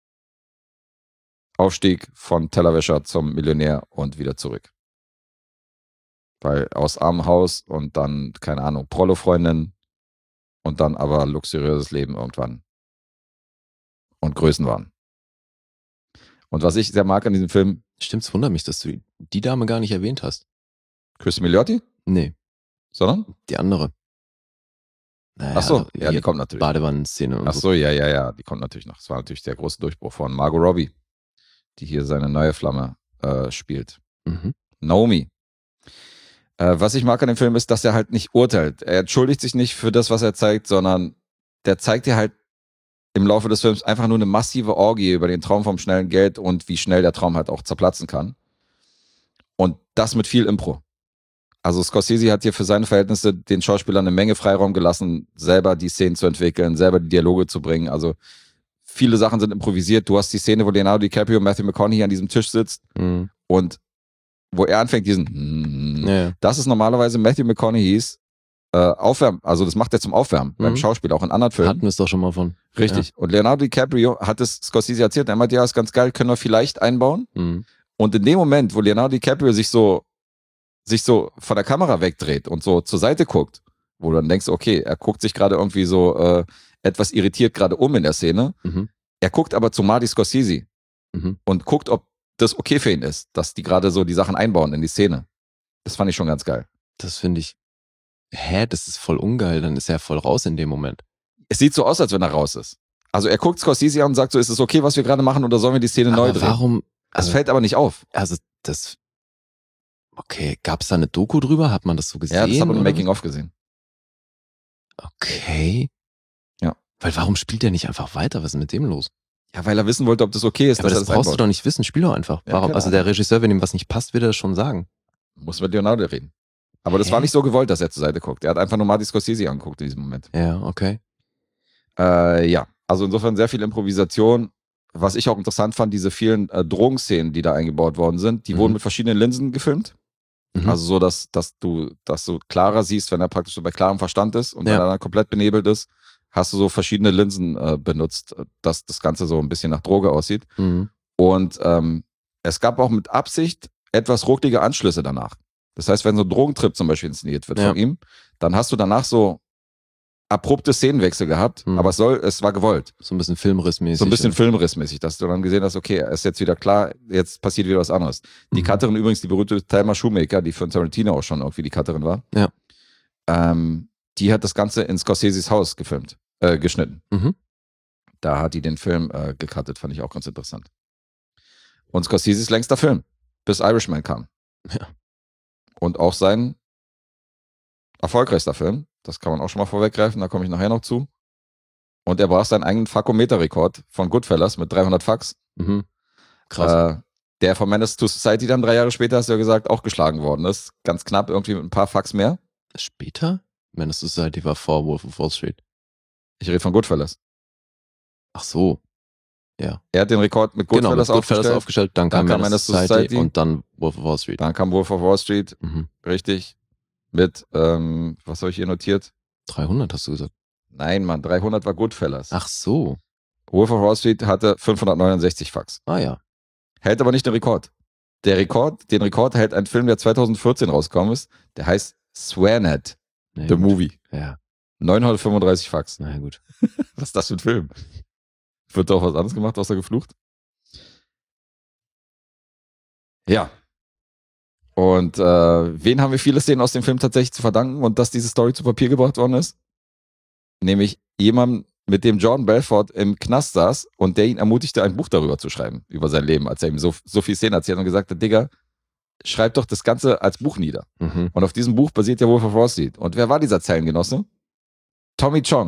Aufstieg von Tellerwäscher zum Millionär und wieder zurück. Weil aus armem Haus und dann, keine Ahnung, Prollo-Freundin und dann aber luxuriöses Leben irgendwann. Und Größenwahn. Und was ich sehr mag an diesem Film... Stimmt's, wundert mich, dass du die Dame gar nicht erwähnt hast. Christy Milioti? Nee. Sondern? Die andere. Naja, Ach so, also ja, die kommt natürlich. Badewannenszene und Ach so. so, ja, ja, ja, die kommt natürlich noch. Das war natürlich der große Durchbruch von Margot Robbie, die hier seine neue Flamme äh, spielt. Mhm. Naomi. Äh, was ich mag an dem Film ist, dass er halt nicht urteilt. Er entschuldigt sich nicht für das, was er zeigt, sondern der zeigt dir halt im Laufe des Films einfach nur eine massive Orgie über den Traum vom schnellen Geld und wie schnell der Traum halt auch zerplatzen kann. Und das mit viel Impro. Also Scorsese hat hier für seine Verhältnisse den Schauspielern eine Menge Freiraum gelassen, selber die Szenen zu entwickeln, selber die Dialoge zu bringen. Also viele Sachen sind improvisiert. Du hast die Szene, wo Leonardo DiCaprio und Matthew McConaughey an diesem Tisch sitzt Mhm. und wo er anfängt, diesen Ja, ja. das ist normalerweise Matthew McConaugheys äh, Aufwärmen, also das macht er zum Aufwärmen mhm. beim Schauspiel, auch in anderen Filmen. Hatten wir es doch schon mal von. Richtig. Ja. Und Leonardo DiCaprio hat es Scorsese erzählt, er meinte, ja, ist ganz geil, können wir vielleicht einbauen. Mhm. Und in dem Moment, wo Leonardo DiCaprio sich so, sich so von der Kamera wegdreht und so zur Seite guckt, wo du dann denkst, okay, er guckt sich gerade irgendwie so äh, etwas irritiert gerade um in der Szene. Mhm. Er guckt aber zu Marty Scorsese mhm. und guckt, ob das okay für ihn ist, dass die gerade so die Sachen einbauen in die Szene. Das fand ich schon ganz geil. Das finde ich, hä, das ist voll ungeil, dann ist er voll raus in dem Moment. Es sieht so aus, als wenn er raus ist. Also er guckt Scorsese an und sagt so, ist es okay, was wir gerade machen oder sollen wir die Szene aber neu drehen? Warum? Das also, fällt aber nicht auf. Also das, okay, gab es da eine Doku drüber? Hat man das so gesehen? Ja, das haben wir im Making-of gesehen. Okay. Ja. Weil warum spielt er nicht einfach weiter? Was ist mit dem los? Ja, weil er wissen wollte, ob das okay ist. Ja, aber dass das er brauchst einbaut. du doch nicht wissen. Spiel doch einfach. Ja, warum? Also der Regisseur, wenn ihm was nicht passt, wird er das schon sagen. Muss mit Leonardo reden. Aber das Hä? war nicht so gewollt, dass er zur Seite guckt. Er hat einfach nur Marty Scorsese angeguckt in diesem Moment. Ja, okay. Äh, ja, also insofern sehr viel Improvisation. Was ich auch interessant fand, diese vielen äh, Drogenszenen, die da eingebaut worden sind, die mhm. wurden mit verschiedenen Linsen gefilmt. Mhm. Also so, dass, dass, du, dass du klarer siehst, wenn er praktisch so bei klarem Verstand ist und ja. wenn er dann komplett benebelt ist, hast du so verschiedene Linsen äh, benutzt, dass das Ganze so ein bisschen nach Droge aussieht. Mhm. Und ähm, es gab auch mit Absicht etwas rucklige Anschlüsse danach. Das heißt, wenn so ein Drogentrip zum Beispiel inszeniert wird ja. von ihm, dann hast du danach so abrupte Szenenwechsel gehabt, mhm. aber es soll, es war gewollt. So ein bisschen filmrissmäßig. So ein bisschen filmrissmäßig, dass du dann gesehen hast, okay, er ist jetzt wieder klar, jetzt passiert wieder was anderes. Die mhm. Cutterin übrigens, die berühmte Thelma Shoemaker, die für Tarantino auch schon irgendwie die Cutterin war, ja. ähm, die hat das Ganze in Scorseses Haus gefilmt, äh, geschnitten. Mhm. Da hat die den Film äh, gecuttet, fand ich auch ganz interessant. Und Scorseses längster Film, bis Irishman kam. Ja. Und auch sein erfolgreichster Film. Das kann man auch schon mal vorweggreifen, da komme ich nachher noch zu. Und er brach seinen eigenen Fakometer-Rekord von Goodfellas mit dreihundert Fax. Mhm. Krass. Äh, der von Menace to Society dann drei Jahre später, hast du ja gesagt, auch geschlagen worden ist. Ganz knapp, irgendwie mit ein paar Fax mehr. Später? Menace to Society war vor Wolf of Wall Street. Ich rede von Goodfellas. Ach so. Ja. Er hat den Rekord mit Goodfellas, genau, mit Goodfellas aufgestellt. aufgestellt. Dann, dann kam Menace to Society, Society und dann Wolf of Wall Street. Dann kam Wolf of Wall Street, mhm. richtig. Mit, ähm, was habe ich hier notiert? dreihundert hast du gesagt. Nein, Mann, dreihundert war Goodfellas. Ach so. Wolf of Wall Street hatte fünfhundertneunundsechzig Fax. Ah ja. Hält aber nicht den Rekord. Der Rekord, den Rekord hält ein Film, der zweitausendvierzehn rausgekommen ist. Der heißt Swearnet, Na The gut. Movie. Ja. neunhundertfünfunddreißig Fax. Na gut. Was ist das für ein Film? Wird da auch was anderes gemacht, außer geflucht? Ja. Und äh, wen haben wir viele Szenen aus dem Film tatsächlich zu verdanken und dass diese Story zu Papier gebracht worden ist? Nämlich jemandem, mit dem Jordan Belfort im Knast saß und der ihn ermutigte, ein Buch darüber zu schreiben, über sein Leben, als er ihm so, so viele Szenen erzählt und gesagt hat, Digga, schreib doch das Ganze als Buch nieder. Mhm. Und auf diesem Buch basiert ja Wolf of Wall Street. Und wer war dieser Zellengenosse? Tommy Chong.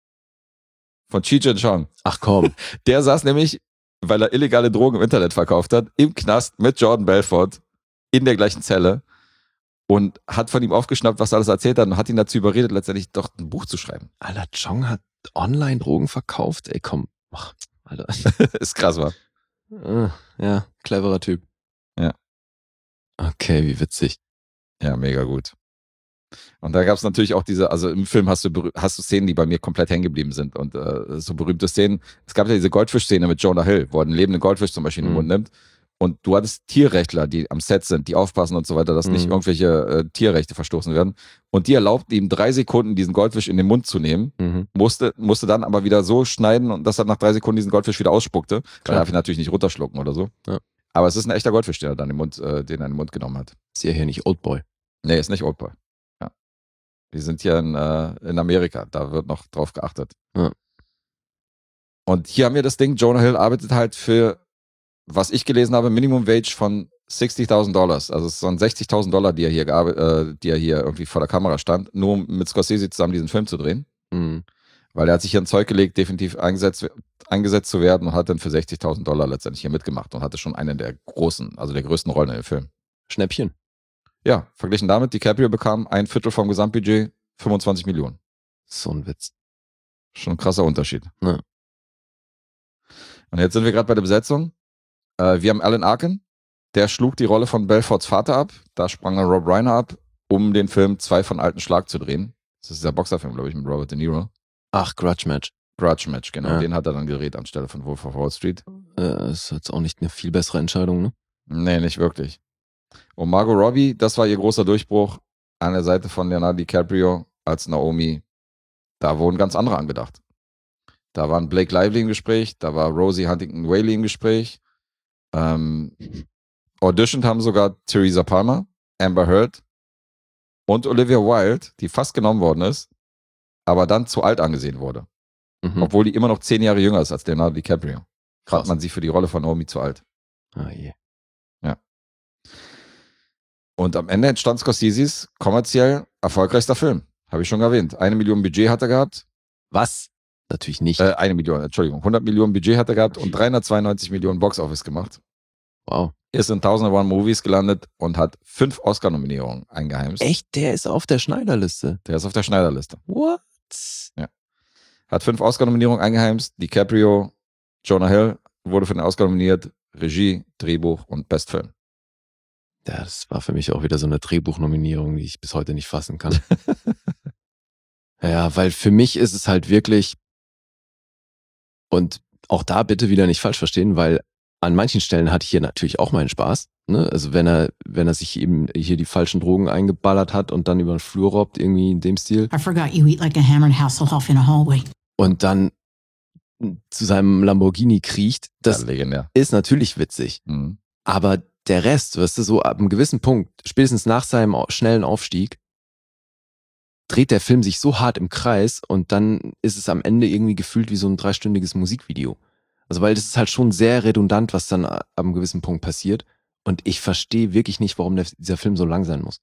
Von Cheech and Chong. Ach komm. Der saß nämlich, weil er illegale Drogen im Internet verkauft hat, im Knast mit Jordan Belfort in der gleichen Zelle und hat von ihm aufgeschnappt, was er alles erzählt hat und hat ihn dazu überredet, letztendlich doch ein Buch zu schreiben. Alter, Chong hat online Drogen verkauft? Ey, komm. Ach, Alter. Ist krass, wa? Ja, cleverer Typ. Ja. Okay, wie witzig. Ja, mega gut. Und da gab es natürlich auch diese, also im Film hast du hast du Szenen, die bei mir komplett hängen geblieben sind und äh, so berühmte Szenen. Es gab ja diese Goldfisch-Szene mit Jonah Hill, wo er einen lebenden Goldfisch zum Beispiel in den Mund nimmt. Und du hattest Tierrechtler, die am Set sind, die aufpassen und so weiter, dass mhm. nicht irgendwelche äh, Tierrechte verstoßen werden. Und die erlaubten ihm drei Sekunden, diesen Goldfisch in den Mund zu nehmen, mhm. musste, musste dann aber wieder so schneiden, und dass er nach drei Sekunden diesen Goldfisch wieder ausspuckte. Weil er darf ihn natürlich nicht runterschlucken oder so. Ja. Aber es ist ein echter Goldfisch, den er dann in den Mund, äh, den er in den Mund genommen hat. Ist ja hier nicht Oldboy. Nee, ist nicht Oldboy. Ja. Wir sind hier in, äh, in Amerika, da wird noch drauf geachtet. Ja. Und hier haben wir das Ding, Jonah Hill arbeitet halt für, was ich gelesen habe, Minimum Wage von sechzigtausend Dollar. Also es sind sechzigtausend Dollar, die er hier äh, die er hier irgendwie vor der Kamera stand, nur um mit Scorsese zusammen diesen Film zu drehen. Mhm. Weil er hat sich hier ein Zeug gelegt, definitiv eingesetzt, eingesetzt zu werden und hat dann für sechzigtausend Dollar letztendlich hier mitgemacht und hatte schon eine der großen, also der größten Rollen in dem Film. Schnäppchen. Ja, verglichen damit, DiCaprio bekam ein Viertel vom Gesamtbudget, fünfundzwanzig Millionen. So ein Witz. Schon ein krasser Unterschied. Ja. Und jetzt sind wir gerade bei der Besetzung. Äh, wir haben Alan Arkin, der schlug die Rolle von Belforts Vater ab. Da sprang dann Rob Reiner ab, um den Film Zwei von Alten Schlag zu drehen. Das ist dieser Boxerfilm, glaube ich, mit Robert De Niro. Ach, Grudge Match. Grudge Match, genau. Ja. Den hat er dann gedreht anstelle von Wolf of Wall Street. Äh, ist jetzt auch nicht eine viel bessere Entscheidung, ne? Nee, nicht wirklich. Und Margot Robbie, das war ihr großer Durchbruch an der Seite von Leonardo DiCaprio als Naomi. Da wurden ganz andere angedacht. Da waren Blake Lively im Gespräch, da war Rosie Huntington-Whiteley im Gespräch. Ähm, auditioned haben sogar Theresa Palmer, Amber Heard und Olivia Wilde, die fast genommen worden ist, aber dann zu alt angesehen wurde. Mhm. Obwohl die immer noch zehn Jahre jünger ist als Leonardo DiCaprio. Fand man sie für die Rolle von Naomi zu alt. Ah je. Ja. Und am Ende entstand Scorseses kommerziell erfolgreichster Film. Habe ich schon erwähnt. Eine Million Budget hat er gehabt. Was? Natürlich nicht. Äh, eine Million, Entschuldigung. hundert Millionen Budget hat er gehabt und dreihundertzweiundneunzig Millionen Box-Office gemacht. Wow. Ist in tausend und eins Movies gelandet und hat fünf Oscar-Nominierungen eingeheimst. Echt? Der ist auf der Schneiderliste? Der ist auf der Schneiderliste. What? Ja. Hat fünf Oscar-Nominierungen eingeheimst. DiCaprio, Jonah Hill wurde für den Oscar nominiert. Regie, Drehbuch und Bestfilm. Ja, das war für mich auch wieder so eine Drehbuchnominierung, die ich bis heute nicht fassen kann. Ja, weil für mich ist es halt wirklich, und auch da bitte wieder nicht falsch verstehen, weil an manchen Stellen hatte ich hier natürlich auch meinen Spaß. Ne? Also wenn er, wenn er sich eben hier die falschen Drogen eingeballert hat und dann über den Flur robbt, irgendwie in dem Stil. I forgot you eat like a hammered Hasselhoff in a hallway. Und dann zu seinem Lamborghini kriecht, das ja, legendär. Ist natürlich witzig. Mhm. Aber der Rest, weißt du, so ab einem gewissen Punkt, spätestens nach seinem schnellen Aufstieg, dreht der Film sich so hart im Kreis und dann ist es am Ende irgendwie gefühlt wie so ein dreistündiges Musikvideo. Also weil das ist halt schon sehr redundant, was dann ab einem gewissen Punkt passiert. Und ich verstehe wirklich nicht, warum der, dieser Film so lang sein muss.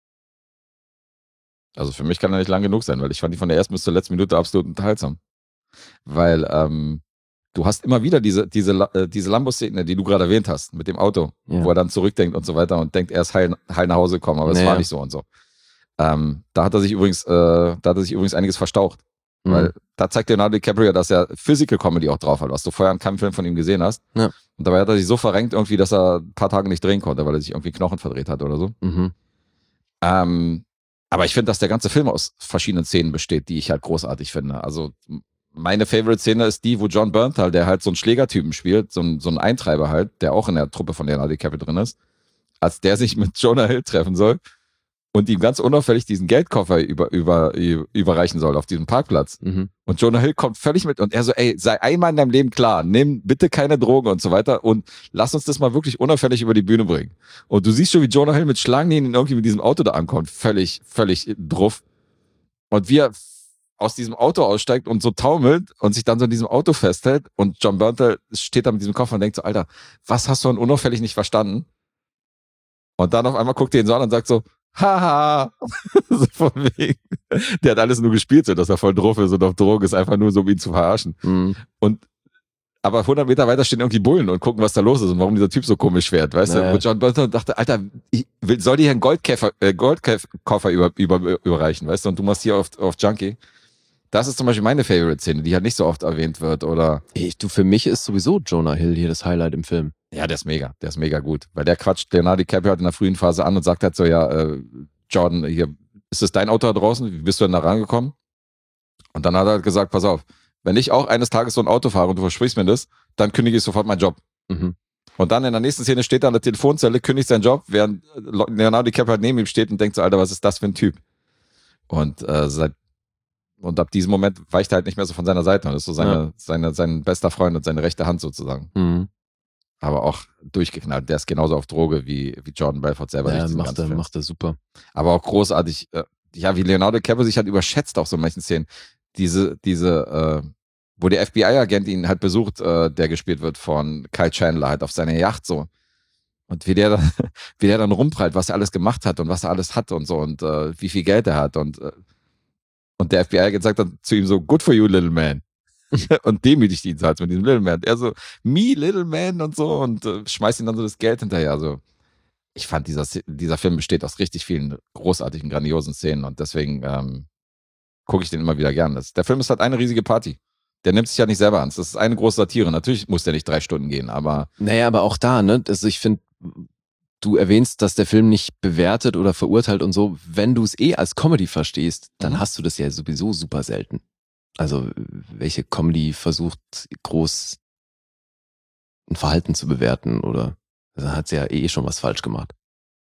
Also für mich kann er nicht lang genug sein, weil ich fand die von der ersten bis zur letzten Minute absolut unterhaltsam. Weil ähm, du hast immer wieder diese, diese, äh, diese Lambo-Szene, die du gerade erwähnt hast, mit dem Auto, ja. wo er dann zurückdenkt und so weiter und denkt, er ist heil, heil nach Hause gekommen, aber es naja. war nicht so und so. Ähm, da hat er sich übrigens, äh, da hat er sich übrigens einiges verstaucht. Mhm. Weil da zeigt Leonardo DiCaprio, dass er Physical Comedy auch drauf hat, was du vorher in keinem Film von ihm gesehen hast. Ja. Und dabei hat er sich so verrenkt irgendwie, dass er ein paar Tage nicht drehen konnte, weil er sich irgendwie Knochen verdreht hat oder so. Mhm. Ähm, aber ich finde, dass der ganze Film aus verschiedenen Szenen besteht, die ich halt großartig finde. Also meine Favorite-Szene ist die, wo John Bernthal, der halt so einen Schlägertypen spielt, so ein, so ein Eintreiber halt, der auch in der Truppe von Leonardo DiCaprio drin ist, als der sich mit Jonah Hill treffen soll und ihm ganz unauffällig diesen Geldkoffer über, über, überreichen soll auf diesem Parkplatz. Mhm. Und Jonah Hill kommt völlig mit und er so, ey, sei einmal in deinem Leben klar, nimm bitte keine Drogen und so weiter und lass uns das mal wirklich unauffällig über die Bühne bringen. Und du siehst schon, wie Jonah Hill mit Schlangenlinien irgendwie mit diesem Auto da ankommt, völlig, völlig druff. Und wie er aus diesem Auto aussteigt und so taumelt und sich dann so in diesem Auto festhält und John Bernthal steht da mit diesem Koffer und denkt so, Alter, was hast du denn unauffällig nicht verstanden? Und dann auf einmal guckt er ihn so an und sagt so, haha, so von wegen. Der hat alles nur gespielt, so dass er voll drauf ist und auf Drogen ist, einfach nur so, um ihn zu verarschen. Mhm. Und aber hundert Meter weiter stehen irgendwie Bullen und gucken, was da los ist und warum dieser Typ so komisch fährt, weißt naja. du? Und John Bernthal dachte, Alter, ich will, soll dir hier einen Goldkäfer, äh, Goldkoffer über, über, überreichen, weißt du? Und du machst hier auf, auf Junkie. Das ist zum Beispiel meine Favorite-Szene, die halt nicht so oft erwähnt wird, oder? Ich, du, für mich ist sowieso Jonah Hill hier das Highlight im Film. Ja, der ist mega, der ist mega gut. Weil der quatscht Leonardo DiCaprio halt in der frühen Phase an und sagt halt so, ja, äh, Jordan, hier, ist das dein Auto da draußen? Wie bist du denn da rangekommen? Und dann hat er halt gesagt, pass auf, wenn ich auch eines Tages so ein Auto fahre und du versprichst mir das, dann kündige ich sofort meinen Job. Mhm. Und dann in der nächsten Szene steht er an der Telefonzelle, kündigt seinen Job, während Leonardo DiCaprio halt neben ihm steht und denkt so, Alter, was ist das für ein Typ? Und äh, seit Und ab diesem Moment weicht er halt nicht mehr so von seiner Seite. Und das ist so seine, ja. seine, sein bester Freund und seine rechte Hand sozusagen. Mhm. Aber auch durchgeknallt. Der ist genauso auf Droge wie, wie Jordan Belfort selber. Ja, macht er, macht er super. Aber auch großartig, äh, ja, wie Leonardo DiCaprio sich halt überschätzt auch so in manchen Szenen. Diese, diese, äh, wo der F B I-Agent ihn halt besucht, äh, der gespielt wird von Kyle Chandler, halt auf seiner Yacht so. Und wie der dann, wie der dann rumprallt, was er alles gemacht hat und was er alles hat und so und äh, wie viel Geld er hat und äh, Und der F B I-Agent sagt dann zu ihm so, good for you, little man. Und demütigt ihn halt mit diesem Little Man. Er so, me, little man und so und äh, schmeißt ihm dann so das Geld hinterher. Also ich fand, dieser, dieser Film besteht aus richtig vielen großartigen, grandiosen Szenen und deswegen ähm, gucke ich den immer wieder gern. Das, der Film ist halt eine riesige Party. Der nimmt sich ja nicht selber ernst. Das ist eine große Satire. Natürlich muss der nicht drei Stunden gehen, aber... Naja, aber auch da, ne? Also ich finde, du erwähnst, dass der Film nicht bewertet oder verurteilt und so. Wenn du es eh als Comedy verstehst, dann mhm. hast du das ja sowieso super selten. Also welche Comedy versucht groß ein Verhalten zu bewerten oder dann hat sie ja eh schon was falsch gemacht.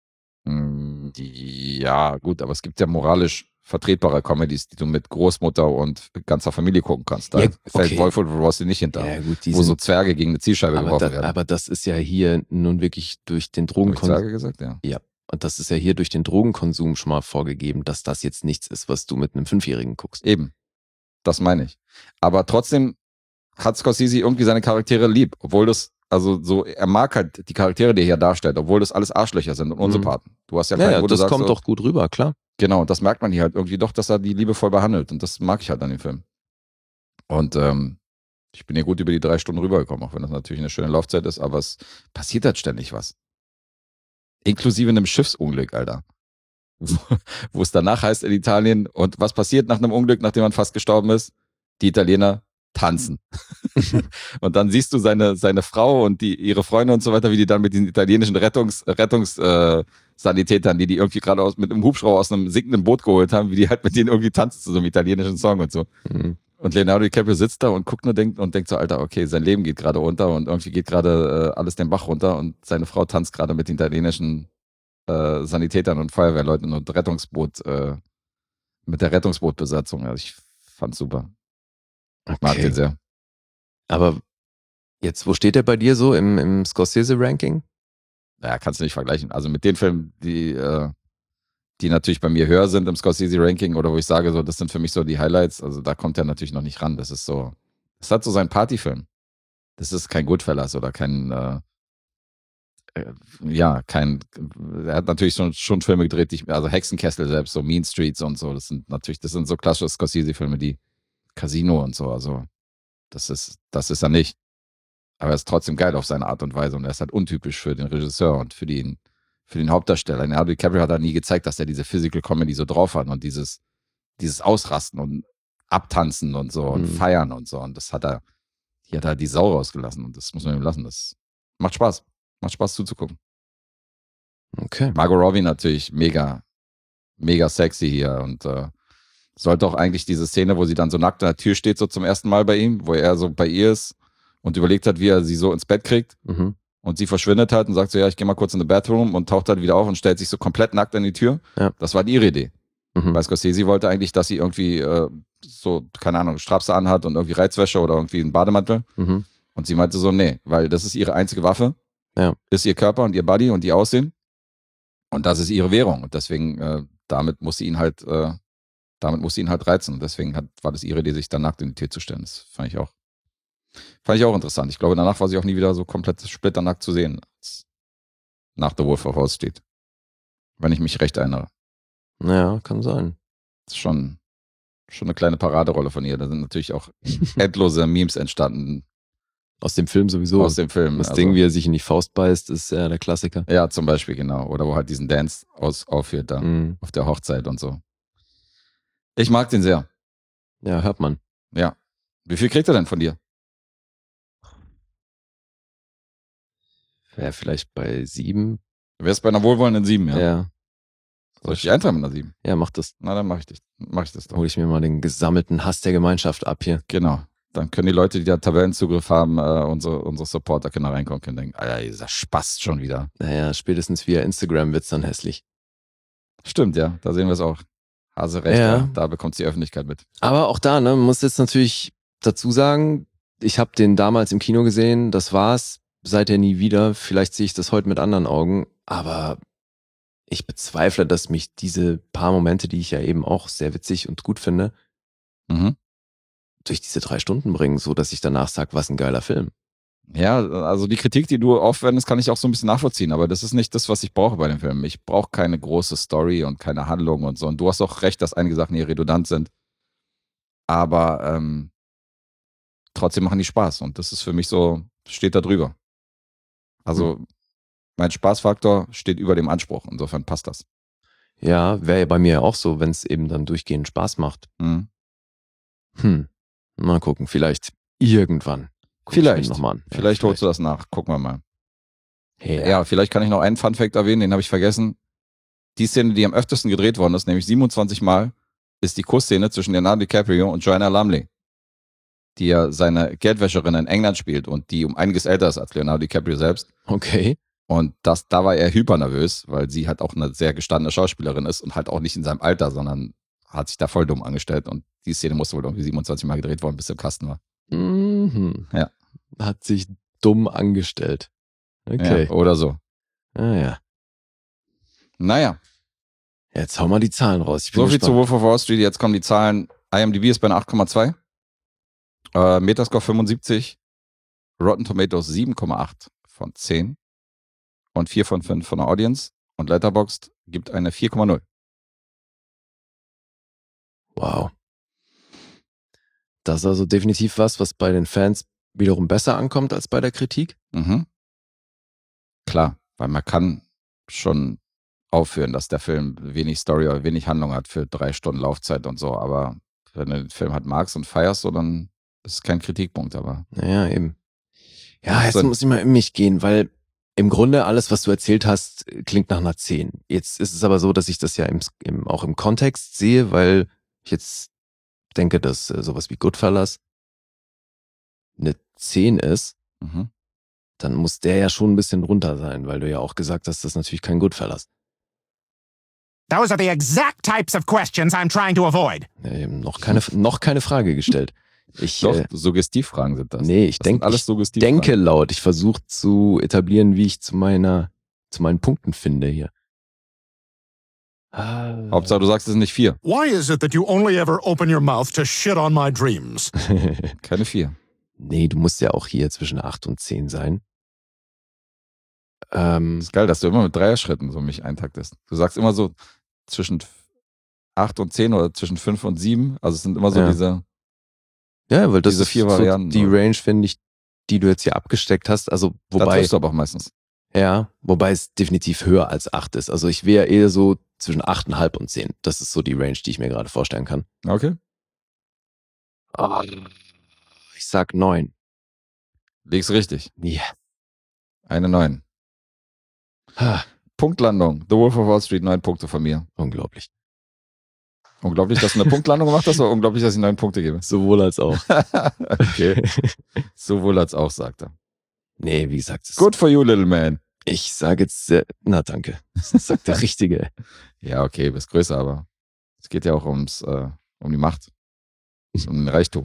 Ja, gut, aber es gibt ja moralisch vertretbare Comedies, die du mit Großmutter und ganzer Familie gucken kannst. Da ja, fällt okay. Wolf oder Rossi nicht hinter, ja, gut, wo sind, so Zwerge gegen eine Zielscheibe aber geworfen da, werden. Aber das ist ja hier nun wirklich durch den Drogenkonsum. Habe ich Zwerge gesagt, ja. Ja, und das ist ja hier durch den Drogenkonsum schon mal vorgegeben, dass das jetzt nichts ist, was du mit einem Fünfjährigen guckst. Eben, das meine ich. Aber trotzdem hat Scorsese irgendwie seine Charaktere lieb, obwohl das, also so, er mag halt die Charaktere, die er hier darstellt, obwohl das alles Arschlöcher sind und Unsympathen. Du hast ja keinen, ja, ja, wo du das sagst, kommt so, doch gut rüber, klar. Genau, das merkt man hier halt irgendwie doch, dass er die liebevoll behandelt und das mag ich halt an dem Film. Und ähm, ich bin hier gut über die drei Stunden rübergekommen, auch wenn das natürlich eine schöne Laufzeit ist, aber es passiert halt ständig was. Inklusive einem Schiffsunglück, Alter. Wo, wo es danach heißt in Italien, und was passiert nach einem Unglück, nachdem man fast gestorben ist? Die Italiener tanzen. Und dann siehst du seine, seine Frau und die, ihre Freunde und so weiter, wie die dann mit den italienischen Rettungs, Rettungs äh, Sanitätern, die die irgendwie gerade aus, mit einem Hubschrauber aus einem sinkenden Boot geholt haben, wie die halt mit denen irgendwie tanzen zu so einem italienischen Song und so. Mhm. Und Leonardo DiCaprio sitzt da und guckt nur denkt, und denkt so, Alter, okay, sein Leben geht gerade unter und irgendwie geht gerade äh, alles den Bach runter und seine Frau tanzt gerade mit den italienischen äh, Sanitätern und Feuerwehrleuten und Rettungsboot, äh, mit der Rettungsbootbesatzung. Also ich fand's super. Ich mag Okay. den sehr. Aber jetzt, wo steht der bei dir so im, im Scorsese-Ranking? Naja, kannst du nicht vergleichen. Also mit den Filmen, die, äh, die natürlich bei mir höher sind im Scorsese-Ranking oder wo ich sage, so, das sind für mich so die Highlights, also da kommt er natürlich noch nicht ran. Das ist so, das hat so seinen Partyfilm. Das ist kein Goodfellas oder kein, äh, äh, ja, kein, er hat natürlich schon, schon Filme gedreht, die ich, also Hexenkessel selbst, so Mean Streets und so, das sind natürlich, das sind so klassische Scorsese-Filme, die Casino und so, also das ist, das ist er nicht. Aber er ist trotzdem geil auf seine Art und Weise und er ist halt untypisch für den Regisseur und für den, für den Hauptdarsteller. Leonardo DiCaprio hat da nie gezeigt, dass er diese Physical Comedy so drauf hat und dieses, dieses Ausrasten und Abtanzen und so und Mhm. Feiern und so. Und das hat er, hier hat er die Sau rausgelassen und das muss man ihm lassen. Das macht Spaß. Macht Spaß zuzugucken. Okay. Margot Robbie natürlich mega, mega sexy hier und äh, sollte auch eigentlich diese Szene, wo sie dann so nackt an der Tür steht, so zum ersten Mal bei ihm, wo er so bei ihr ist und überlegt hat, wie er sie so ins Bett kriegt. Mhm. Und sie verschwindet halt und sagt so, ja, ich gehe mal kurz in den Bathroom und taucht halt wieder auf und stellt sich so komplett nackt an die Tür. Ja. Das war ihre Idee. Mhm. Weil Scorsese wollte eigentlich, dass sie irgendwie äh, so, keine Ahnung, Strapse anhat und irgendwie Reizwäsche oder irgendwie einen Bademantel. Mhm. Und sie meinte so, nee, weil das ist ihre einzige Waffe. Ja. Ist ihr Körper und ihr Body und ihr Aussehen. Und das ist ihre Währung. Und deswegen, äh, damit muss sie ihn halt, äh, damit muss sie ihn halt reizen. Und deswegen hat, war das ihre Idee, sich dann nackt in die Tür zu stellen. Das fand ich auch, fand ich auch interessant. Ich glaube, danach war sie auch nie wieder so komplett splitternackt zu sehen, als nach The Wolf of Wall Street. Wenn ich mich recht erinnere. Ja, kann sein. Das ist schon, schon eine kleine Paraderolle von ihr. Da sind natürlich auch endlose Memes entstanden. Aus dem Film sowieso. Aus dem Film. Das also, Ding, wie er sich in die Faust beißt, ist ja der Klassiker. Ja, zum Beispiel, genau. Oder wo halt diesen Dance aus, aufführt da. Mhm. Auf der Hochzeit und so. Ich mag den sehr. Ja, hört man. Ja. Wie viel kriegt er denn von dir? Wäre vielleicht bei sieben. Du wärst bei einer wohlwollenden sieben, ja? Ja. Soll ich dich eintragen mit einer sieben? Ja, mach das. Na, dann mach ich, dich, mach ich das doch. Hol ich mir mal den gesammelten Hass der Gemeinschaft ab hier. Genau. Dann können die Leute, die da Tabellenzugriff haben, äh, unsere, unsere Supporter können da reinkommen und denken, Alter, dieser Spaß schon wieder. Naja, spätestens via Instagram wird's dann hässlich. Stimmt, ja. Da sehen wir es auch. Hase recht, Ja. ja. Da bekommt die Öffentlichkeit mit. Aber auch da, ne, man muss jetzt natürlich dazu sagen, ich habe den damals im Kino gesehen, das war's, seither nie wieder. Vielleicht sehe ich das heute mit anderen Augen, aber ich bezweifle, dass mich diese paar Momente, die ich ja eben auch sehr witzig und gut finde, Mhm. durch diese drei Stunden bringen, so dass ich danach sage, was ein geiler Film. Ja, also die Kritik, die du aufwendest, kann ich auch so ein bisschen nachvollziehen, aber das ist nicht das, was ich brauche bei dem Film. Ich brauche keine große Story und keine Handlung und so. Und du hast auch recht, dass einige Sachen hier redundant sind. Aber ähm, trotzdem machen die Spaß und das ist für mich so, steht da drüber. Also Hm. mein Spaßfaktor steht über dem Anspruch. Insofern passt das. Ja, wäre ja bei mir auch so, wenn es eben dann durchgehend Spaß macht. Mhm. Hm, mal gucken, vielleicht irgendwann. Guck ich Vielleicht. mir noch mal an. Ja, Vielleicht holst du das nach. Gucken wir mal. Ja. ja, vielleicht kann ich noch einen Funfact erwähnen, den habe ich vergessen. Die Szene, die am öftesten gedreht worden ist, nämlich siebenundzwanzig Mal, ist die Kussszene zwischen Leonardo DiCaprio und Joanna Lumley, die ja seine Geldwäscherin in England spielt und die um einiges älter ist als Leonardo DiCaprio selbst. Okay. Und das, da war er hypernervös, weil sie halt auch eine sehr gestandene Schauspielerin ist und halt auch nicht in seinem Alter, sondern hat sich da voll dumm angestellt. Und die Szene musste wohl irgendwie siebenundzwanzig Mal gedreht worden, bis sie im Kasten war. Mhm. Ja. Hat sich dumm angestellt. Okay. Ja, oder so. Ah ja. Naja. Jetzt hau mal die Zahlen raus. Ich bin So viel gespannt. zu Wolf of Wall Street. Jetzt kommen die Zahlen. IMDb ist bei einer acht Komma zwei. Äh, Metascore fünfundsiebzig. Rotten Tomatoes sieben Komma acht von zehn. Und vier von fünf von der Audience. Und Letterboxd gibt eine vier Komma null. Wow. Das ist also definitiv was, was bei den Fans wiederum besser ankommt als bei der Kritik. Mhm. Klar, weil man kann schon aufführen, dass der Film wenig Story oder wenig Handlung hat für drei Stunden Laufzeit und so, aber wenn du den Film halt magst und feierst, so, dann ist es kein Kritikpunkt, aber. Naja, eben. Ja, jetzt Sinn. muss ich mal in mich gehen, weil im Grunde alles, was du erzählt hast, klingt nach einer zehn. Jetzt ist es aber so, dass ich das ja im, im, auch im Kontext sehe, weil ich jetzt denke, dass äh, sowas wie Goodfellas eine zehn ist. Mhm. Dann muss der ja schon ein bisschen runter sein, weil du ja auch gesagt hast, das ist natürlich kein Goodfellas. Those are the exact types of questions I'm trying to avoid. Ja, eben noch keine, noch keine Frage gestellt. Ich, Doch, äh, Suggestivfragen sind das. nee, ich Das sind denke, alles ich Suggestivfragen. denke laut. Ich versuche zu etablieren, wie ich zu meiner, zu meinen Punkten finde hier. Ah. Hauptsache, du sagst es sind nicht vier. Why is it that you only ever open your mouth to shit on my dreams? Keine vier. Nee, du musst ja auch hier zwischen acht und zehn sein. Ähm, Das ist geil, dass du immer mit Dreierschritten so mich eintaktest. Du sagst immer so zwischen acht und zehn oder zwischen fünf und sieben. Also es sind immer so Ja. diese. ja, weil das Diese ist vier so Varianten, die oder? Range, finde ich, die du jetzt hier abgesteckt hast. Also, Da wobei, triffst du aber auch meistens. ja, wobei es definitiv höher als acht ist. Also ich wäre eher so zwischen acht Komma fünf und zehn. Das ist so die Range, die ich mir gerade vorstellen kann. Okay. Oh, ich sag neun. Legst richtig. Ja. Eine neun. Ah, Punktlandung. The Wolf of Wall Street, neun Punkte von mir. unglaublich. Unglaublich, dass du eine Punktlandung gemacht hast, oder unglaublich, dass ich neun Punkte gebe? Sowohl als auch. Okay. Sowohl als auch, sagt er. Nee, wie gesagt, es Good for you, little man. ich sage jetzt, sehr, na danke. Das sagt der Richtige. Ja, okay, bist größer, aber es geht ja auch ums, äh, um die Macht. Um den Reichtum.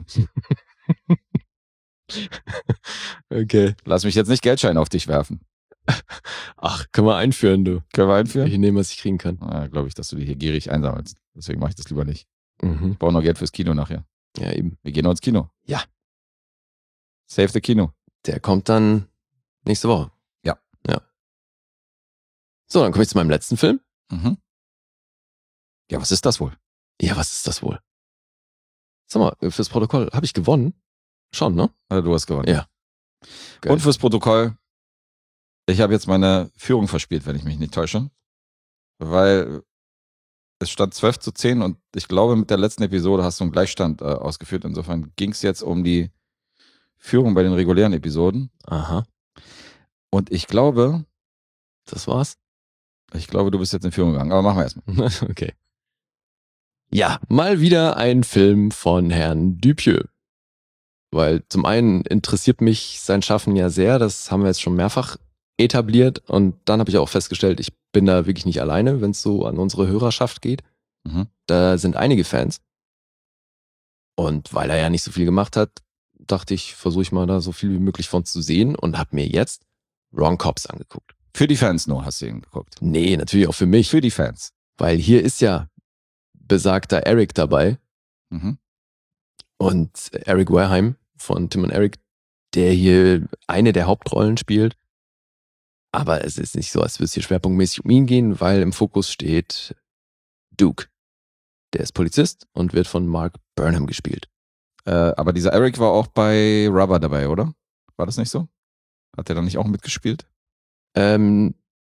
Okay. Lass mich jetzt nicht Geldscheine auf dich werfen. Ach, können wir einführen, du. Können wir einführen? Ich nehme, was ich kriegen kann. Ah, glaube ich, dass du die hier gierig einsammelst. Deswegen mache ich das lieber nicht. Mhm. Ich brauche noch Geld fürs Kino nachher. Ja, eben. Wir gehen noch ins Kino. Ja. Save the Kino. Der kommt dann nächste Woche. Ja. Ja. So, dann komme ich zu meinem letzten Film. Mhm. Ja, was ist das wohl? Ja, was ist das wohl? Sag mal, fürs Protokoll, habe ich gewonnen? Schon, ne? Ja, du hast gewonnen. Ja. Geil. Und fürs Protokoll, ich habe jetzt meine Führung verspielt, wenn ich mich nicht täusche. Weil es stand zwölf zu zehn und ich glaube, mit der letzten Episode hast du einen Gleichstand äh, ausgeführt. Insofern ging es jetzt um die Führung bei den regulären Episoden. Aha. Und ich glaube, Das war's? ich glaube, du bist jetzt in Führung gegangen. Aber machen wir erstmal. Okay. Ja, mal wieder ein Film von Herrn Dupieux. Weil zum einen interessiert mich sein Schaffen ja sehr, das haben wir jetzt schon mehrfach etabliert und dann habe ich auch festgestellt, ich bin da wirklich nicht alleine, wenn es so an unsere Hörerschaft geht. Mhm. Da sind einige Fans. Und weil er ja nicht so viel gemacht hat, dachte ich, versuche ich mal da so viel wie möglich von zu sehen und habe mir jetzt Wrong Cops angeguckt. Für die Fans nur hast du ihn geguckt. Nee, natürlich auch für mich. Für die Fans. Weil hier ist ja besagter Eric dabei. Mhm. Und Eric Wareheim von Tim und Eric, der hier eine der Hauptrollen spielt. Aber es ist nicht so, als würde es hier schwerpunktmäßig um ihn gehen, weil im Fokus steht Duke. Der ist Polizist und wird von Mark Burnham gespielt. Äh, aber dieser Eric war auch bei Rubber dabei, oder? War das nicht so? Hat der dann nicht auch mitgespielt? Ähm,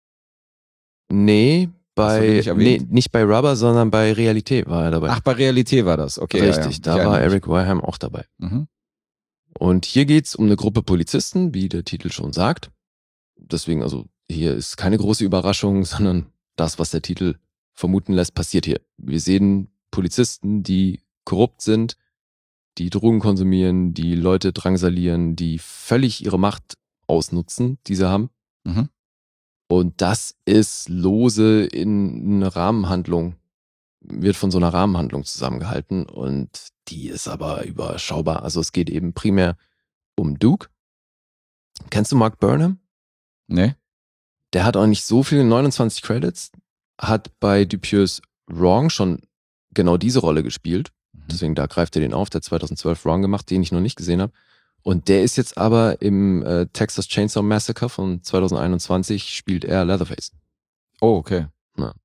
nee, Hast du den bei, nicht nee, erwähnt? nicht bei Rubber, sondern bei Realität war er dabei. Ach, bei Realität war das. Okay, Richtig, ja, ja. Ich da war erinnere mich. Eric Wareheim auch dabei. Mhm. Und hier geht's um eine Gruppe Polizisten, wie der Titel schon sagt. Deswegen also hier ist keine große Überraschung, sondern das, was der Titel vermuten lässt, passiert hier. Wir sehen Polizisten, die korrupt sind, die Drogen konsumieren, die Leute drangsalieren, die völlig ihre Macht ausnutzen, die sie haben. Mhm. Und das ist lose in eine Rahmenhandlung, wird von so einer Rahmenhandlung zusammengehalten und die ist aber überschaubar. Also es geht eben primär um Duke. Kennst du Mark Burnham? Nee. Der hat auch nicht so viele, neunundzwanzig Credits, hat bei Dupieux Wrong schon genau diese Rolle gespielt. Deswegen, da greift er den auf, der hat zweitausendzwölf Wrong gemacht, den ich noch nicht gesehen habe. Und der ist jetzt aber im äh, Texas Chainsaw Massacre von zweitausendeinundzwanzig, spielt er Leatherface. Oh, okay. Ja.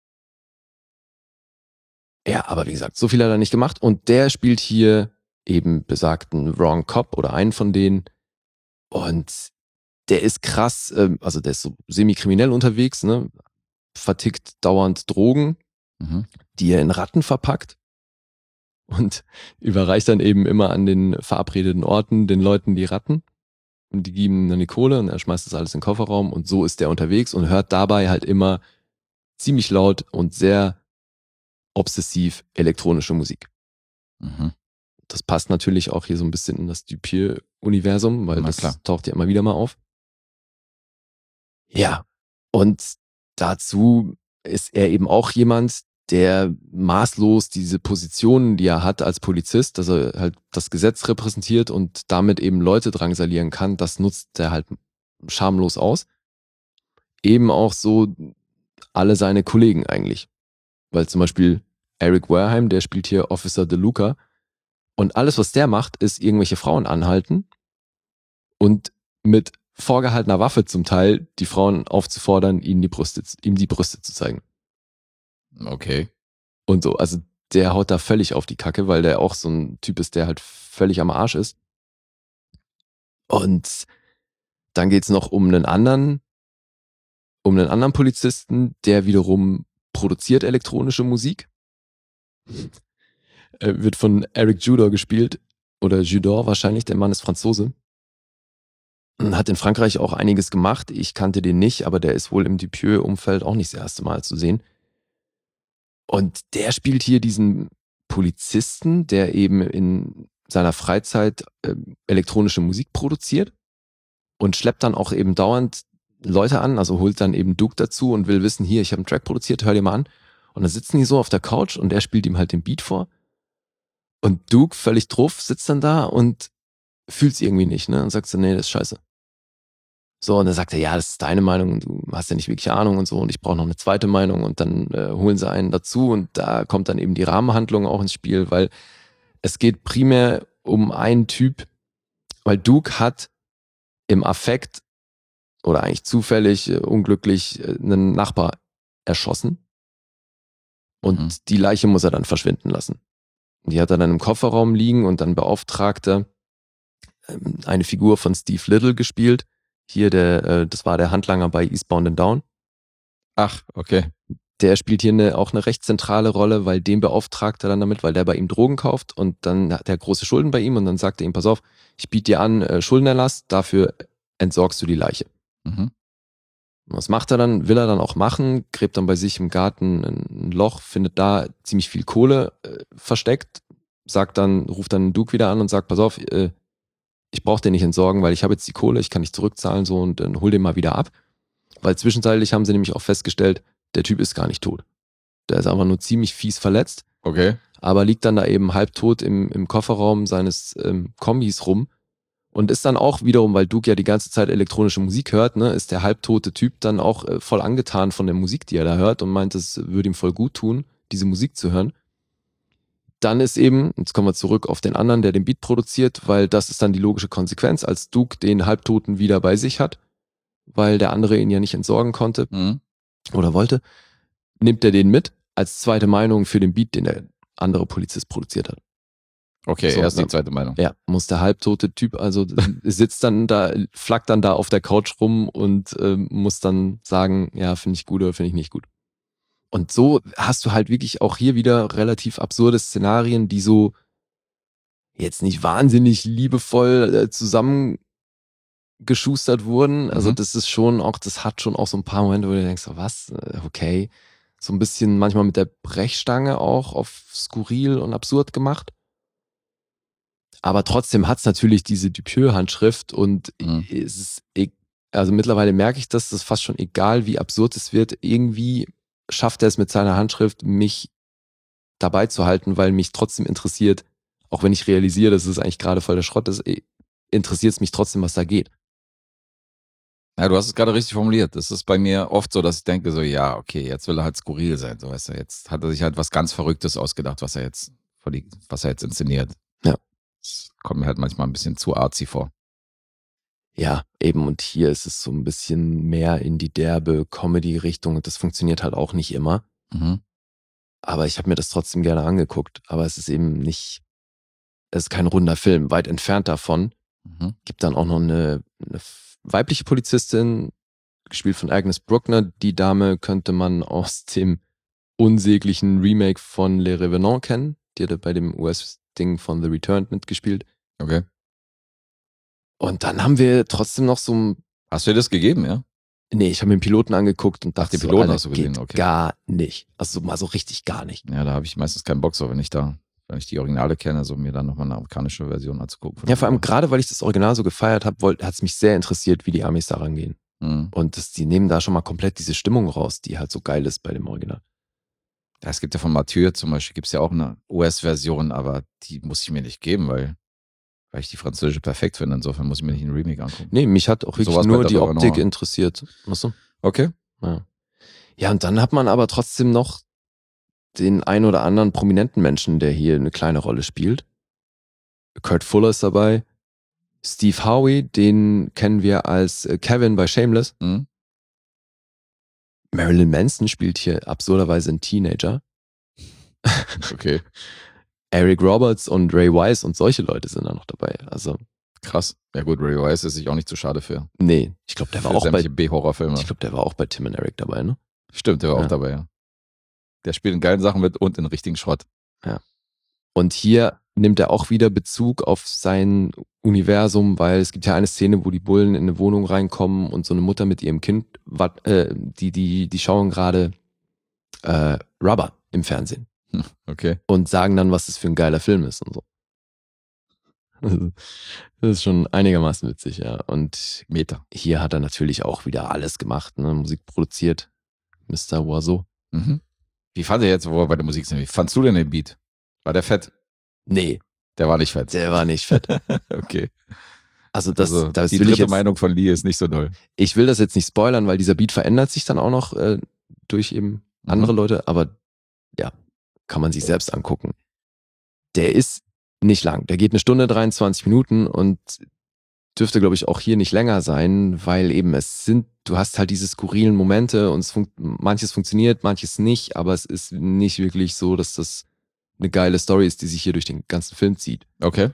ja, aber wie gesagt, so viel hat er nicht gemacht. Und der spielt hier eben besagten Wrong Cop oder einen von denen. Und der ist krass, äh, also der ist so semi-kriminell unterwegs, ne? Vertickt dauernd Drogen, Mhm. die er in Ratten verpackt. Und überreicht dann eben immer an den verabredeten Orten den Leuten die Ratten. Und die geben ihm dann die Kohle und er schmeißt das alles in den Kofferraum. Und so ist der unterwegs und hört dabei halt immer ziemlich laut und sehr obsessiv elektronische Musik. Mhm. Das passt natürlich auch hier so ein bisschen in das Dupieux-Universum, weil Na das klar. taucht ja immer wieder mal auf. Ja, und dazu ist er eben auch jemand, der maßlos diese Positionen, die er hat als Polizist, dass er halt das Gesetz repräsentiert und damit eben Leute drangsalieren kann, das nutzt er halt schamlos aus. Eben auch so alle seine Kollegen eigentlich. Weil zum Beispiel Eric Wareheim, der spielt hier Officer DeLuca und alles, was der macht, ist irgendwelche Frauen anhalten und mit vorgehaltener Waffe zum Teil die Frauen aufzufordern, ihnen die Brüste, ihm die Brüste zu zeigen. Okay. Und so, also der haut da völlig auf die Kacke, weil der auch so ein Typ ist, der halt völlig am Arsch ist. Und dann geht's noch um einen anderen, um einen anderen Polizisten, der wiederum produziert elektronische Musik. Er wird von Eric Judor gespielt, oder Judor wahrscheinlich, der Mann ist Franzose. Hat in Frankreich auch einiges gemacht. Ich kannte den nicht, aber der ist wohl im Dupieux-Umfeld auch nicht das erste Mal zu sehen. Und der spielt hier diesen Polizisten, der eben in seiner Freizeit äh, elektronische Musik produziert und schleppt dann auch eben dauernd Leute an, also holt dann eben Duke dazu und will wissen, hier, ich habe einen Track produziert, hör dir mal an. Und dann sitzen die so auf der Couch und er spielt ihm halt den Beat vor. Und Duke, völlig drauf, sitzt dann da und fühlt's irgendwie nicht, ne? Und sagt so, nee, das ist scheiße. So, und dann sagt er, ja, das ist deine Meinung und du hast ja nicht wirklich Ahnung und so und ich brauche noch eine zweite Meinung und dann äh, holen sie einen dazu und da kommt dann eben die Rahmenhandlung auch ins Spiel, weil es geht primär um einen Typ, weil Duke hat im Affekt oder eigentlich zufällig, äh, unglücklich, äh, einen Nachbar erschossen und Mhm. die Leiche muss er dann verschwinden lassen. Die hat er dann im Kofferraum liegen und dann beauftragt er ähm, eine Figur von Steve Little gespielt. Hier, der, äh, das war der Handlanger bei Eastbound and Down. Ach, okay. Der spielt hier eine, auch eine recht zentrale Rolle, weil den beauftragt er dann damit, weil der bei ihm Drogen kauft und dann hat er große Schulden bei ihm und dann sagt er ihm, pass auf, ich biete dir an äh, Schuldenerlass, dafür entsorgst du die Leiche. Mhm. Und was macht er dann? Will er dann auch machen, gräbt dann bei sich im Garten ein Loch, findet da ziemlich viel Kohle äh, versteckt, sagt dann, ruft dann Duke wieder an und sagt, pass auf, äh, ich brauche den nicht entsorgen, weil ich habe jetzt die Kohle, ich kann nicht zurückzahlen so und dann hol den mal wieder ab. Weil zwischenzeitlich haben sie nämlich auch festgestellt, der Typ ist gar nicht tot. Der ist einfach nur ziemlich fies verletzt, Okay. aber liegt dann da eben halbtot im, im Kofferraum seines ähm, Kombis rum und ist dann auch wiederum, weil Duke ja die ganze Zeit elektronische Musik hört, ne, ist der halbtote Typ dann auch äh, voll angetan von der Musik, die er da hört und meint, es würde ihm voll gut tun, diese Musik zu hören. Dann ist eben, jetzt kommen wir zurück auf den anderen, der den Beat produziert, weil das ist dann die logische Konsequenz, als Duke den Halbtoten wieder bei sich hat, weil der andere ihn ja nicht entsorgen konnte Mhm. oder wollte, nimmt er den mit als zweite Meinung für den Beat, den der andere Polizist produziert hat. Okay, So, erst die dann- zweite Meinung. Ja, muss der halbtote Typ, also sitzt dann da, flackt dann da auf der Couch rum und ähm, muss dann sagen, ja, finde ich gut oder finde ich nicht gut. Und so hast du halt wirklich auch hier wieder relativ absurde Szenarien, die so jetzt nicht wahnsinnig liebevoll äh, zusammen geschustert wurden. Also Mhm. das ist schon auch, das hat schon auch so ein paar Momente, wo du denkst, so, was, okay. So ein bisschen manchmal mit der Brechstange auch auf skurril und absurd gemacht. Aber trotzdem hat es natürlich diese Dupieux-Handschrift und Mhm. es ist, e- also mittlerweile merke ich das, das ist fast schon egal, wie absurd es wird. Irgendwie schafft er es mit seiner Handschrift, mich dabei zu halten, weil mich trotzdem interessiert, auch wenn ich realisiere, dass es eigentlich gerade voll der Schrott ist, interessiert es mich trotzdem, was da geht. Ja, du hast es gerade richtig formuliert. Das ist bei mir oft so, dass ich denke so, ja, okay, jetzt will er halt skurril sein, so weißt du. Jetzt hat er sich halt was ganz Verrücktes ausgedacht, was er jetzt, vor die- was er jetzt inszeniert. Ja. Das kommt mir halt manchmal ein bisschen zu artsy vor. Ja, eben, und hier ist es so ein bisschen mehr in die derbe Comedy-Richtung und das funktioniert halt auch nicht immer. Mhm. Aber ich habe mir das trotzdem gerne angeguckt. Aber es ist eben nicht, es ist kein runder Film, weit entfernt davon. Mhm. Gibt dann auch noch eine, eine weibliche Polizistin, gespielt von Agnes Bruckner. Die Dame könnte man aus dem unsäglichen Remake von Le Revenant kennen. Die hatte bei dem U S-Ding von The Returned mitgespielt. Okay. Und dann haben wir trotzdem noch so ein... Hast du dir das gegeben, ja? Nee, ich habe mir den Piloten angeguckt und dachte, den Piloten so, hast du Alter, gesehen, geht okay. gar nicht. Also mal so richtig gar nicht. Ja, da habe ich meistens keinen Bock so, wenn ich da, wenn ich die Originale kenne, so mir dann nochmal eine amerikanische Version anzugucken. Ja, vor allem gerade, weil ich das Original so gefeiert habe, hat es mich sehr interessiert, wie die Amis da rangehen. Mhm. Und das, die nehmen da schon mal komplett diese Stimmung raus, die halt so geil ist bei dem Original. Ja, es gibt ja von Mathieu zum Beispiel, gibt es ja auch eine U S-Version, aber die muss ich mir nicht geben, weil, weil ich die französische perfekt finde. Insofern muss ich mir nicht einen Remake angucken. Nee, mich hat auch wirklich Sowas nur bei die der Optik Revenant. interessiert. Weißt du? Okay. Ja. Ja, und dann hat man aber trotzdem noch den ein oder anderen prominenten Menschen, der hier eine kleine Rolle spielt. Kurt Fuller ist dabei. Steve Howe, den kennen wir als äh, Kevin bei Shameless. Mhm. Marilyn Manson spielt hier absurderweise einen Teenager. Okay. Eric Roberts und Ray Wise und solche Leute sind da noch dabei. Also, Krass. Ja gut, Ray Wise ist sich auch nicht zu schade für. nee, ich glaube, der war für auch bei, sämtliche B-Horrorfilme. ich glaube, der war auch bei Tim und Eric dabei, ne? Stimmt, der war Ja. auch dabei, ja. Der spielt in geilen Sachen mit und in richtigen Schrott. Und hier nimmt er auch wieder Bezug auf sein Universum, weil es gibt ja eine Szene, wo die Bullen in eine Wohnung reinkommen und so eine Mutter mit ihrem Kind, wat, äh, die, die, die schauen gerade äh, Rubber im Fernsehen Okay. und sagen dann, was das für ein geiler Film ist und so. Also, das ist schon einigermaßen witzig, ja. Und Meter. hier hat er natürlich auch wieder alles gemacht, ne? Musik produziert, Mister Oiseau. Mhm. Wie fand ihr jetzt, wo wir bei der Musik sind, wie fandst du denn den Beat? War der fett? Nee, Der war nicht fett. der war nicht fett. Okay. Also das, also, das die will ich dritte jetzt, Meinung von Lee ist nicht so doll. ich will das jetzt nicht spoilern, weil dieser Beat verändert sich dann auch noch äh, durch eben andere Mhm. Leute, aber ja, kann man sich selbst angucken. Der ist nicht lang, der geht eine Stunde dreiundzwanzig Minuten und dürfte, glaube ich, auch hier nicht länger sein, weil eben es sind, du hast halt diese skurrilen Momente und es fun- manches funktioniert, manches nicht, aber es ist nicht wirklich so, dass das eine geile Story ist, die sich hier durch den ganzen Film zieht. Okay.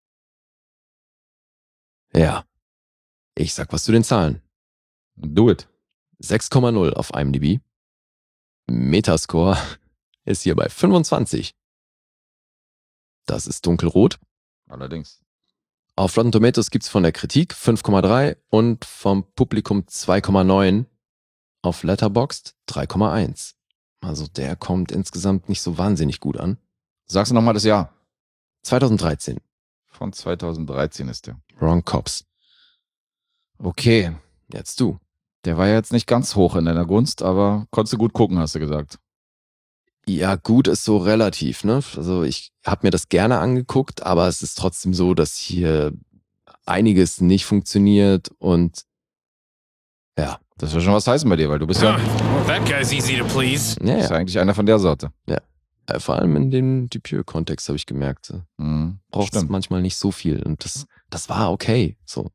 Ja, ich sag was zu den Zahlen. Do it. sechs Komma null auf IMDb. Metascore ist hier bei fünfundzwanzig. Das ist dunkelrot. Allerdings. Auf Rotten Tomatoes gibt's von der Kritik fünf Komma drei und vom Publikum zwei Komma neun. Auf Letterboxd drei Komma eins. Also der kommt insgesamt nicht so wahnsinnig gut an. Sagst du nochmal das Jahr? zweitausenddreizehn. Von zweitausenddreizehn ist der. Wrong Cops. Okay. Jetzt du. Der war ja jetzt nicht ganz hoch in deiner Gunst, aber konntest du gut gucken, hast du gesagt. Ja, gut ist so relativ, ne? Also ich habe mir das gerne angeguckt, aber es ist trotzdem so, dass hier einiges nicht funktioniert und ja. Das will schon was heißen bei dir, weil du bist ja, Well, that guy's easy to please. Ja, bist ja ja. eigentlich einer von der Sorte. Äh, Vor allem in dem Dupieux-Kontext habe ich gemerkt, äh, Mhm. braucht es Stimmt. manchmal nicht so viel und das, das war okay. So,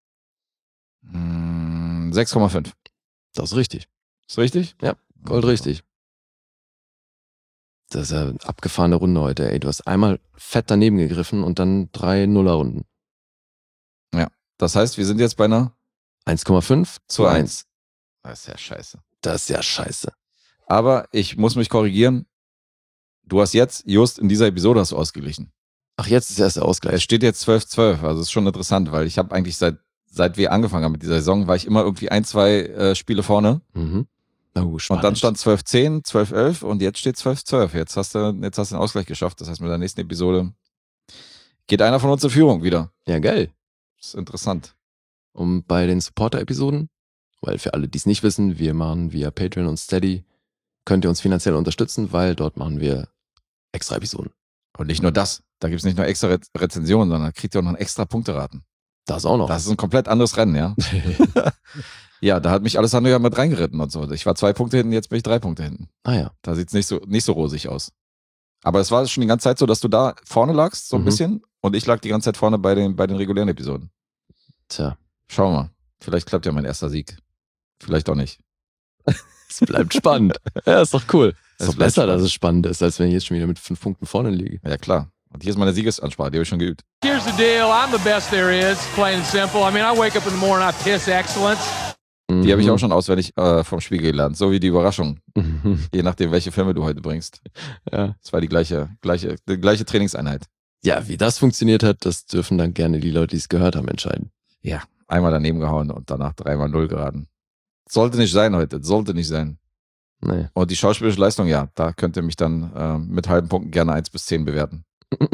Mm, sechs Komma fünf. das ist richtig. Ist richtig? Ja, Gold richtig. Das ist ja eine abgefahrene Runde heute, ey. Du hast einmal fett daneben gegriffen und dann drei Nuller-Runden. Das heißt, wir sind jetzt bei einer eins Komma fünf zu Zu eins. Das ist ja scheiße. Das ist ja scheiße. Aber ich muss mich korrigieren. Du hast jetzt, just in dieser Episode hast du ausgeglichen. Ach, jetzt ist erst der Es Ausgleich. steht jetzt zwölf zwölf, also ist schon interessant, weil ich habe eigentlich seit seit wir angefangen haben mit dieser Saison, war ich immer irgendwie ein, zwei äh, Spiele vorne. Mhm. Oh, und dann stand zwölf zehn, zwölf elf und jetzt steht zwölf zwölf. Jetzt hast du, jetzt hast du den Ausgleich geschafft. Das heißt, mit der nächsten Episode geht einer von uns in Führung wieder. Ja, geil. Das ist interessant. Und bei den Supporter-Episoden, weil für alle, die es nicht wissen, wir machen via Patreon und Steady, könnt ihr uns finanziell unterstützen, weil dort machen wir extra Episoden. Und nicht nur das. Da gibt es nicht nur extra Re- Rezensionen, sondern da kriegt ihr auch noch einen extra Punkteraten. Das auch noch. Das ist ein komplett anderes Rennen, ja. Ja, da hat mich Alessandro ja mit reingeritten und so. Ich war zwei Punkte hinten, jetzt bin ich drei Punkte hinten. Ah ja. Da sieht es nicht so, nicht so rosig aus. Aber es war schon die ganze Zeit so, dass du da vorne lagst, so ein Mhm. bisschen. Und ich lag die ganze Zeit vorne bei den, bei den regulären Episoden. Tja. Schauen wir mal. Vielleicht klappt ja mein erster Sieg. Vielleicht auch nicht. Es bleibt spannend. Ja, ist doch cool. Es Ist doch bleibt besser, spannend. dass es spannend ist, als wenn ich jetzt schon wieder mit fünf Punkten vorne liege. Ja, klar. Und hier ist meine Siegesansprache, die habe ich schon geübt. Here's the deal. I'm the best there is, plain and simple. I mean, I wake up in the morning, I piss excellence. Die habe ich auch schon auswendig äh, vom Spiegel gelernt. So wie die Überraschung. Mhm. Je nachdem, welche Filme du heute bringst. Ja. Das war die gleiche, gleiche, die gleiche Trainingseinheit. Ja, wie das funktioniert hat, das dürfen dann gerne die Leute, die es gehört haben, entscheiden. Ja, einmal daneben gehauen und danach dreimal null geraten. Sollte nicht sein heute, sollte nicht sein. Nee. Und die schauspielerische Leistung, ja, da könnt ihr mich dann äh, mit halben Punkten gerne eins bis zehn bewerten.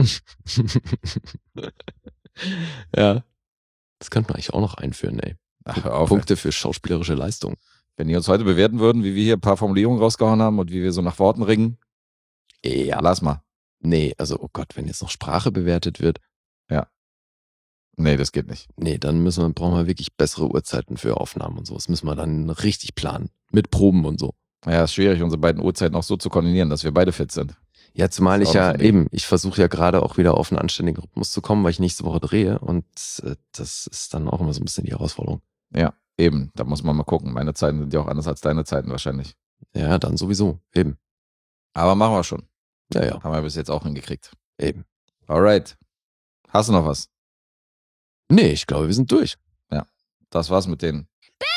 Ja. Das könnte man eigentlich auch noch einführen, ey. Ach, hör auf, Punkte für schauspielerische Leistung. Wenn die uns heute bewerten würden, wie wir hier ein paar Formulierungen rausgehauen haben und wie wir so nach Worten ringen, Ja. lass mal. Nee, also, oh Gott, wenn jetzt noch Sprache bewertet wird, Nee, das geht nicht. nee, dann müssen wir, brauchen wir wirklich bessere Uhrzeiten für Aufnahmen und so. Das müssen wir dann richtig planen. Mit Proben und so. Ja, ist schwierig, unsere beiden Uhrzeiten auch so zu koordinieren, dass wir beide fit sind. Ja, zumal Das ich ist auch noch ja so ein Ding. eben, ich versuche ja gerade auch wieder auf einen anständigen Rhythmus zu kommen, weil ich nächste Woche drehe und äh, das ist dann auch immer so ein bisschen die Herausforderung. Ja, eben. Da muss man mal gucken. Meine Zeiten sind ja auch anders als deine Zeiten wahrscheinlich. Ja, dann sowieso. Eben. Aber machen wir schon. Ja, ja, Haben wir bis jetzt auch hingekriegt. eben. Alright. Hast du noch was? Nee, ich glaube, wir sind durch. Das war's mit den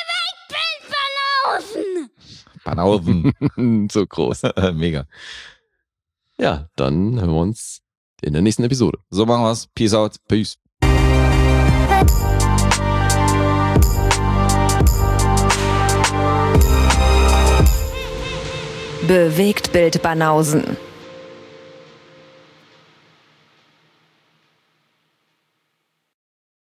Banausen! Banausen. So groß. Mega. Ja, dann hören wir uns in der nächsten Episode. So machen wir's. Peace out. Peace. Bewegtbild Banausen.